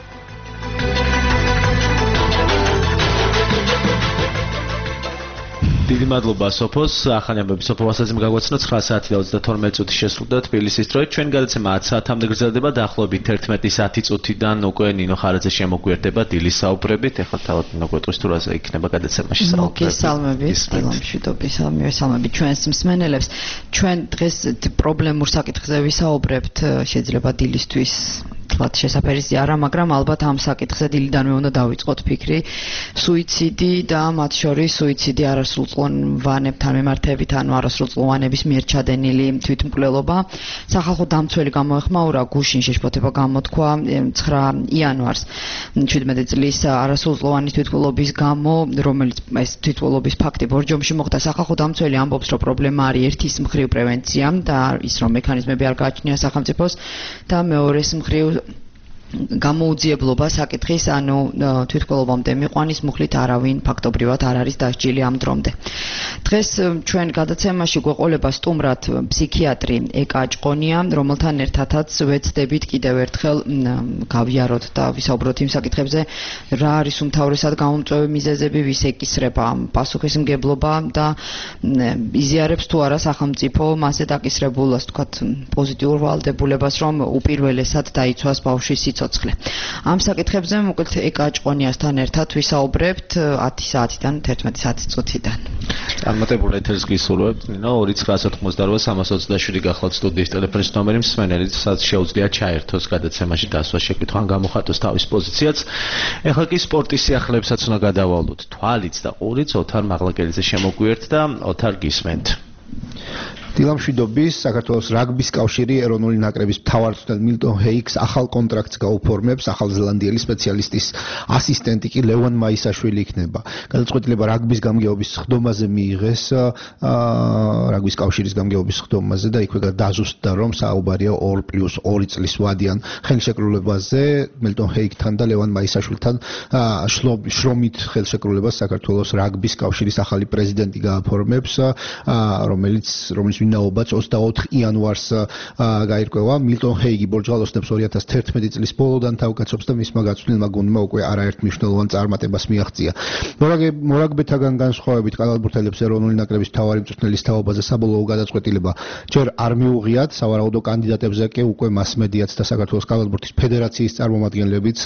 დიდი მადლობა სოფოს. ახალი ამბები სოფო ვასაძემ გაგვაცნო. ცხრა საათი და ოცდათორმეტი წუთი შესრულდა თბილისის დროით. ჩვენი გადაცემა ათი საათამდე გრძელდება. დაახლოებით ერთმეტი საათი წუთიდან უკვე ნინო ხარაძე შემოგვიერთდება დილის საუბრებით. ეხლა თავად ნინო გვეტყვის თუ რაზე იქნება გადაცემაში საუბრები. მოგესალმებით, დილომშვიდობის მივესალმებით ჩვენს მსმენელებს. ჩვენ დღეს პრობლემურ საკითხზე ვისაუბრებთ, შეიძლება დილისთვის თლად შესაფერისი არა, მაგრამ ალბათ ამ საკითხზე დილიდანვე უნდა დავიწყოთ ფიქრი. სუიციდი და მათ შორის სუიციდი არასრულწლოვანებთან მიმართებით, ანუ არასრულწლოვანების მიერ ჩადენილი თვითმკვლელობა. სახალხო დამცველი გამოეხმაურა გუშინ შეშფოთება გამოთქვა ცხრა იანვარს შვიდმეტი წლის არასრულწლოვანი თვითმკვლელობის გამო, რომელიც ეს თვითმკვლელობის ფაქტი ბორჯომში მოხდა. სახალხო დამცველი ამბობს, რომ პრობლემა არის ერთის მხრივ პრევენცია და ის რომ მექანიზმები არ გააჩნია სახელმწიფოს და მეორეს მხრივ გამოუძიებლობა საკითხის, ანუ თვითმკვლელობამდე მიყვანის მუხლით არავინ ფაქტობრივად არ არის დასჯილი ამ დრომდე. დღეს ჩვენ გადაცემაში გვეყოლება სტუმრად ფსიქიატრი ეკა ჭყონია, რომელთან ერთადაც ვეცდებით კიდევ ერთხელ გავიაროთ და ვისაუბროთ იმ საკითხებზე, რა არის უმთავრესად გამომწვევი მიზეზები, ვის ეკისრება პასუხისმგებლობა და იზიარებს თუ არა სახელმწიფო მასზე დაკისრებულას, თქვათ, პოზიტიურ ვალდებულებას, რომ უპირველესად დაიცვას ბავშვის სიცოცხლე. ამ საკითხებზე მოკლედ ეკა ჭყონიასთან ერთად ვისაუბრებთ ათი საათიდან თერთმეტი საათი წუთიდან. წარმატებულ ეთერს გისურვებთ. ნინო ორი ცხრაასა ოცდარვა სამას ოცდაშვიდი გახლავთ სტუდიის ტელეფონის ნომერი, მსმენელიც შეუძლია ჩაერთოს გადაცემაში დასვას შეკითხვა, ან გამოხატოს თავის პოზიციაც. ეხლა კი სპორტის სიახლეებსაც უნდა გადავალოთ. თვალიც და ყურიც ოთარ მაღლაკელიძე შემოგვიერთდა. ოთარ, გისმენთ. დილამშვიდობის საქართველოს რაგბის კავშირი ეროვნული ნაკრების მთავარწვრთნელ მილტონ ჰეიკს ახალ კონტრაქტს გაუფორმებს, ახალ ზელანდიელი სპეციალისტის ასისტენტი კი ლევან მაისაშვილი იქნება. გადაწყვეტილება რაგბის გამგეობის ხდომაზე მიიღეს რაგბის კავშირის გამგეობის ხდომაზე და იქვე დაზუსტდა, რომ საუბარია ორ პლუს ორი წლის ვადიან ხელშეკრულებაზე მილტონ ჰეიკთან და ლევან მაისაშვილთან შრომით ხელშეკრულებას საქართველოს რაგბის კავშირის ახალი პრეზიდენტი გააფორმებს, რომელიც რომელიც ვინაობაც ოცდაოთხ იანვარს გაირკვევა. მილტონ ჰეიგი ბორჯღალოსნებს ორი ათას თერთმეტი წლის ბოლოდან თავკაცობს და მისმა გაცვლილმა გუნდმა უკვე არაერთ მნიშვნელოვან წარმატებას მიაღწია. მორაგბეთაგან განსხვავებით კალათბურთელებს ეროვნული ნაკრების მთავარი მწვრთნელის თაობაზე საბოლოო გადაწყვეტილება ჯერ არ მიუღიათ, სავარაუდო კანდიდატებზე კი უკვე მასმედიაც და საქართველოს კალათბურთის ფედერაციის წარმომადგენლებიც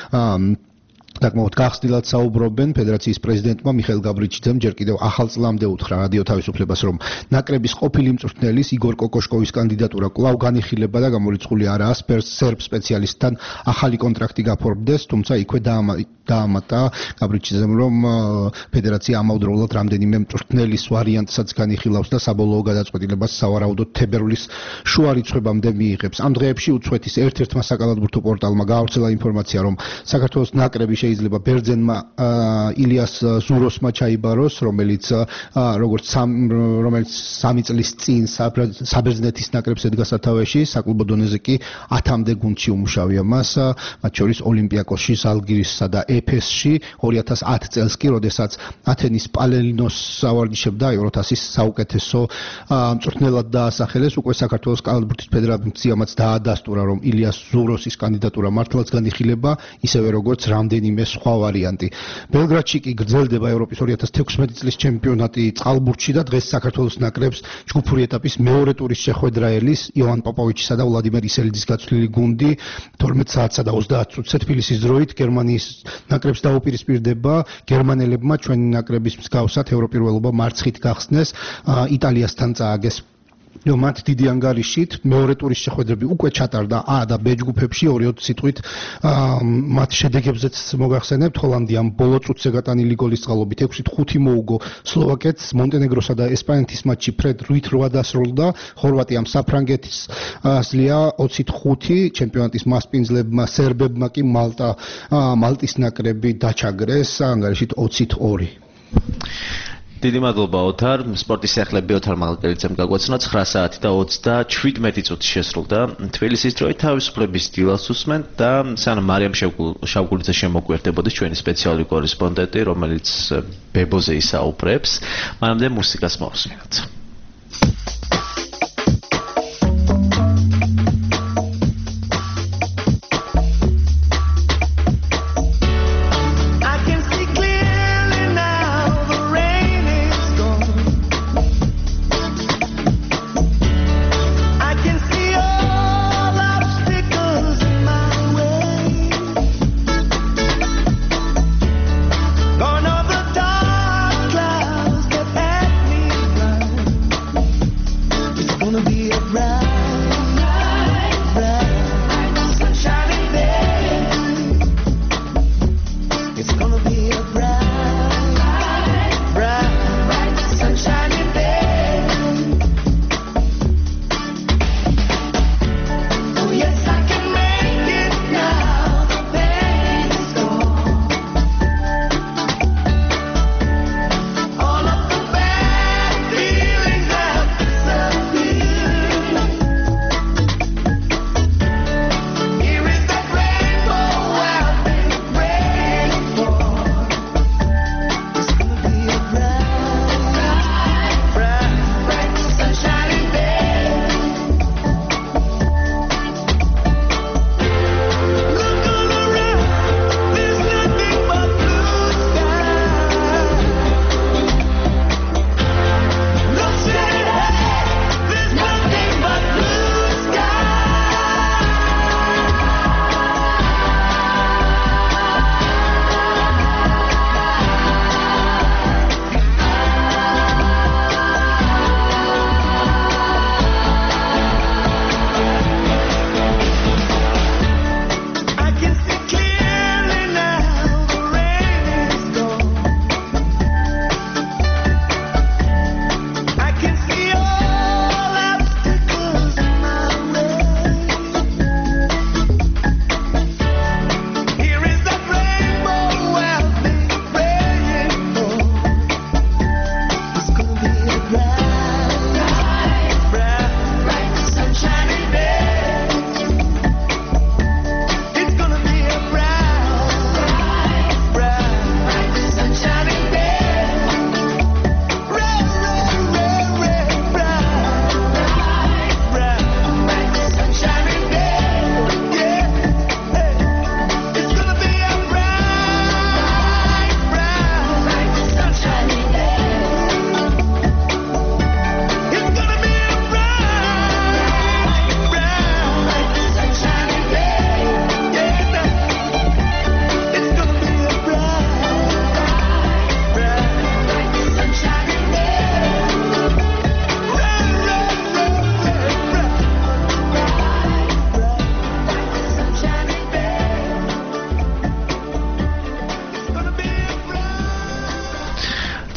საკმაოდ გახსნილად საუბრობენ. ფედერაციის პრეზიდენტმა მიხეილ გაბრიჩიძემ ჯერ კიდევ ახალ წლამდე უთხრა რადიო თავისუფლებას, რომ ნაკრების ყოფილი მწვრთნელის იგორ კოკოშკოვის კანდიდატურა კვლავ განიხილება და გამორიცხული არაა სერბ სპეციალისტთან ახალი კონტრაქტი გაფორმდეს, თუმცა იქვე დაამატა გაბრიჩიძემ, რომ ფედერაცია ამავდროულად რამდენიმე მწვრთნელის ვარიანტსაც განიხილავს და საბოლოო გადაწყვეტილებას სავარაუდოდ თებერვლის შუა რიცხვებამდე მიიღებს. ამ დღეებში უცხოეთის ერთ-ერთმა საკალათბურთო პორტალმა გაავრცელა ინფორმაცია, რომ საქართველოს ნაკრები შეიძლება ბერძენმა ილიას ზუროსმა ჩაიბაროს, რომელიც როგორც რომელიც სამი წლის წინ საბერძნეთის ნაკრებს ედგა სათავეში, საკლუბო დონეზე კი ათამდე გუნდში უმუშავია მას, მათ შორის ოლიმპიაკოსში, ზალგირისსა და ეფესში ორი ათას ათ წელს კი, როდესაც ათენის პალელინოს ავარჯიშებდა ევროთასის საუკეთესო მწვრთნელად დაასახელეს. უკვე საქართველოს კალათბურთის ფედერაციამაც დაადასტურა, რომ ილიას ზუროსის კანდიდატურა მართლაც განიხილება, ისევე როგორც რამდენიმე სხვა ვარიანტი. ბელგრადში კი გრძელდება ევროპის ორი ათას თექვსმეტი წლის ჩემპიონატი წყალბურთში და დღეს საქართველოს ნაკრებს ჯგუფური ეტაპის მეორე ტურის შეხვედრა ელის ივან პოპოვიჩისა და ვლადიმერ ისელიძის გაცვლილი გუნდი თორმეტ საათსა და ოცდაათ წუთზე თბილისის დროით გერმანიის ნაკრებს დაუპირისპირდება. გერმანელებმა ჩვენი ნაკრების მსგავსად ევროპირველობა მარცხით გახსნეს, იტალიასთან წააგეს მათ დიდი ანგარიშით. მეორე ტურის შეხვედრები უკვე ჩატარდა ა და ბ ჯგუფებში, ორი-ოთხ სიტყვით მათ შედეგებზეც მოგახსენებთ. ჰოლანდიამ ბოლო წუთზე გატანილი გოლის წყალობით ექვსით ხუთი მოუგო სლოვაკეთს, მონტენეგროსა და ესპანეთის მატჩი ფრედ რვით რვა დასრულდა. ხორვატიამ საფრანგეთის ასლია ოცით ხუთი, ჩემპიონატის მასპინძლებმა სერბებმა კი მალტა მალტის ნაკრები დაჩაგრეს ანგარიშით ოცით ორი. დიდი მადლობა ოთარ. სპორტის სახლები ოთარ მალკელიძემ გაგვაცნო ცხრა საათი და ოცდაშვიდმეტი წუთი შესრულდა. თბილისის დროით თავისუფლების დილას უსმენთ და სანამ მარიამ შავგულიძე შემოგვერდებოდეს ჩვენი სპეციალური კორესპონდენტი, რომელიც ბებოზე ისაუბრებს, მანამდე მუსიკას მოვსმინოთ. Gone over dark clouds that had me blind.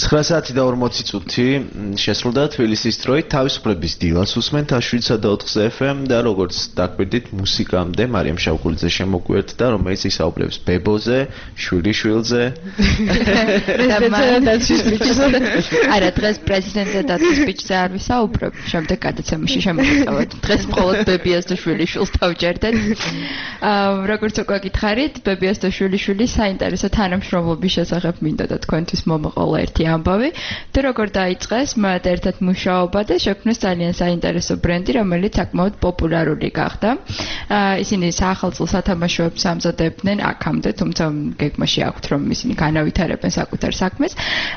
ცხრა საათი და ორმოცი წუთი შესრულდა თბილისის დროით თავისუფლების დილას უსმენთ შვიდსა და ოთხზე ეფ ემ და როგორც დაკვირდით მუსიკამდე მარიამ შავკულიძე შემოგვიერთდა რომელიც ისაუბრებს ბებოზე, შვილიშვილზე არა დღეს პრეზიდენტზე დაცვის სპიჩზე არ ვისაუბრებ შემდეგ გადაცემაში შემოგწევთ დღეს მხოლოდ ბებიას და შვილიშვილს დავჯერდეთ როგორც უკვე გითხარით ბებიას და შვილიშვილის საინტერესო თანამშრომლობის შესახებ მინდა და თქვენთვის მომაყოლა ერთი ამბავი და როგორ დაიწყეს მათ ერთად მუშაობა და შექმნეს ძალიან საინტერესო ბრენდი რომელიც საკმაოდ პოპულარული გახდა ისინი საახალწლო სათამაშოებს ამზადებდნენ აქამდე თუმცა გეგმაში აქვთ რომ ისინი განავითარებენ საკუთარ საქმეს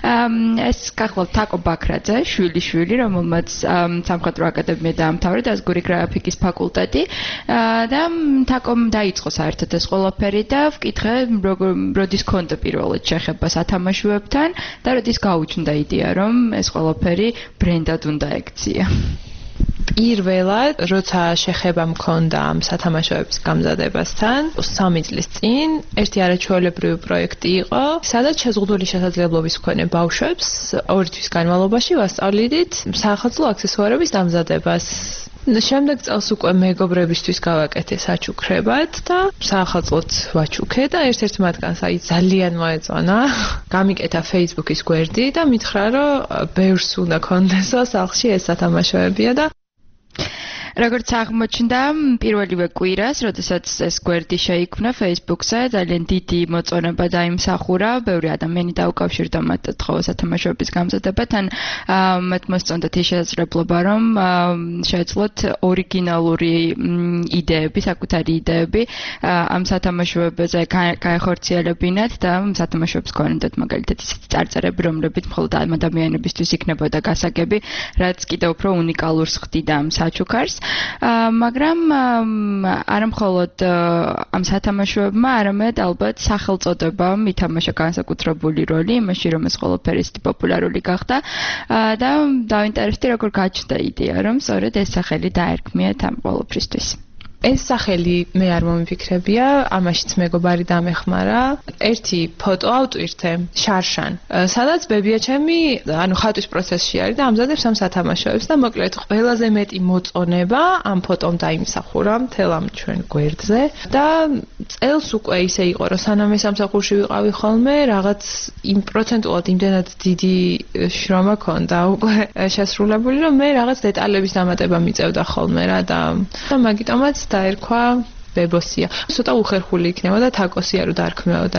ეს გახლავთ თაკო ბაქრაძე შვილიშვილი რომელმაც სამხატვრო აკადემია დაამთავრა და ასგური გრაფიკის ფაკულტეტი და თაკომ დაიწყო საერთოდ ეს ყველაფერი და ვკითხე როდის ქონდა პირველად შეხება სათამაშოებთან და როდის გაუჩნდა იდეა რომ ეს ყველაფერი ბრენდად უნდა ექცია პირველად როცა შეხება მქონდა ამ სათამაშოების გამზადებასთან სამი წლის წინ ერთი არაჩვეულებრივი პროექტი იყო სადაც შეზღუდული შესაძლებლობის მქონე ბავშვებს ორი თვის განმავლობაში ვასწავლიდით საახალწლო აქსესუარების დამზადებას შემდეგ წელს უკვე მეგობრებისთვის გავაკეთე საჩუქრებად და საახალწლოდ ვაჩუქე და ერთ-ერთ მათგანს აი ძალიან მოეწონა. გამიკეთა Facebook-ის გვერდი და მითხრა რომ ბევრს უნდა კონდესო სახლში ეს სათამაშოებია და როგორც აღმოჩნდა პირველივე კვირას, როდესაც ეს გვერდი შეიქმნა Facebook-ზე, ძალიან დიდი მოწონება დაიმსახურა, ბევრი ადამიანი დაუკავშირდა მათ თხოვა სათამაშოების გამზადებასთან, მათ მოსწონდათ ის შესაძლებლობა, რომ შეეძლოთ ორიგინალური იდეები, საკუთარი იდეები ამ სათამაშოებზე გაეხორციელებინათ და სათამაშოებს ქონდათ მაგალითად ისეთი წარწერები, რომლებიც მხოლოდ ამ ადამიანებისთვის იქნებოდა გასაგები, რაც კიდევ უფრო უნიკალურს ხდიდა ამ საჩუქარს. მაგრამ არა მხოლოდ ამ სათამაშოებმა, არამედ ალბათ სახელწოდებამ ითამაშა განსაკუთრებული როლი იმაში, რომ ეს ყველაფერი ისეთი პოპულარული გახდა და დავინტერესდი როგორ გაჩნდა იდეა, რომ სწორედ ეს სახელი დაერქმიათ ამ ყველაფრისთვის. ეს სახელი მე არ მომიფიქრებია, ამაშიც მეგობარი დამეხმარა. ერთი ფოტო ავტვირთე შარშან, სადაც ბებია ჩემი, ანუ ხატვის პროცესში არის და ამზადებს ამ სათამაშოებს და მოკლედ ყველაზე მეტი მოწონება ამ ფოტომ დაიმსახურა მთელ ამ ჩვენ გვერდზე და წელს უკვე ისე იყო, რომ სანამ ეს სამსახურში ვიყავი ხოლმე, რაღაც იმ პროცენტულად იმდენად დიდი შრომა ქონდა უკვე შესრულებული, რომ მე რაღაც დეტალების დამატება მიწევდა ხოლმე რა და მაგიტომაც დაერქვა ბებოსია. ცოტა უხერხული იქნება და თაკოსია რო დაარქმეოდა.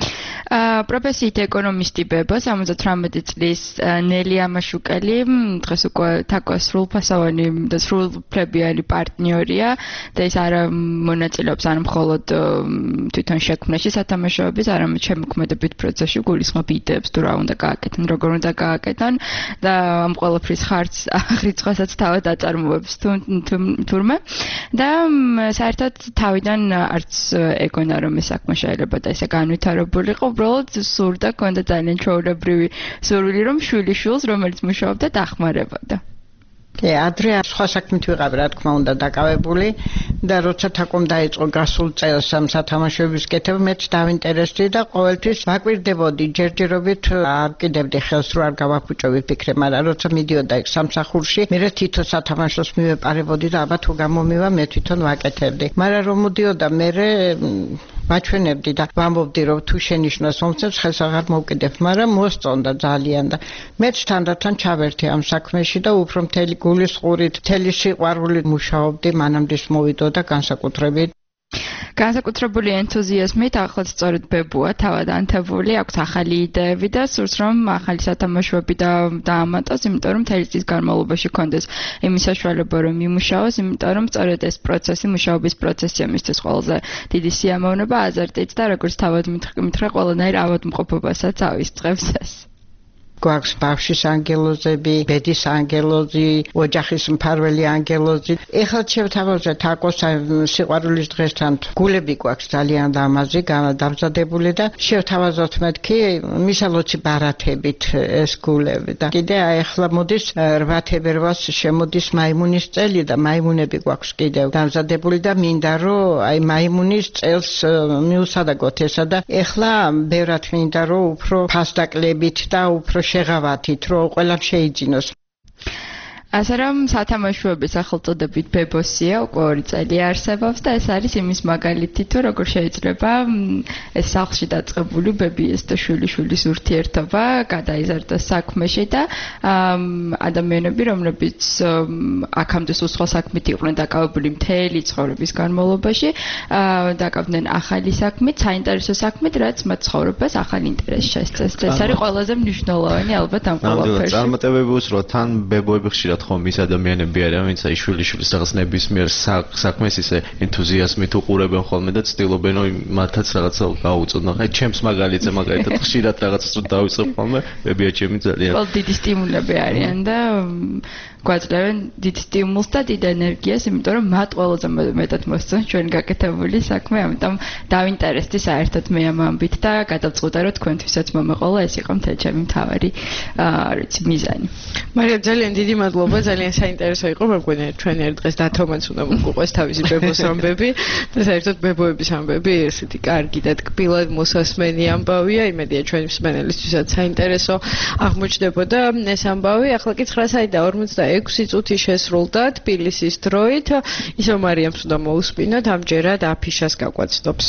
პროფესიით ეკონომისტი ბებო, სამოცდათვრამეტი წლის ნელი ამაშუკელი, დღეს უკვე თაკოს სრულფასოვანი და სრულფლებიანი პარტნიორია და ის არ მონაწილეობს არ მხოლოდ თვითონ შექმნაში სათამაშოების, არამედ შემოქმედებით პროცესში გულისხმობ იდეებს თუ რა უნდა გააკეთონ, როგორ უნდა გააკეთონ და ამ ყველაფრის ხარჯს აღრიცხვასაც თავად აწარმოებს თურმე და საერთოდ თავიდან არც ეგონა რომ ეს საქმე შეიძლება და ესე განვითარებულიყო უბრალოდ სურდა, ქონდა ძალიან ჩვეულებრივი სურვილი, რომ შვილიშვილს, რომელიც მუშაობდა, დახმარებოდა. კი, ადრე სხვა საქმით ვიყავი, რა თქმა უნდა, დაკავებული და როცა თაკომ დაიწყო გასულ წელს ამ სათამაშოების კეთება, მეც დავინტერესდი და ყოველთვის ვაკვირდებოდი ჯერჯერობით არ კიდევდი ხელს რო არ გავაფუჭოვი ფიქრე, მაგრამ როცა მიდიოდა იქ სამსახურში, მე თვითონ სათამაშოს მივეპარებოდი და აბა თუ გამომივა, მე თვითონ ვაკეთებდი. მაგრამ რომ მოდიოდა მე ვაჩვენებდი და ვამბობდი რომ თუ შენიშნოს მომწევს ხელს აღარ მოვკიდებ, მაგრამ მოსწონდა ძალიან და მეც თანდათან ჩავერთე ამ საქმეში და უფრო მთელი გულისყურით, მთელი სიყვარულით მუშაობდი, მანამდე მოვიდოდა განსაკუთრებით განსაკუთრებული ენთუზიაზმით ახლაც სწორედ ბებოა თავად ანთებული, აქვს ახალი იდეები და სურს რომ ახალი სათამაშოები დაამატოს, იმიტომ რომ მთელი წლის განმავლობაში კონდეს იმის საშუალება რომ იმუშაოს, იმიტომ რომ სწორედ ეს პროცესი, მუშაობის პროცესი მისთვის ყველაზე დიდი სიამოვნება, აზარტით და როგორც თავად მითხრა, ყველანაირ ავადმყოფობასაც ავისწყებს ეს. გვაქვს ბავშვის ანგელოზები, ბედის ანგელოზი, ოჯახის მფარველი ანგელოზი. ეხლა შევთავაზეთ თაკოს სიყვარულის დღესთან გულები გვაქვს ძალიან დამაზი, დამზადებული და შევთავაზოთ მეთქი მისალოცი ბარათებით ეს გულები და კიდე ეხლა მოდის რვა თებერვალს შემოდის მაიმუნის წელი და მაიმუნები გვაქვს კიდევ დამზადებული და მინდა რომ აი მაიმუნის წელს მივსადაგოთ ესა და ეხლა ბევრად მინდა რომ უფრო ფასდაკლებით და უფრო შეღავათით, რომ ყველამ შეიძინოს. ასე რომ სათამაშოების სახელწოდებით ბებოსია უკვე ორი წელი არსებობს და ეს არის იმის მაგალითი თუ როგორ შეიძლება ეს სახლში დაწყებული ბებიეს და შვილიშვილის ურთიერთობა გადაიზარდოს საქმეში და ადამიანები რომლებიც აქამდე სულ სხვა საქმით იყვნენ დაკავებული მთელი ცხოვრების განმავლობაში დაკავდნენ ახალი საქმით, საინტერესო საქმით, რაც მათ ცხოვრებას ახალ ინტერესს შესწევს. ეს არის ყველაზე მნიშვნელოვანი ალბათ ამ ყველაფერში. წარმატებებს რო თან ბებოები ხშირად ხომ ის ადამიანები არიან, ვინც აი შვილიშვილის რაღაც ნებისმიერ საქმეს ისე ენთუზიაზმით უყურებენ ხოლმე და ცდილობენ რომ მათაც რაღაცა გაუწოდნო. აი ჩემს მაგალითზე მაგალითად ხშირად რაღაცას რო დავიწყებ ხოლმე, ბებია ჩემი ძალიან. ყოველ დიდი სტიმულები არიან და გვაძლევენ დიდ სტიმულს და დიდ ენერგიას, იმიტომ რომ მათ ყველაზე მეტად მოსწონს ჩვენ გაკეთებული საქმე, ამიტომ დავინტერესდი საერთოდ მე ამ ამბით და გადავწყვიტე რომ თქვენთვისაც მომეყოლა ეს იყო მთელი ჩემი მთავარი აა რიცი მიზანი. მარია ძალიან დიდი მადლობა, ძალიან საინტერესო იყო, მეგონი ჩვენ ერთ დღეს დათომაც უნდა მოგყვეს თავისი ბებოს ამბები და საერთოდ ბებოების ამბები ესეთი კარგი და ტკბილად მოსასმენი ამბავია, იმედია ჩვენი მსმენელისთვისაც საინტერესო აღმოჩნდებოდა ეს ამბავი. ახლა კი ცხრა საათი და ორმოცდაექვსი წუთი შესრულდა თბილისის დროით. ისო მარიამს უნდა მოусმინოთ, ამჯერად აფიშას გაგვაცნობს.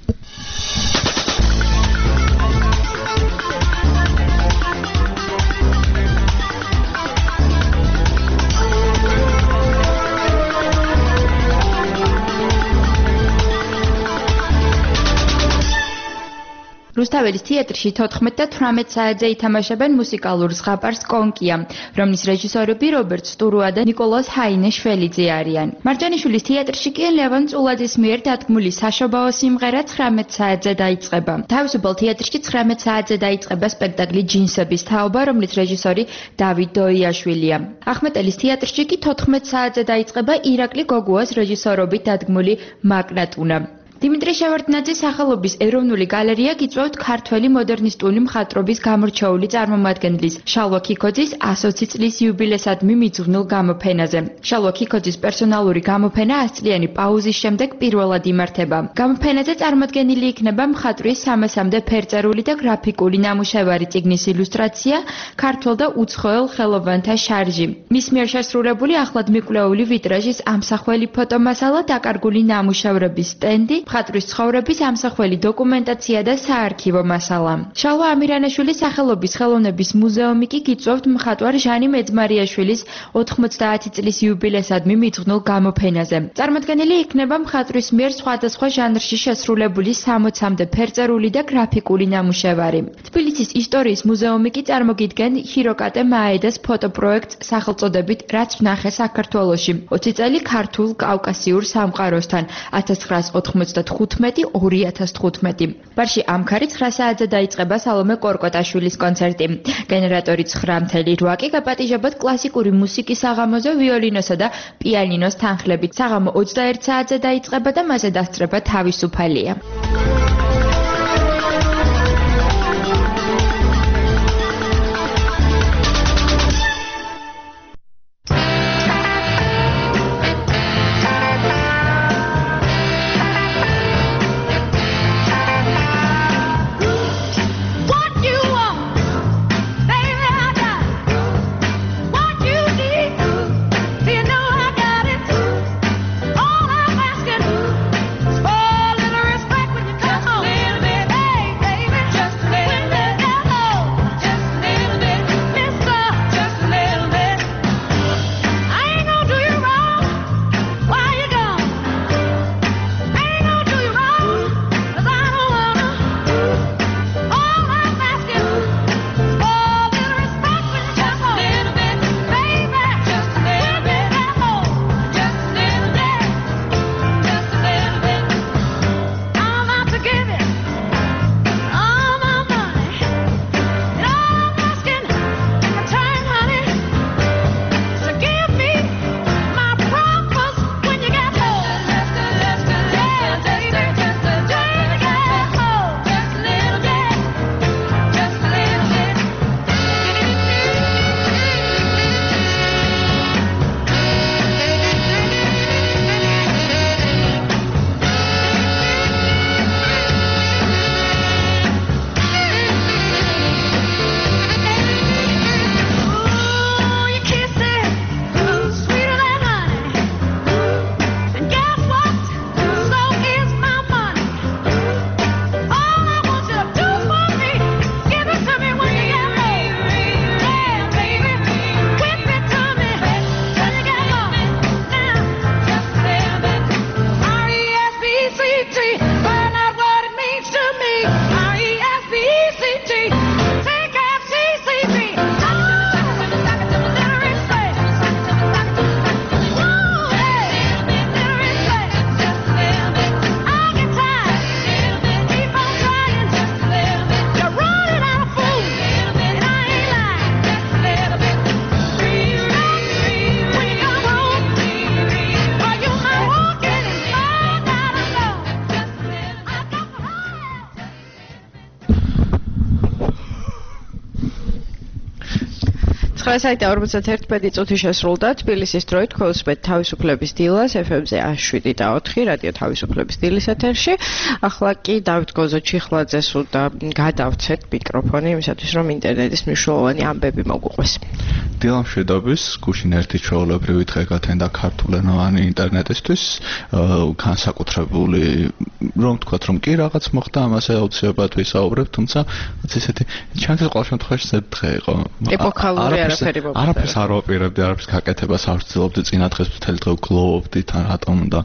რუსთაველის თეატრში თოთხმეტ და თვრამეტ საათზე ითამაშებენ მუსიკალურ ზღაპარს კონკია, რომლის რეჟისორები რობერტ სტურუა და ნიკოლოზ ჰაინეშველიძე არიან. მარჯანიშვილის თეატრში კი ლევან წულაძის მიერ დადგმული საშობაო სიმღერა ცხრამეტ საათზე დაიწყება. თავისუფალ თეატრში ცხრამეტ საათზე დაიწყება სპექტაკლი ჯინსების თაობა, რომლის რეჟისორი დავით დოიაშვილია. ახმეტელის თეატრში კი თოთხმეტ საათზე დაიწყება ირაკლი გოგუას რეჟისორობით დადგმული მაკნატუნა. დიმიტრი შევარდნაძის სახელობის ეროვნული გალერეა გიწვევთ ქართველი მოდერნისტული მხატვრობის გამორჩეული წარმომადგენლის შალვა ქიქოძის ასოცი წლის იუბილესადმი მიძღვნილ გამოფენაზე. შალვა ქიქოძის პერსონალური გამოფენა ას წლიანი პაუზის შემდეგ პირველად იმართება. გამოფენაზე წარმოდგენილი იქნება მხატვრის სამასამდე ფერწერული და გრაფიკული ნამუშევარი, წიგნის ილუსტრაცია, ქართველ და უცხოელ ხელოვანთა შარჟი. მის მიერ შესრულებული ახლად მიკვლეული ვიტრაჟის ამსახველი ფოტომასალა, დაკარგული ნამუშევრების სტენდი, მხატვრის ცხოვრების ამსახველი დოკუმენტაცია და საარქივო მასალა. შალვა ამირანაშვილის სახელობის ხელოვნების მუზეუმი კი გიწვევთ მხატვარ ჟანი მეძმარიაშვილის ოთხმოცდაათი წლის იუბილესადმი მიძღვნილ გამოფენაზე. წარმოდგენილი იქნება მხატვრის მიერ სხვადასხვა ჟანრში შესრულებული სამოცამდე ფერწერული და გრაფიკული ნამუშევარი. თბილისის ისტორიის მუზეუმი კი წარმოგიდგენ ჰიროკატე მაედას ფოტოპროექტს სახელწოდებით რაც ვნახე საქართველოში. ოცი წელი ქართულ კავკასიურ სამყაროსთან ათას ცხრაას ოთხმოცდათხუთმეტი ორი ათას თხუთმეტი. ბარში ამქარი ცხრა საათზე დაიწყება სალომე კორკოტაშვილის კონცერტი. გენერატორი ცხრა მთელი რვა კი გაპატიჟებათ კლასიკური მუსიკის საღამოზე ვიოლინოსა და პიანინოს თანხლებით. საღამო ოცდაერთ საათზე დაიწყება და მასზე დასწრება თავისუფალია. Respect ცხრა საათი ორმოცდაერთი წუთი შესრულდა თბილისის დროით ქოლსბეთ თავისუფლების დილას ეფ ემ-ზე ათი შვიდი და ოთხი რადიო თავისუფლების დილის ეთერში. ახლა კი დავით გოზო ჩიხლაძეს უნდა გადავცეთ მიკროფონი იმისათვის რომ ინტერნეტის მნიშვნელოვანი ამბები მოგვყვეს. დილა მშვიდობის, გუშინ ერთი ჩვეულებრივი დღე გათენდა ქართულენოვანი ინტერნეტისთვის, განსაკუთრებული რომ თქვათ რომ კი რაღაც მოხდა, ამაზე აუცილებლად ვისაუბრებ, თუმცა ესეთი ჩანს ყოველ შემთხვევაში ეს დღე იყო. ეპოქალური არაფერი მოხდა. არაფერს არ ვაპირებდი, არაფერს გაკეთებას არ ვცდილობდი, წინა დღეს მთელი დღე ვგლოვობდი თან რატომ და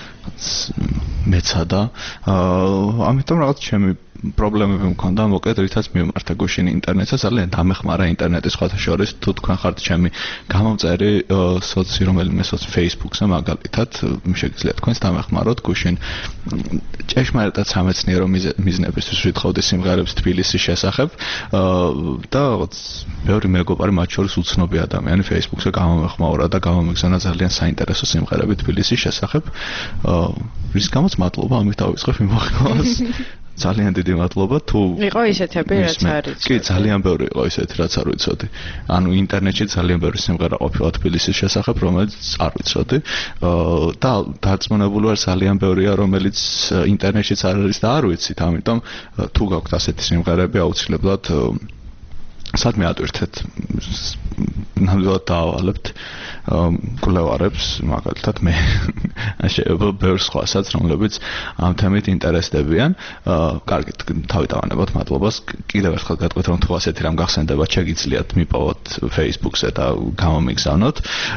მეცადა. ამიტომ რაღაც ჩემი პრობლემები მქონდა, მოკლედ რითაც მიმართა გუშინ ინტერნეტზე, ძალიან დამეხმარა ინტერნეტი სხვათა შორის, თუ თქვენ ხართ ჩემი გამომწერი სოცი, რომელიმე სოცი Facebook-ზე მაგალითად, შეგიძლიათ თქვენს დამეხმაროთ გუშინ ჭეშმარიტად სამეცნიერო მიზნებისთვის ვითხოვდი სიმღერებს თბილისის შესახებ და ბევრი მეგობარი, მათ შორის უცნობი ადამიანი Facebook-ზე გამომეხმაურა და გამომიგზავნა ძალიან საინტერესო სიმღერები თბილისის შესახებ. რის გამოც მადლობა, ამით დავიწყებ მიმოხილვას. ძალიან დიდი მადლობა თუ იყო ისეთები რაც არის. კი, ძალიან ბევრი იყო ისეთი რაც არ ვიცოდი. ანუ ინტერნეტში ძალიან ბევრი სიმღერა ყოფილა თბილისის შესახებ, რომელიც არ ვიცოდი. და დარწმუნებული ვარ ძალიან ბევრია, რომელიც ინტერნეტშიც არ არის და არ ვიცით, ამიტომ თუ გაქვთ ასეთი სიმღერები, აუცილებლად სადმე ატვირთეთ. ნამდვილად დაავალებთ კვლევარებს, მაგალითად მე შეიძლება ბევრ სხვასაც, რომლებიც ამ თემით ინტერესდებიან. კარგით, თავი დავანებოთ, მადლობას. კიდევ ერთხელ გეტყვით, რომ თუ ასეთი რამ გახსენდებათ, შეგიძლიათ მიპოვოთ Facebook-ზე და გამომიგზავნოთ.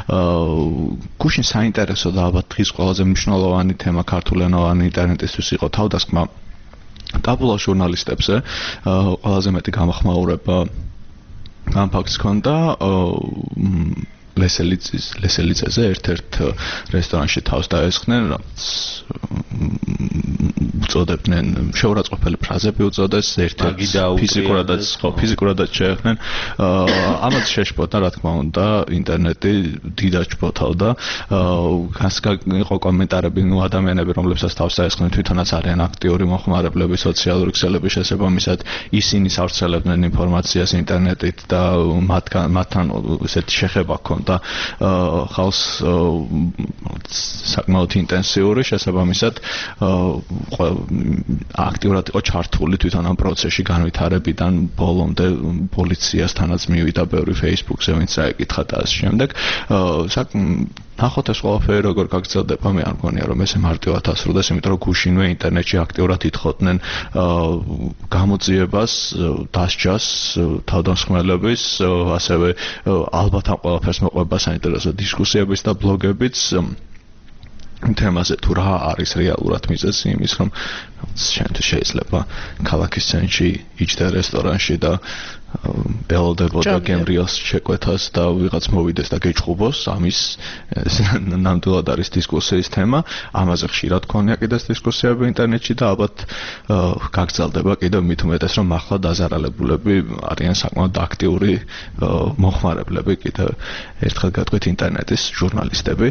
გუშინ საინტერესო და ალბათ დღის ყველაზე მნიშვნელოვანი თემა ქართულენოვანი ინტერნეტისთვის იყო თავდასხმა ტაბულა ჟურნალისტებზე. ყველაზე მეტი გამახმაურება ამ ფაქტს ჰქონდა ლესელიძის ლესელიძეზე ერთ-ერთ რესტორანში თავს დაესხნენ, რაც უწოდებდნენ შეურაცხყოფელი ფრაზები უწოდეს, ერთ-ერთი ფიზიკურადაც ხო ფიზიკურადაც შეეხნენ. ამაც შეშფოთდა, რა თქმა უნდა, ინტერნეტი დიდად შფოთავდა. იყო კომენტარები, ნუ ადამიანები, რომლებსაც თავს დაესხნენ, თვითონაც არიან აქტიური მოხმარებლები სოციალური ქსელების შესაბამისად, ისინი სავრცელებდნენ ინფორმაციას ინტერნეტით და მათთან მათთან ესეთი შეხება ჰქონდა და ხალხს საკმაოდ ინტენსიური შესაბამისად აქტიურად იყო ჩართული თვითონ ამ პროცესში განვითარებიდან ბოლომდე პოლიციასთანაც მივიდა ბევრი Facebook-ზე ვინც რა ეკითხა და ამ შემდეგ ნახოთ ეს ყველაფერი როგორ გაგრძელდება, მე არ მგონია რომ ესე მარტივად ასრულდეს, იმიტომ რომ გუშინვე ინტერნეტში აქტიურად ითხოვდნენ გამოძიებას, დასჯას, თავდამსხმელების, ასევე ალბათ ამ ყველაფერს მოყვება საინტერესო დისკუსიების და ბლოგებიც თემაზე თუ რა არის რეალურად მიზეზი იმის რომ შენთვის შეიძლება ქალაქის ცენტრში იჯდე რესტორანში და ელოდებოდა გემრიელს შეკვეთას და ვიღაც მოვიდეს და გეჭყუბოს, ამის ნამდვილად არის დისკუსიის თემა. ამაზე ხშირად ქონია კიდეც დისკუსიები ინტერნეტში და ალბათ გაგრძელდება კიდევ მით უმეტეს რომ ახლა დაზარალებულები არიან საკმაოდ აქტიური მოხმარებლები კიდევ ერთხელ გეტყვით ინტერნეტის ჟურნალისტები.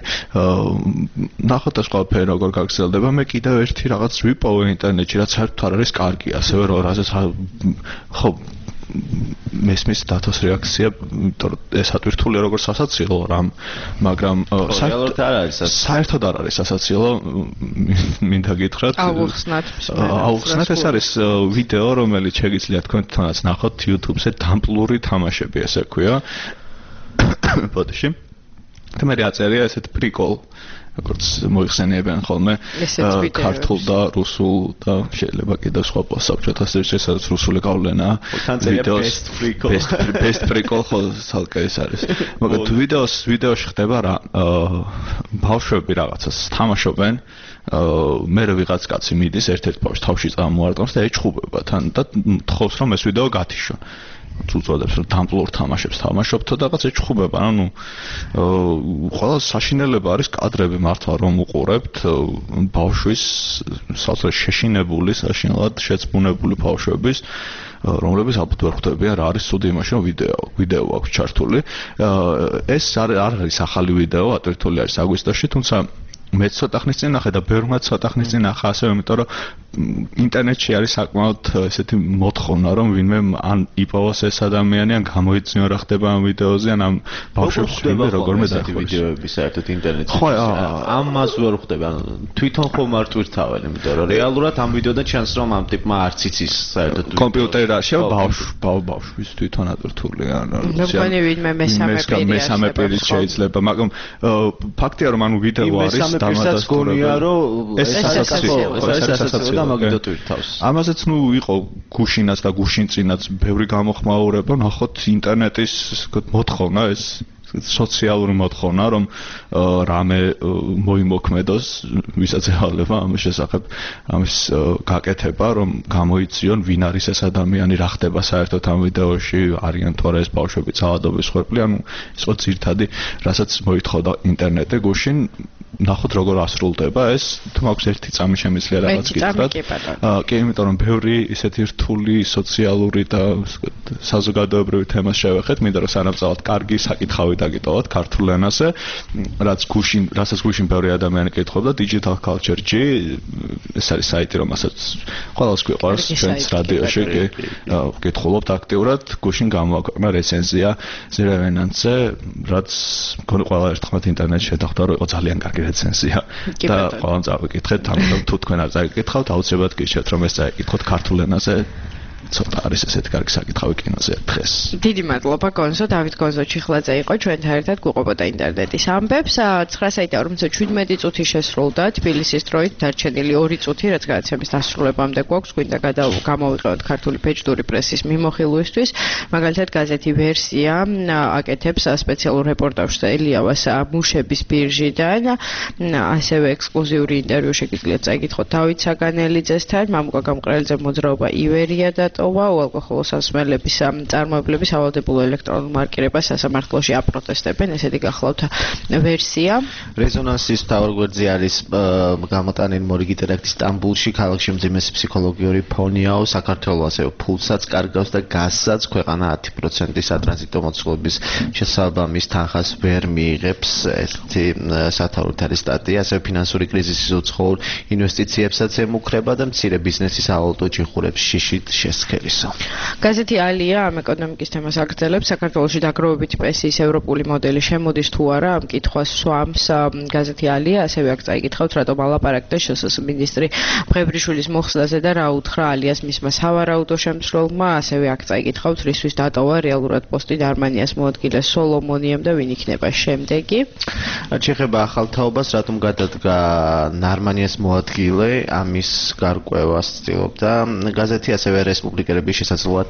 ნახოთ ეს ყველაფერი როგორ გაგრძელდება. მე კიდევ ერთი რაღაც ვიპოვე ინტერნეტში, რაც საერთოდ არ არის კარგი, ასევე რაზეც ხო მესმის დათოს რეაქცია, იმიტომ რომ ეს ატვირთული როგორც სასაცილო რამ, მაგრამ საერთოდ არ არის საერთოდ არ არის სასაცილო, მინდა გითხრათ. აუხსნათ. აუხსნათ, ეს არის ვიდეო, რომელიც შეგიძლიათ თქვენ თვითონაც ნახოთ YouTube-ზე, დამპლური თამაშები ესე ქვია. ბოდიში. და მე აწერია ესეთ პრიკოლ როგორც მოიხსენიებენ ხოლმე ქართულ და რუსულ და შეიძლება კიდევ სხვა საბჭოთა სივრცეში სადაც რუსული გავლენა ვიდეოს best prikol ხო თალკე ეს არის. მაგრამ ვიდეოს ვიდეოში ხდება რა ბავშვები რაღაცას თამაშობენ, მე ვიღაც კაცი მიდის ერთ-ერთ ბავშვს თავში წამოარტყამს და ეჭხუბება თან და თხოვს რომ ეს ვიდეო გათიშონ. უწოდებს რომ დამპლურ თამაშებს თამაშობთო და რაღაც ეჭხუბება, ანუ ყველა საშინელება არის კადრები მართლა რომ უყურებთ ბავშვის საოცრად შეშინებული, საშინელად შეწმუნებული ბავშვების, რომლებიც ალბათ ვერ ხვდებიან რა არის ცუდი იმაში, რომ ვიდეო ვიდეო აქვს ჩართული. ეს არ არის ახალი ვიდეო, ატვირთული არის აგვისტოში, თუმცა მე ცოტა ხნის წინ ნახე და ბევრმა ცოტა ხნის წინ ნახა ასევე, იმიტომ რომ ინტერნეტში არის საკმაოდ ესეთი მოთხოვნა, რომ ვინმე ან იპოვოს ეს ადამიანი, ან გამოიწვიოს რა ხდება ამ ვიდეოზე, ან ამ ბავშვებს ვინმე როგორმე დაიხუროს. ვიდეოები საერთოდ ინტერნეტში. ხო, ამას ვერ ხვდები, ან თვითონ ხომ არ ტვირთავენ, იმიტომ რომ რეალურად ამ ვიდეოდან ჩანს, რომ ამ ტიპმა არც იცის საერთოდ კომპიუტერი რა შევა ბავშვ ბავშვის თვითონ ატვირთული ან მეგონი ვინმე მესამე პირი მესამე პირი შეიძლება, მაგრამ ფაქტია რომ ანუ ვიდეო არის დამადასტურებელი. გონია რომ ეს ასაცილო და მაგით ტვირთავს. ამაზეც ნუ იყო გუშინაც და გუშინწინაც ბევრი გამოხმაურება, ნახოთ ინტერნეტის მოთხოვნა ეს სოციალური მოთხოვნა, რომ რამე მოიმოქმედოს, ვისაც ევალება ამის შესახებ, ამის გაკეთება, რომ გამოიწვიონ ვინ არის ეს ადამიანი, რა ხდება საერთოდ ამ ვიდეოში, არიან თუ არა ეს ბავშვები ძალადობის ხვერპლი, ანუ ეს იყო ძირთადი, რასაც მოითხოვდა ინტერნეტი გუშინ. ნახოთ როგორ ასრულდება ეს, თუ მაქვს ერთი წამი შემიძლია რაღაც გითხრათ. კი, იმიტომ რომ ბევრი ისეთი რთული სოციალური და საზოგადოებრივი თემას შევეხეთ, მინდა რომ სანამ კარგი საკითხავი დაგიტოვოთ ქართულ ენაზე, რაც გუშინ, რასაც გუშინ ბევრი ადამიანი კითხობდა, Digital Culture G, ეს არის საიტი, რომელსაც ყველას გვიყვარს ჩვენს რადიოში, კი, ვკითხულობთ აქტიურად, გუშინ გამოაქვეყნა რეცენზია ზირევენანზე, რაც მგონი ყველა ერთხმად ინტერნეტში შედახვდა, რომ იყო ძალიან კარგი რეცენზია და ყველამ წავიკითხეთ, თამაშობ თუ თქვენ არ წაიკითხავთ, აუცილებლად გიჩვენებთ, რომ ეს წაიკითხოთ ქართულ ენაზე. ცოტა არის ესეთი კარგი საკითხავი კინოზე დღეს. დიდი მადლობა გონზო, დავით გონზო ჩიხლაძე იყო ჩვენთან ერთად გვიყვებოდა ინტერნეტის ამბებს. ცხრა საიტი ორმოცდაშვიდმეტი წუთი შესრულდა თბილისის დროით, დარჩენილი ორი წუთი, რაც გადაცემის დასრულებამდე გვაქვს, გვინდა გამოვიყევოთ ქართული ფეჭდური პრესის მიმოხილვისთვის. მაგალითად, გაზეთი ვერსია აკეთებს სპეციალურ რეპორტაჟს ელიავას მუშების ბირჟიდან, ასევე ექსკლუზიური ინტერვიუ შეგიძლიათ წაიკითხოთ დავით საგანელიძესთან, მამუკა გამყრელიძე მოძრაობა ივერია და უალკოჰოლოს სასმელების წარმოებლების ავალდებულ ელექტრონულ მარკირებას სასამართლოში აპროტესტებენ, ესეთი გახლავთ ვერსია. რეზონანსის მთავარგვერდზე არის გამოტანილი მორიგი ტერაქტი სტამბულში, ქალაქში მძიმე ფსიქოლოგიური ფონიაო, საქართველოს ასევე ფულსაც კარგავს და გაზსაც ქვეყანა ათი პროცენტი სატრანზიტო მოცულობის შესაბამის თანხას ვერ მიიღებს. ესეთი სათაურით არის სტატია, ასევე ფინანსური კრიზისის უცხოურ ინვესტიციებსაც ემუქრება და მცირე ბიზნესის ავალუტო ჭიხურებს შიშით შესქელისო. გაზეთი ალია ამ ეკონომიკის თემას აგრძელებს. საქართველოში დაგროვებითი პენსიის ევროპული მოდელი შემოდის თუ არა, ამ კითხვას სვამს გაზეთი ალია, ასევე აქ წაიკითხავთ, რატომ ალაპარაკდა შსს მინისტრი მღებრიშვილის მოხსნაზე და რა უთხრა ალიას მისმა სავარაუდო შემცვლელმა, ასევე აქ წაიკითხავთ, რისთვის დატოვა რეალურად პოსტი დარმანიას მოადგილე სოლომონიამ და ვინ იქნება შემდეგი. ჩეხება ახალ თაობას, რატომ გადადგა ნარმანიას მოადგილე, ამის გარკვევას ცდილობდა გაზეთი, ასევე რესპუბლიკელების შესაძლოა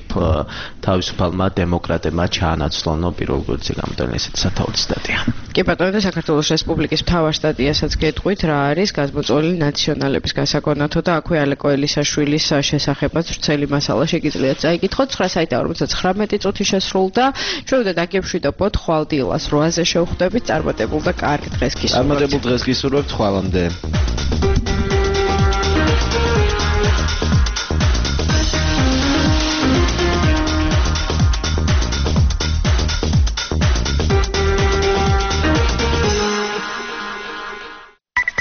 თავისუფალმა დემოკრატებმა ჩაანაცვლონ პირველ გვერდზე გამოდენილი ესეთი სათაური სტატია. კი ბატონო, საქართველოს რესპუბლიკის მთავარ სტატიასაც გეტყვით, რა არის გაზმოწოლილი ნაციონალების გასაგონათო და აქვე ალეკო ელისაშვილის შესახებაც ვრცელი მასალა შეგიძლიათ წაიკითხოთ. ცხრა საიტი ორმოცდაცხრამეტი წუთი შესრულდა. ჩვენ უნდა დაგემშვიდობოთ ხვალ დილას რვაზე შევხვდებით. წარმატებულ და კარგ დღეს გისურვებთ. წარმატებულ დღეს გისურვებთ, ხვალამდე.